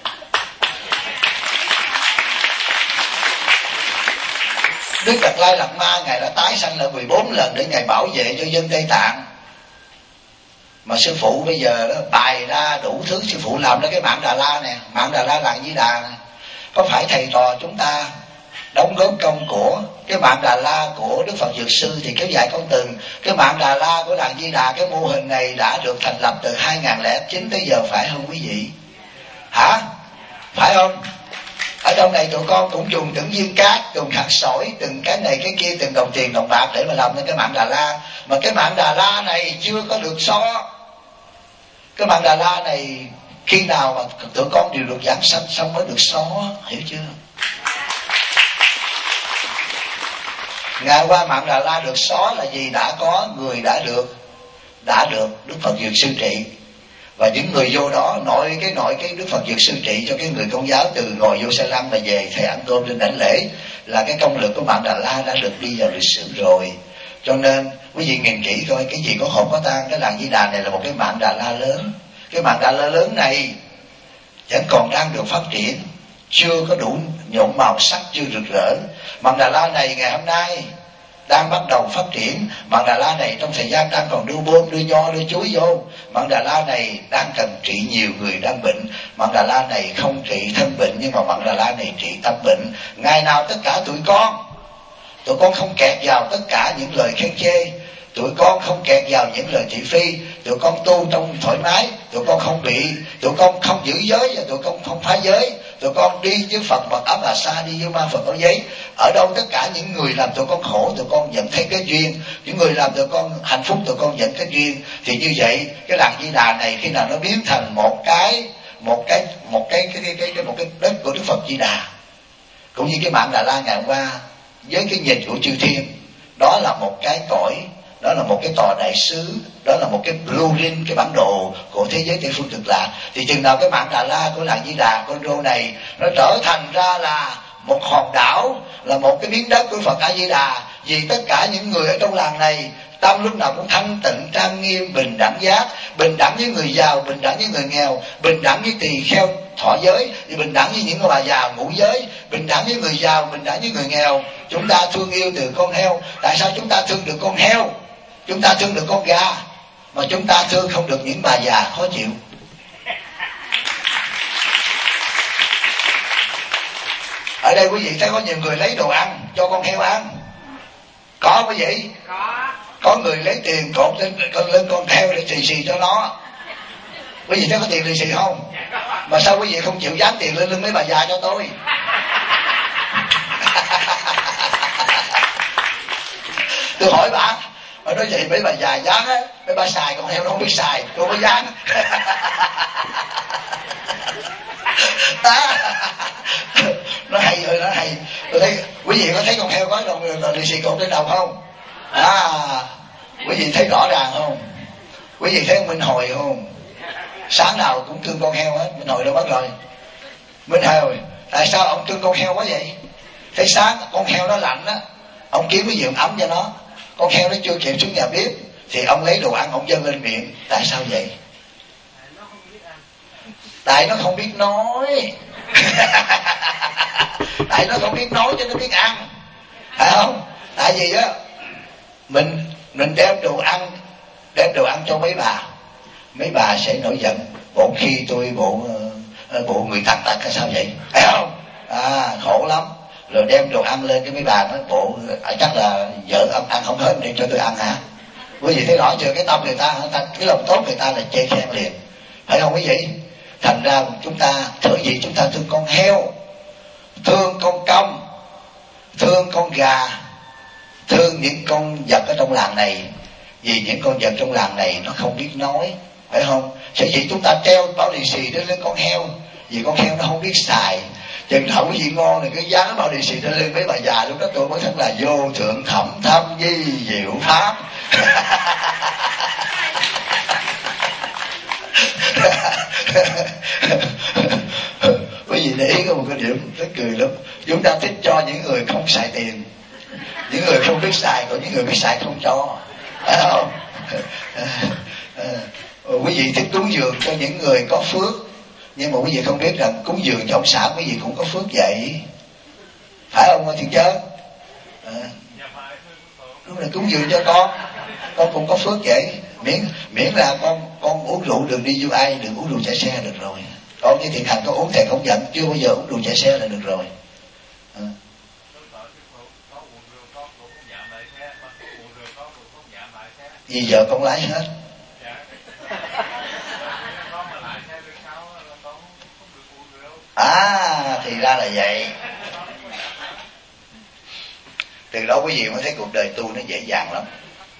Đức Đạt Lai Lạt Ma ngài đã tái sanh lại 14 lần để ngài bảo vệ cho dân Tây Tạng. Mà sư phụ bây giờ đó bày ra đủ thứ, sư phụ làm ra cái mạng Đà La nè, mạng Đà La Làng Di Đà nè. Có phải thầy trò chúng ta đóng góp công của cái mạng Đà La của Đức Phật Dược Sư thì kéo dài con từng. Cái mạng Đà La của Làng Di Đà, cái mô hình này đã được thành lập từ 2009 tới giờ, phải không quý vị? Hả? Phải không? Ở trong này tụi con cũng dùng từng viên cát, dùng hạt sỏi, từng cái này cái kia, từng đồng tiền đồng bạc để mà làm nên cái mạng Đà La. Mà cái mạng Đà La này chưa có được xóa. Cái mạng Đà La này khi nào mà tụi con đều được giảng sanh xong mới được xóa, hiểu chưa? Ngày qua mạng Đà La được xóa là gì? Đã có người đã được Đức Phật Dược Sư trị. Và những người vô đó nội cái Đức Phật Dược Sư trị cho cái người Công giáo từ ngồi vô xe lăn mà về thầy ăn cơm trên đảnh lễ, là cái công lực của mạng Đà La đã được đi vào lịch sử rồi. Cho nên quý vị nhìn kỹ coi, cái gì có hồn có tang, cái Làng Di Đà này là một cái mạng Đà La lớn. Cái mạng Đà La lớn này vẫn còn đang được phát triển, chưa có đủ nhuộm màu sắc, chưa rực rỡ. Mạng Đà La này ngày hôm nay đang bắt đầu phát triển. Mạng Đà La này trong thời gian đang còn đưa bơm, đưa nho, đưa chuối vô. Mạng Đà La này đang cần trị nhiều người đang bệnh. Mạng Đà La này không trị thân bệnh, nhưng mà mạng Đà La này trị tâm bệnh. Ngày nào tất cả tụi con không kẹt vào tất cả những lời khen chê, tụi con không kẹt vào những lời thị phi, tụi con tu trong thoải mái, tụi con không giữ giới và tụi con không phá giới, tụi con đi với Phật Mật Áp Bà Sa, đi với Ma Phật Áo Giấy. Ở đâu tất cả những người làm tụi con khổ, tụi con nhận thấy cái duyên, những người làm tụi con hạnh phúc, tụi con nhận cái duyên. Thì như vậy cái Làng Di Đà này khi nào nó biến thành một cái đất của Đức Phật Di Đà, cũng như cái mạng Đà La ngày hôm qua với cái nhìn của chư thiên, đó là một cái cõi, đó là một cái tòa đại sứ, đó là một cái blueprint, cái bản đồ của thế giới Tây Phương Cực Lạc. Thì chừng nào cái mạng Đà La của Làng Di Đà con rô này nó trở thành ra là một hòn đảo, là một cái miếng đất của Phật A Di Đà, vì tất cả những người ở trong làng này tâm lúc nào cũng thanh tịnh, trang nghiêm, bình đẳng giác, bình đẳng với người giàu, bình đẳng với người nghèo, bình đẳng với tỳ kheo thọ giới, thì bình đẳng với những bà già ngũ giới, bình đẳng với người giàu, bình đẳng với người nghèo. Chúng ta thương yêu từ con heo. Tại sao chúng ta thương được con heo, chúng ta thương được con gà, mà chúng ta thương không được những bà già khó chịu? Ở đây quý vị thấy có nhiều người lấy đồ ăn cho con heo ăn, có quý vị? Có người lấy tiền cột lên con heo để xì xì cho nó. Quý vị thấy có tiền lì xì không? Mà sao quý vị không chịu dán tiền lên lưng mấy bà già cho tôi? Tôi hỏi bà nói vậy mấy bà già dán á, mấy bà xài con heo nó không biết xài, tôi mới dán. Nó hay rồi, nó hay. Tôi thấy quý vị có thấy con heo có đồng lì xì cột trên đầu không? Quý vị thấy rõ ràng không? Quý vị thấy ông Minh Hồi không? Sáng nào cũng thương con heo hết. Minh Hồi đâu mất rồi? Minh Hồi, tại sao ông thương con heo quá vậy? Thấy sáng con heo nó lạnh á, ông kiếm cái giường ấm cho nó. Con heo nó chưa kịp xuống nhà bếp thì ông lấy đồ ăn ông dâng lên miệng. Tại sao vậy? Tại nó không biết nói. Tại nó không biết nói cho nó biết ăn, phải không? Tại vì á mình đem đồ ăn cho mấy bà sẽ nổi giận. Bộ khi tôi bộ người tặc hay sao vậy, phải không? Khổ lắm. Rồi đem đồ ăn lên cái mấy bà nói bộ chắc là vợ ông ăn không hết để cho tôi ăn hả? Quý vị thấy rõ chưa? Cái tâm người ta, cái lòng tốt người ta là chê khen liền, phải không quý vị? Thành ra chúng ta bởi vì chúng ta thương con heo, thương con công, thương con gà, thương những con vật ở trong làng này, vì những con vật trong làng này nó không biết nói, phải không? Sở dĩ chúng ta treo bao lì xì lên con heo, vì con heo nó không biết xài. Chừng nào cái gì ngon thì cái giá bao lì xì lên mấy bà già lúc đó tôi mới thấy là vô thượng thẩm thâm di diệu pháp. Quý vị để ý có một cái điểm rất cười lắm. Chúng ta thích cho những người không xài tiền, những người không biết xài, còn những người biết xài không cho, phải không? Quý vị thích cúng dường cho những người có phước, nhưng mà quý vị không biết rằng cúng dường cho ông xã quý vị cũng có phước vậy, phải không Thiên Chớ? Lúc này cúng dường cho con cũng có phước vậy. Miễn là con uống rượu đừng đi vô ai, đừng uống rượu chạy xe được rồi. Con với Thiện Hằng có uống thầy không giận, chưa bao giờ uống rượu chạy xe là được rồi. Vì vợ con lái hết. Thì ra là vậy. Từ đó quý vị mới thấy cuộc đời tu nó dễ dàng lắm.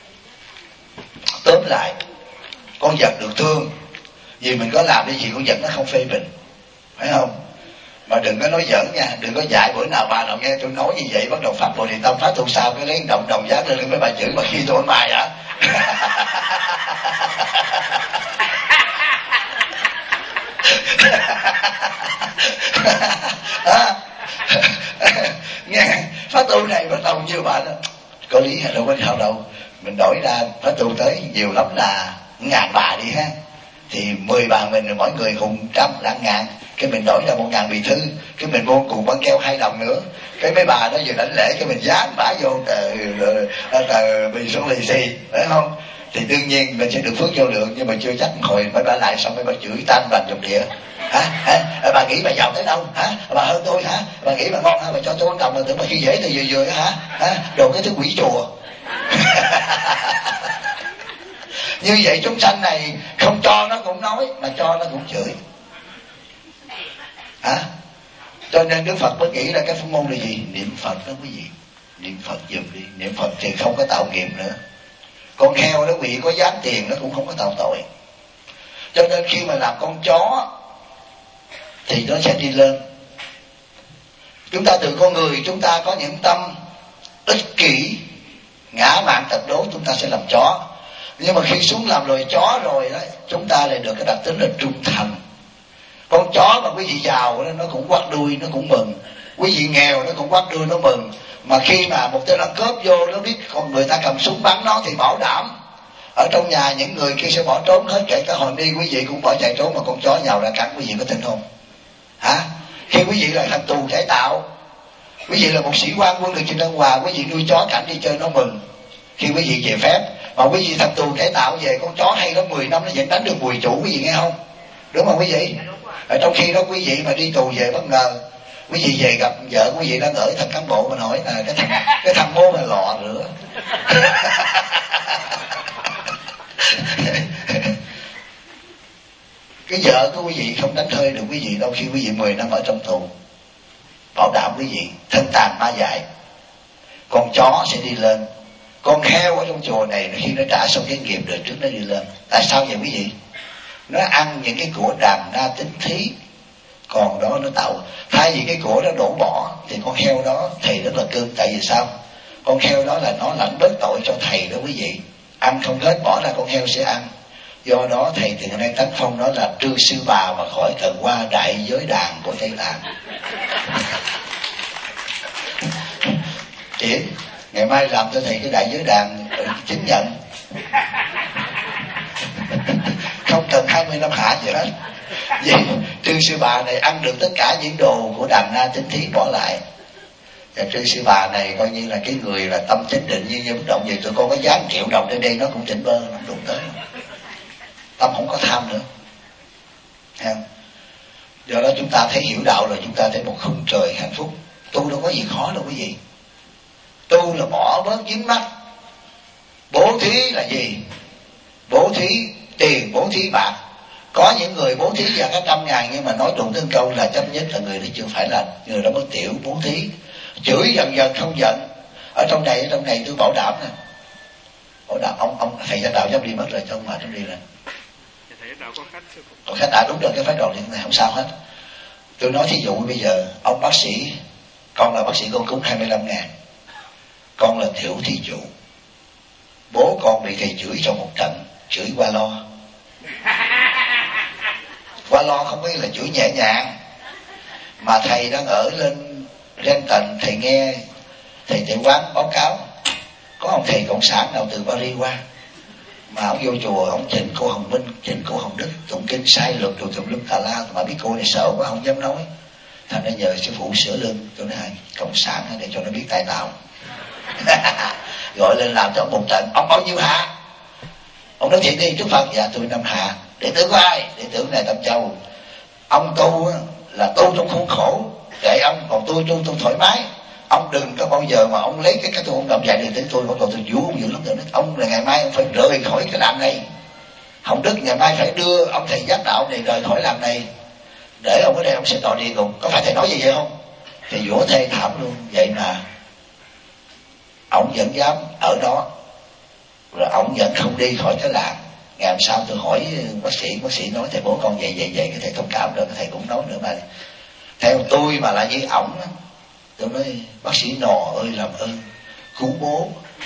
Tóm lại, con vật được thương vì mình có làm cái gì con vật nó không phê bình, phải không? Mà đừng có nói giỡn nha, đừng có dạy bữa nào bà nào nghe tôi nói như vậy bắt đầu pháp Bồ Đề Tâm phá tu sao cái lấy đồng giác lên mấy bà chửi mà khi tôi mày hả? Nghe phá tu này bắt đầu nhiều bạn có lý hay đâu có sao đâu, mình đổi ra phá tu tới nhiều lắm là 1.000 bà đi ha, thì 10 bà mình mỗi người hùng 100 là 1.000, cái mình đổi ra 1.000 bì thư, cái mình mua cùng băng keo 2 đồng nữa, cái mấy bà đó vừa đánh lễ cái mình dán bả vô tờ bì số lì xì, phải không? Thì đương nhiên mình sẽ được phước vô lượng, nhưng mà chưa chắc hồi mấy bà lại xong mấy bà chửi tan bàn trong địa. Bà nghĩ bà giàu tới đâu hả? Bà hơn tôi hả? Bà nghĩ bà ngon hả? Bà cho tôi 1 đồng mà tưởng bà khi dễ thì vừa hả? Đồ cái thứ quỷ chùa. Như vậy chúng sanh này không cho nó cũng nói, mà cho nó cũng chửi. Cho nên Đức Phật mới nghĩ là cái pháp môn là gì? Niệm Phật đó quý vị. Niệm Phật giùm đi. Niệm Phật thì không có tạo nghiệp nữa. Con heo đó quý vị có dám tiền nó cũng không có tạo tội. Cho nên khi mà làm con chó thì nó sẽ đi lên. Chúng ta từ con người chúng ta có những tâm ích kỷ, ngã mạn tật đố, chúng ta sẽ làm chó. Nhưng mà khi xuống làm loài chó rồi đó, chúng ta lại được cái đặc tính là trung thành. Con chó mà quý vị giàu đó, nó cũng quắt đuôi, nó cũng mừng. Quý vị nghèo nó cũng quắt đuôi, nó mừng. Mà khi mà một tên ăn cướp vô, nó biết con người ta cầm súng bắn nó thì bảo đảm ở trong nhà những người kia sẽ bỏ trốn hết, kể cả hồi đi quý vị cũng bỏ chạy trốn, mà con chó nhào ra cắn quý vị có tin không? Khi quý vị là thằng tù cải tạo, quý vị là một sĩ quan quân được trên Tân Hòa, quý vị nuôi chó cảnh đi chơi nó mừng khi quý vị về phép. Mà quý vị thằng tù cải tạo về, con chó hay lắm 10 năm nó vẫn đánh được mùi chủ, quý vị nghe không? Đúng không quý vị? Ở trong khi đó quý vị mà đi tù về bất ngờ, quý vị về gặp vợ quý vị đang ở thằng cán bộ mà hỏi là cái thằng mô là lọ rửa. Cái vợ của quý vị không đánh hơi được quý vị đâu khi quý vị 10 năm ở trong tù. Bảo đảm quý vị thân tàn ma dại. Con chó sẽ đi lên. Con heo ở trong chùa này khi nó trả xong cái nghiệp đời trước nó đi lên. Tại sao vậy quý vị? Nó ăn những cái của đàm na tín thí, còn đó nó tạo. Thay vì cái của nó đổ bỏ thì con heo đó thầy rất là cưng. Tại vì sao? Con heo đó là nó lãnh bớt tội cho thầy đó quý vị. Ăn không hết bỏ ra con heo sẽ ăn. Do đó thầy từ nay tấn phong nó là trư sư bà mà khỏi cần qua đại giới đàn của Tây Tạng. Chị ngày mai làm cho thầy cái đại giới đàn chứng nhận, không cần 20 năm hạ gì hết. Vậy trư sư bà này ăn được tất cả những đồ của đàm na tín thí bỏ lại. Và trư sư bà này coi như là cái người là tâm chánh định như bất động. Vậy tụi con có dán 1 triệu đồng trên đây nó cũng tỉnh bơ, không đụng tới. Tâm không có tham nữa. Thấy không? Do đó chúng ta thấy hiểu đạo rồi, chúng ta thấy một khung trời hạnh phúc. Tu đâu có gì khó đâu quý vị. Tu là bỏ bớt dính mắc. Bố thí là gì? Bố thí tiền, bố thí bạc. Có những người bố thí ra cả 100.000 nhưng mà nói đụng tới câu là chấp nhất là người đó chưa phải là người đó có tiểu bố thí, chửi dần dần không giận. Ở trong này tôi bảo đảm nè, bảo đảm ông thầy Giác Đạo dám đi mất rồi cho ông mà trong đi rồi.
Thầy Giác Đạo có khách.
Còn khách đúng rồi, cái phái đoàn này không sao hết. Tôi nói thí dụ bây giờ ông bác sĩ, con là bác sĩ, con cúng 25.000, con là tiểu thí chủ, bố con bị thầy chửi trong một trận, chửi qua lo. Qua lo không có là chửi nhẹ nhàng, mà thầy đang ở lên Renton, thầy nghe thầy Tệ Quán báo cáo có ông thầy cộng sản nào từ Paris qua mà ông vô chùa, ông chỉnh cô Hồng Minh, chỉnh cô Hồng Đức, tụng kinh sai luật rồi tùm lum tà la, mà biết cô này sợ quá không dám nói, thành ra nhờ sư phụ sửa lưng. Tôi nói cộng sản để cho nó biết tài tạo. Gọi lên làm cho ông một trận. Ông bao nhiêu hạ? Ông nói thiệt đi Đức Phật. Dạ tôi 5 hạ. Đệ tử của ai? Đệ tử này Tâm Châu. Ông tu là tu trong khuôn khổ để ông, còn tôi tu thoải mái. Ông đừng có bao giờ mà ông lấy cái tôi ông làm dạy được đến tôi, bắt đầu tôi vũ ông dữ lắm rồi. Ông là ngày mai ông phải rời khỏi cái làng này. Hồng Đức ngày mai phải đưa ông thầy Giác Đạo này rời khỏi làng này, để ông ở đây ông sẽ đòi địa ngục. Có phải thầy nói gì vậy không? Thì vỗ thê thảm luôn. Vậy mà ông vẫn dám ở đó, rồi ông vẫn không đi khỏi cái làng. Ngày hôm sau tôi hỏi bác sĩ nói thầy bố con vậy cái thầy thông cảm rồi, thầy cũng nói nữa mà theo tôi mà là như ổng. Tôi nói bác sĩ Nò ơi làm ơn cứu bố.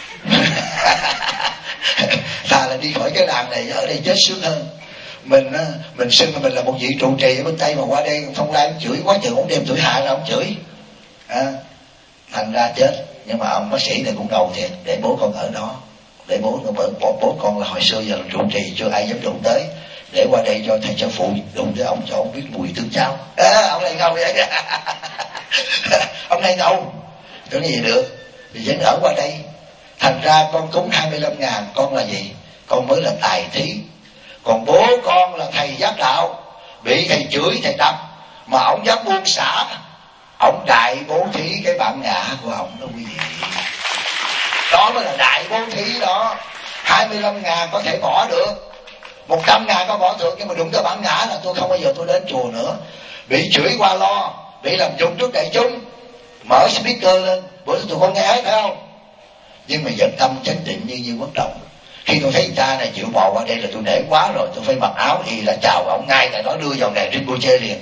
Thà là đi khỏi cái làng này, ở đây chết sướng hơn. Mình xưng là mình là một vị trụ trì ở bên Tây mà qua đây Phong Lai chửi quá trời, ông đem tuổi hạ ra ông chửi, thành ra chết. Nhưng mà ông bác sĩ này cũng đầu thiệt, để bố con ở đó, để bố con là hồi xưa giờ là trụ trì chưa ai dám đụng tới, để qua đây cho thầy cho phụ đụng tới ông cho ông biết mùi tương cháo. Ông này ngầu vậy. Ông này ngầu cái gì được thì vẫn ở qua đây. Thành ra con cúng 25.000, con là gì? Con mới là tài thí. Còn bố con là thầy Giác Đạo, bị thầy chửi thầy đập mà ông dám buông xả, ông đại bố thí cái bản ngã của ông đó quý vị. Đó mới là đại bố thí đó. 25.000 có thể bỏ được, 100.000 có bỏ được, nhưng mà đụng tới bản ngã là tôi không bao giờ tôi đến chùa nữa. Bị chửi qua lo, bị làm nhục trước đại chúng, mở speaker lên, bữa tụi con nghe hết phải không? Nhưng mà vẫn tâm chánh định như bất động. Khi tôi thấy người ta này chịu bò qua đây là tôi để quá rồi, tôi phải mặc áo y là chào ông ngay tại đó, đưa vào đèn Rinpoche liền.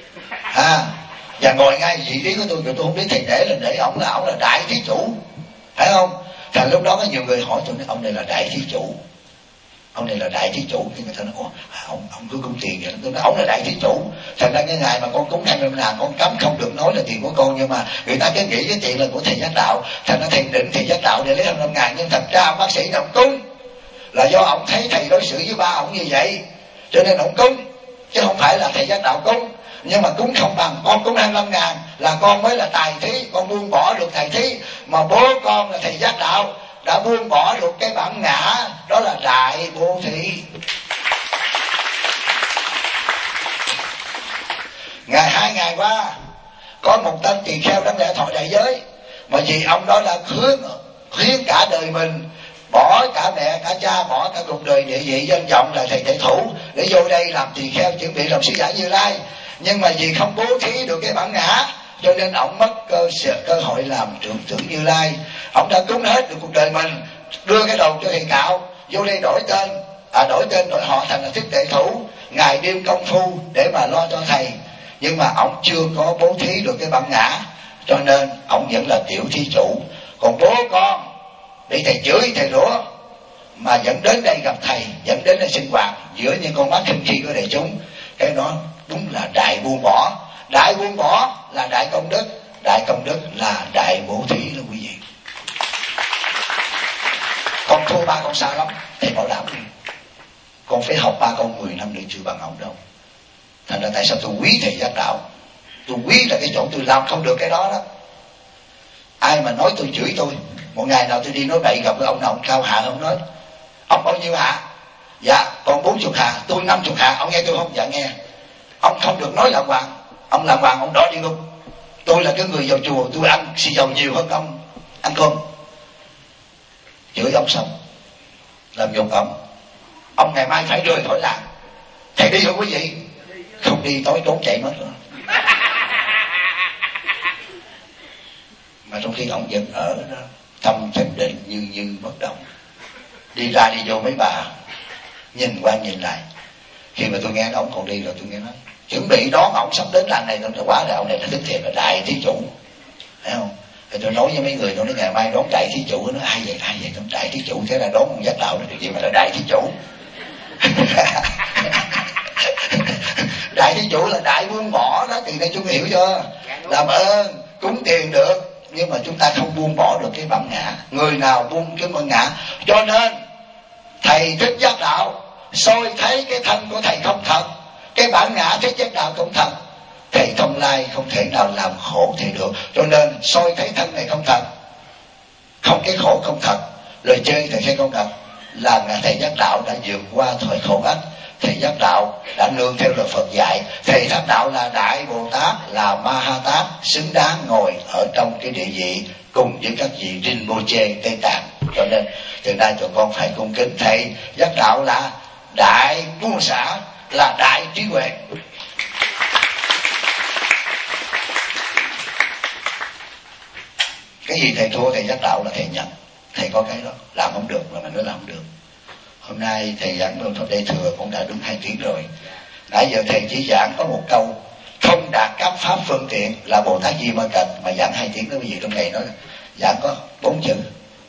Và ngồi ngay vị trí của tôi không biết thầy để ổng là đại thí chủ, phải không? Thành lúc đó có nhiều người hỏi tôi nói ông này là đại thí chủ, ông này là đại thí chủ. Thì người ta nói ông cứ cúng tiền vậy. Tôi nói ông là đại thí chủ. Thành ra cái ngày mà con cúng 25.000 con cấm không được nói là tiền của con, nhưng mà người ta cứ nghĩ cái tiền là của thầy Giác Đạo. Thành ra thầy định thầy Giác Đạo để lấy 25.000, nhưng thật ra bác sĩ ông cúng là do ông thấy thầy đối xử với ba ông như vậy cho nên ông cúng, chứ không phải là thầy Giác Đạo cúng. Nhưng mà cúng không bằng, con cúng 25.000 là con mới là tài thí, con buông bỏ được tài thí. Mà bố con là thầy Giác Đạo đã buông bỏ được cái bản ngã, đó là đại bố thí. Hai ngày qua có một tên tỳ kheo đấng lễ thọ đại giới, mà vì ông đó là khuyến cả đời mình, bỏ cả mẹ cả cha, bỏ cả cuộc đời địa vị danh vọng là thầy đệ thủ để vô đây làm tỳ kheo chuẩn bị làm sứ giả Như Lai. Nhưng mà vì không bố thí được cái bản ngã cho nên ông mất cơ hội làm trưởng tưởng Như Lai. Ông đã cúng hết được cuộc đời mình, đưa cái đầu cho thầy cạo, vô đây đổi tên đổi họ thành là Thích Đệ Thủ, ngày đêm công phu để mà lo cho thầy. Nhưng mà ông chưa có bố thí được cái bản ngã, cho nên ông vẫn là tiểu thí chủ. Còn bố con bị thầy chửi thầy rủa mà dẫn đến đây gặp thầy, dẫn đến đây sinh hoạt giữa những con mắt khinh khi của đại chúng, cái đó đúng là đại buông bỏ. Đại buông bỏ là đại công đức, đại công đức là đại bố thí đó quý vị. Con thua ba con xa lắm, thầy bảo đảm con phải học ba con 10 năm để chưa bằng ông đâu. Thành ra tại sao tôi quý thầy Giác Đạo, tôi quý là cái chỗ tôi làm không được cái đó đó. Ai mà nói tôi chửi tôi, một ngày nào tôi đi nói bậy gặp cái ông nào ông cao hạ, ông nói ông bao nhiêu hạ? Dạ còn 40 hạ, tôi 50 hạ. Ông nghe tôi không? Dạ nghe. Ông không được nói lạng hoàng, ông lạng hoàng ông đỏ đi ngục. Tôi là cái người vào chùa, tôi ăn xì dầu nhiều hơn ông ăn cơm. Chửi ông xong làm nhục ông ngày mai phải rời khỏi làng. Thầy đi không quý vị? Không đi tối trốn chạy mất rồi. Mà trong khi ông vẫn ở đó tâm chánh định như bất động. Đi ra đi vô mấy bà nhìn qua nhìn lại. Khi mà tôi nghe ông còn đi rồi tôi nghe nói chuẩn bị đón ông sắp đến lần này, tôi nói quá rồi, ông này là thức thiệt là đại thí chủ, thấy không? Thì tôi nói với mấy người, tôi nói ngày mai đón đại thí chủ. Nó ai vậy đón đại thí chủ? Thế là đón ông giác đạo được gì mà là đại thí chủ? Đại thí chủ là đại buông bỏ đó, thì đây chúng hiểu chưa? Làm ơn cúng tiền được, nhưng mà chúng ta không buông bỏ được cái bản ngã. Người nào buông cái bản ngã, cho nên thầy Thích Giác Đạo soi thấy cái thân của thầy không thật, cái bản ngã Thích Giác Đạo không thật, thầy Thông Lai không thể nào làm khổ thầy được. Cho nên soi thấy thân này không thật, không cái khổ không thật, lời chơi thầy thấy không thật, là thầy Giác Đạo đã vượt qua thời khổ ách. Thầy Giác Đạo đã nương theo lời Phật dạy. Thầy Giác Đạo là Đại Bồ Tát, là Ma Ha Tát, xứng đáng ngồi ở trong cái địa vị cùng với các vị Rinpoche Tây Tạng. Cho nên từ nay tụi con phải cung kính thầy Giác Đạo là đại buông xả, là đại trí huệ. Cái gì thầy thua thầy Giác Đạo là thầy nhận. Thầy có cái đó làm không được mà mình nói làm không được. Hôm nay thầy giảng trong Pháp Đại Thừa cũng đã đúng 2 tiếng rồi. Nãy giờ thầy chỉ giảng có một câu không đạt các pháp phương tiện là Bồ Tát Di Ma Cật, mà giảng 2 tiếng đó quý vị. Trong này nói giảng có 4 chữ.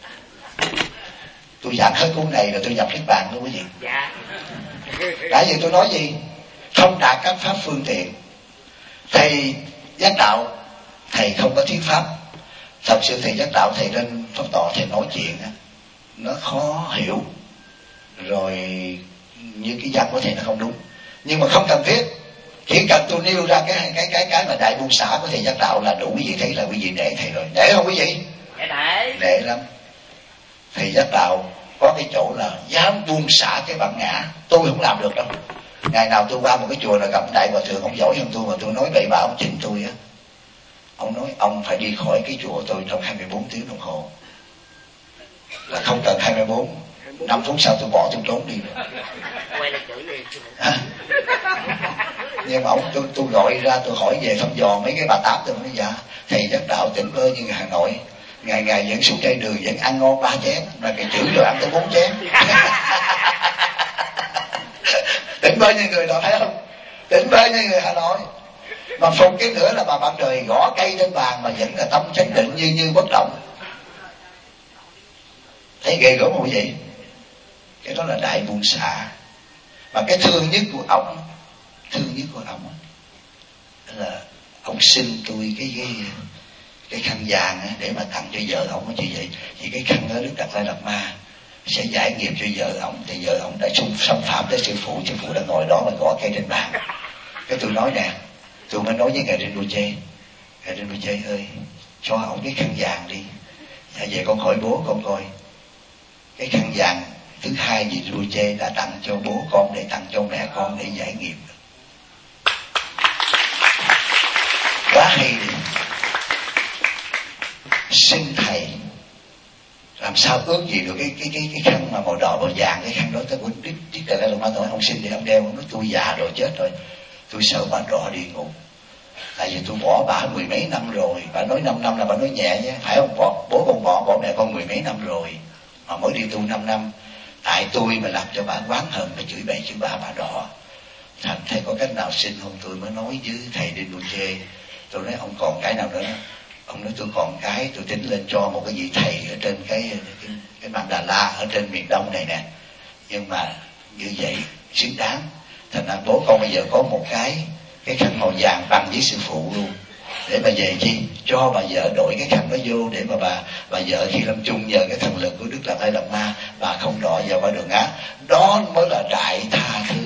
Tôi giảng hết cuốn này rồi tôi nhập Niết Bàn đó quý vị. Nãy giờ tôi nói gì? Không đạt các pháp phương tiện. Thầy Giác Đạo thầy không có thuyết pháp. Thật sự thầy Giác Đạo thầy lên pháp tọa thầy nói chuyện nó khó hiểu, rồi như cái văn của thầy nó không đúng, nhưng mà không cần thiết. Chỉ cần tôi nêu ra cái mà đại buông xả của thầy Giác Đạo là đủ quý vị thấy là quý vị nể thầy rồi. Nể không quý vị? Nể lắm. Thầy Giác Đạo có cái chỗ là dám buông xả cái bản ngã. Tôi không làm được đâu. Ngày nào tôi qua một cái chùa là gặp đại hòa thượng, ông giỏi hơn tôi mà tôi nói bậy bạ, ông chỉnh tôi á. Ông nói ông phải đi khỏi cái chùa tôi trong 24 tiếng đồng hồ. Là không cần 24, 5 phút sau tôi bỏ, tôi trốn đi rồi. Nhưng mà tôi gọi ra tôi hỏi về thăm dò mấy cái bà tám, tôi nói dạ thầy Giác Đạo tỉnh bơ như Hà Nội, ngày vẫn xuống trên đường vẫn ăn ngon 3 chén, mà cái chữ rồi ăn tới 4 chén. Tỉnh bơ như người nào thấy không? Tỉnh bơ như người Hà Nội. Mà phục cái nữa là bà bạn đời gõ cây trên bàn mà vẫn là tâm chánh định như bất động. Thấy ghê gớm không vậy? Cái đó là đại buông xả. Mà cái thương nhất của ông là ông xin tôi cái khăn vàng để mà tặng cho vợ ông như vậy. Thì cái khăn đó Đức Đạt Lai Lạt Ma sẽ giải nghiệp cho vợ ông. Thì vợ ông đã xâm phạm tới sư phụ đã ngồi đó mà gõ cây trên bàn. Cái tôi nói nè, tôi mới nói với ngài Rinpoche, ngài Rinpoche ơi, cho ông cái khăn vàng đi. Dạ về con hỏi bố con coi. Cái khăn vàng thứ hai vị Rinpoche đã tặng cho bố con để tặng cho mẹ con để giải nghiệp. Quá hay đi. Xin thầy làm sao ước gì được cái khăn mà màu đỏ màu vàng, cái khăn đó tới bữa Đức Đạt Lai Lạt Ma nói ông xin để ông đeo. Ông nói tôi già rồi chết rồi, tôi sợ bà đỏ đi ngủ. Tại vì tôi bỏ bà 10 mấy năm rồi. Bà nói 5 năm là bà nói nhẹ nhé, phải không? Bố con bỏ mẹ con 10 mấy năm rồi mà mới đi tu 5 năm. Tại tôi mà làm cho bà oán hận, bà chửi bậy chửi bà đỏ. Thành thầy có cách nào xin không? Tôi mới nói với thầy Rinpoche. Tôi nói ông còn cái nào nữa? Ông nói tôi còn cái, tôi tính lên cho một cái vị thầy ở trên cái Mandala ở trên miền Đông này nè. Nhưng mà như vậy xứng đáng. Thành ra bố con bây giờ có một cái khăn màu vàng bằng với sư phụ luôn. Để bà về chi cho bà vợ đổi cái khăn đó vô, để mà bà vợ khi lâm chung nhờ cái thần lực của Đức Đạt Lai Lạt Ma, bà không đọa vào qua đường ác. Đó mới là đại tha thứ.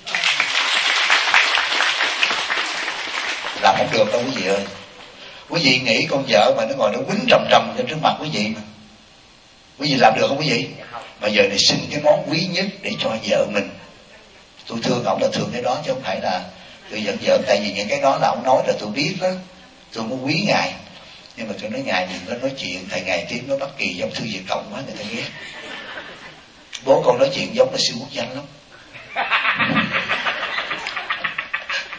Làm không được đâu quý vị ơi. Quý vị nghĩ con vợ mà nó ngồi nó quýnh trầm trầm trên trước mặt quý vị mà, quý vị làm được không quý vị? Mà giờ này xin cái món quý nhất để cho vợ mình. Tôi thương ổng là thương cái đó chứ không phải là tôi giận vợ. Tại vì những cái đó là ổng nói là tôi biết đó, tôi muốn quý ngài. Nhưng mà tôi nói ngài đừng có nói chuyện, thầy ngài tiếng nói bất kỳ giống Thư Việt Cộng quá người ta ghét. Bố con nói chuyện giống là siêu quốc danh lắm.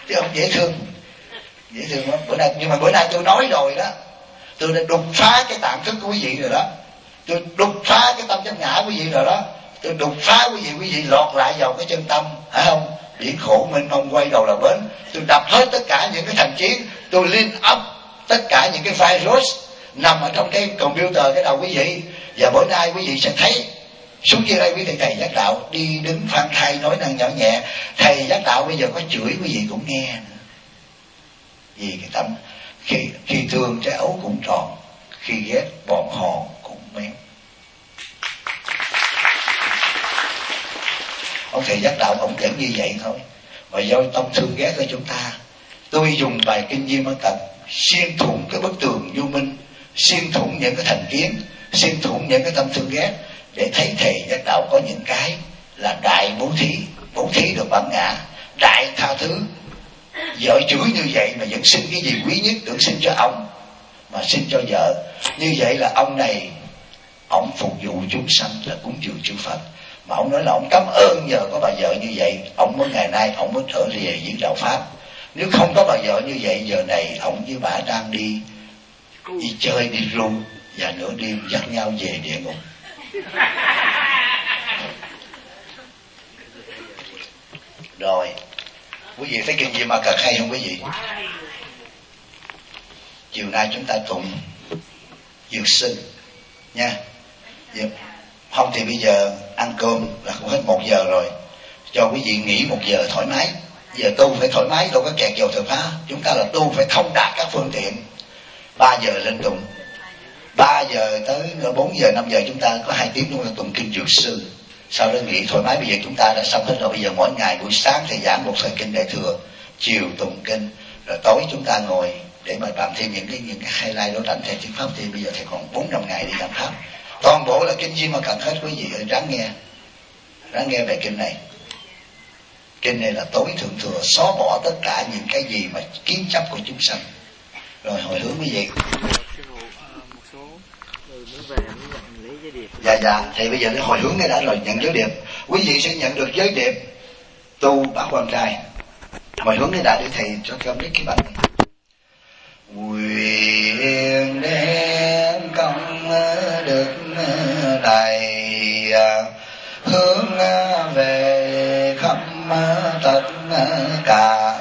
chứ không dễ thương lắm. Nhưng mà bữa nay tôi nói rồi đó, tôi đã đục phá cái tạm thức của quý vị rồi đó, tôi đục phá cái tâm chấp ngã quý vị rồi đó, tôi đục phá quý vị lọt lại vào cái chân tâm, phải không? Biển khổ mênh mông quay đầu là bến. Tôi đập hết tất cả những cái thành kiến, tôi liên ấp tất cả những cái virus nằm ở trong cái computer cái đầu quý vị. Và bữa nay quý vị sẽ thấy xuống dưới đây quý thầy giác đạo đi đứng phang thai nói năng nhỏ nhẹ, thầy giác đạo bây giờ có chửi quý vị cũng nghe nữa. Vì cái tâm khi thương trái ấu cũng tròn, khi ghét bọn hòn cũng méo. Ông thầy giác đạo ông kể như vậy thôi, mà do tâm thương ghét của chúng ta, tôi dùng bài kinh Di Mã Cật xuyên thủng cái bức tường vô minh, xuyên thủng những cái thành kiến, xuyên thủng những cái tâm thương ghét, để thấy thầy giác đạo có những cái là đại bố thí được bản ngã, đại tha thứ. Vợ chửi như vậy mà vẫn xin cái gì quý nhất, tưởng xin cho ông mà xin cho vợ. Như vậy là ông này ông phục vụ chúng sanh là cúng dường chư Phật, mà ông nói là ông cảm ơn nhờ có bà vợ như vậy ông mới ngày nay ông mới trở về với đạo pháp. Nếu không có bà vợ như vậy, giờ này ông với bà đang đi chơi đi ru, và nửa đêm dắt nhau về địa ngục. Rồi quý vị thấy kinh Di Mã Cật hay không quý vị? Chiều nay chúng ta tụng dược sinh nha. Không thì bây giờ ăn cơm là cũng hết 1 giờ rồi, cho quý vị nghỉ 1 giờ thoải mái. Giờ tu phải thoải mái, đâu có kẹt vào thực phá. Chúng ta là tu phải thông đạt các phương tiện. 3 giờ lên tụng, 3 giờ tới 4 giờ 5 giờ chúng ta có 2 tiếng chúng ta tụng kinh dược sư, sau đó nghỉ thoải mái. Bây giờ chúng ta đã xong hết rồi. Bây giờ mỗi ngày buổi sáng thầy giảng một thời kinh Đại Thừa, chiều tụng kinh, rồi tối chúng ta ngồi để mà làm thêm những cái highlight đối đảnh thầy thuyết pháp. Thì bây giờ thầy còn 4-5 ngày đi giảng pháp, toàn bộ là kinh Di Mã Cật hết. Quý vị ơi, ráng nghe về kinh này. Kinh này là tối thượng thừa, xóa bỏ tất cả những cái gì mà kiến chấp của chúng sanh. Rồi hồi hướng quý vị. Dạ thì bây giờ để hồi hướng cái đã rồi nhận giới điệp. Quý vị sẽ nhận được giới điệp tu bác quan trai. Hồi hướng cái đã để thầy cho các biết cái bản này. Nguyện đem công đức này hướng về khắp tất cả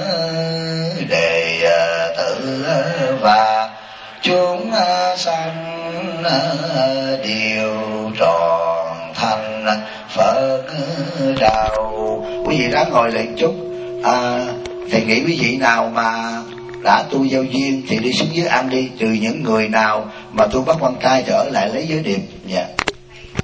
đệ tử và chúng sanh đều tròn thành Phật đạo. Quý vị ráng ngồi lại chút. Thầy nghĩ quý vị nào mà đã tu giao duyên thì đi xuống dưới ăn đi, trừ những người nào mà tu bắt quan trai thì ở lại lấy giới điệp. Dạ.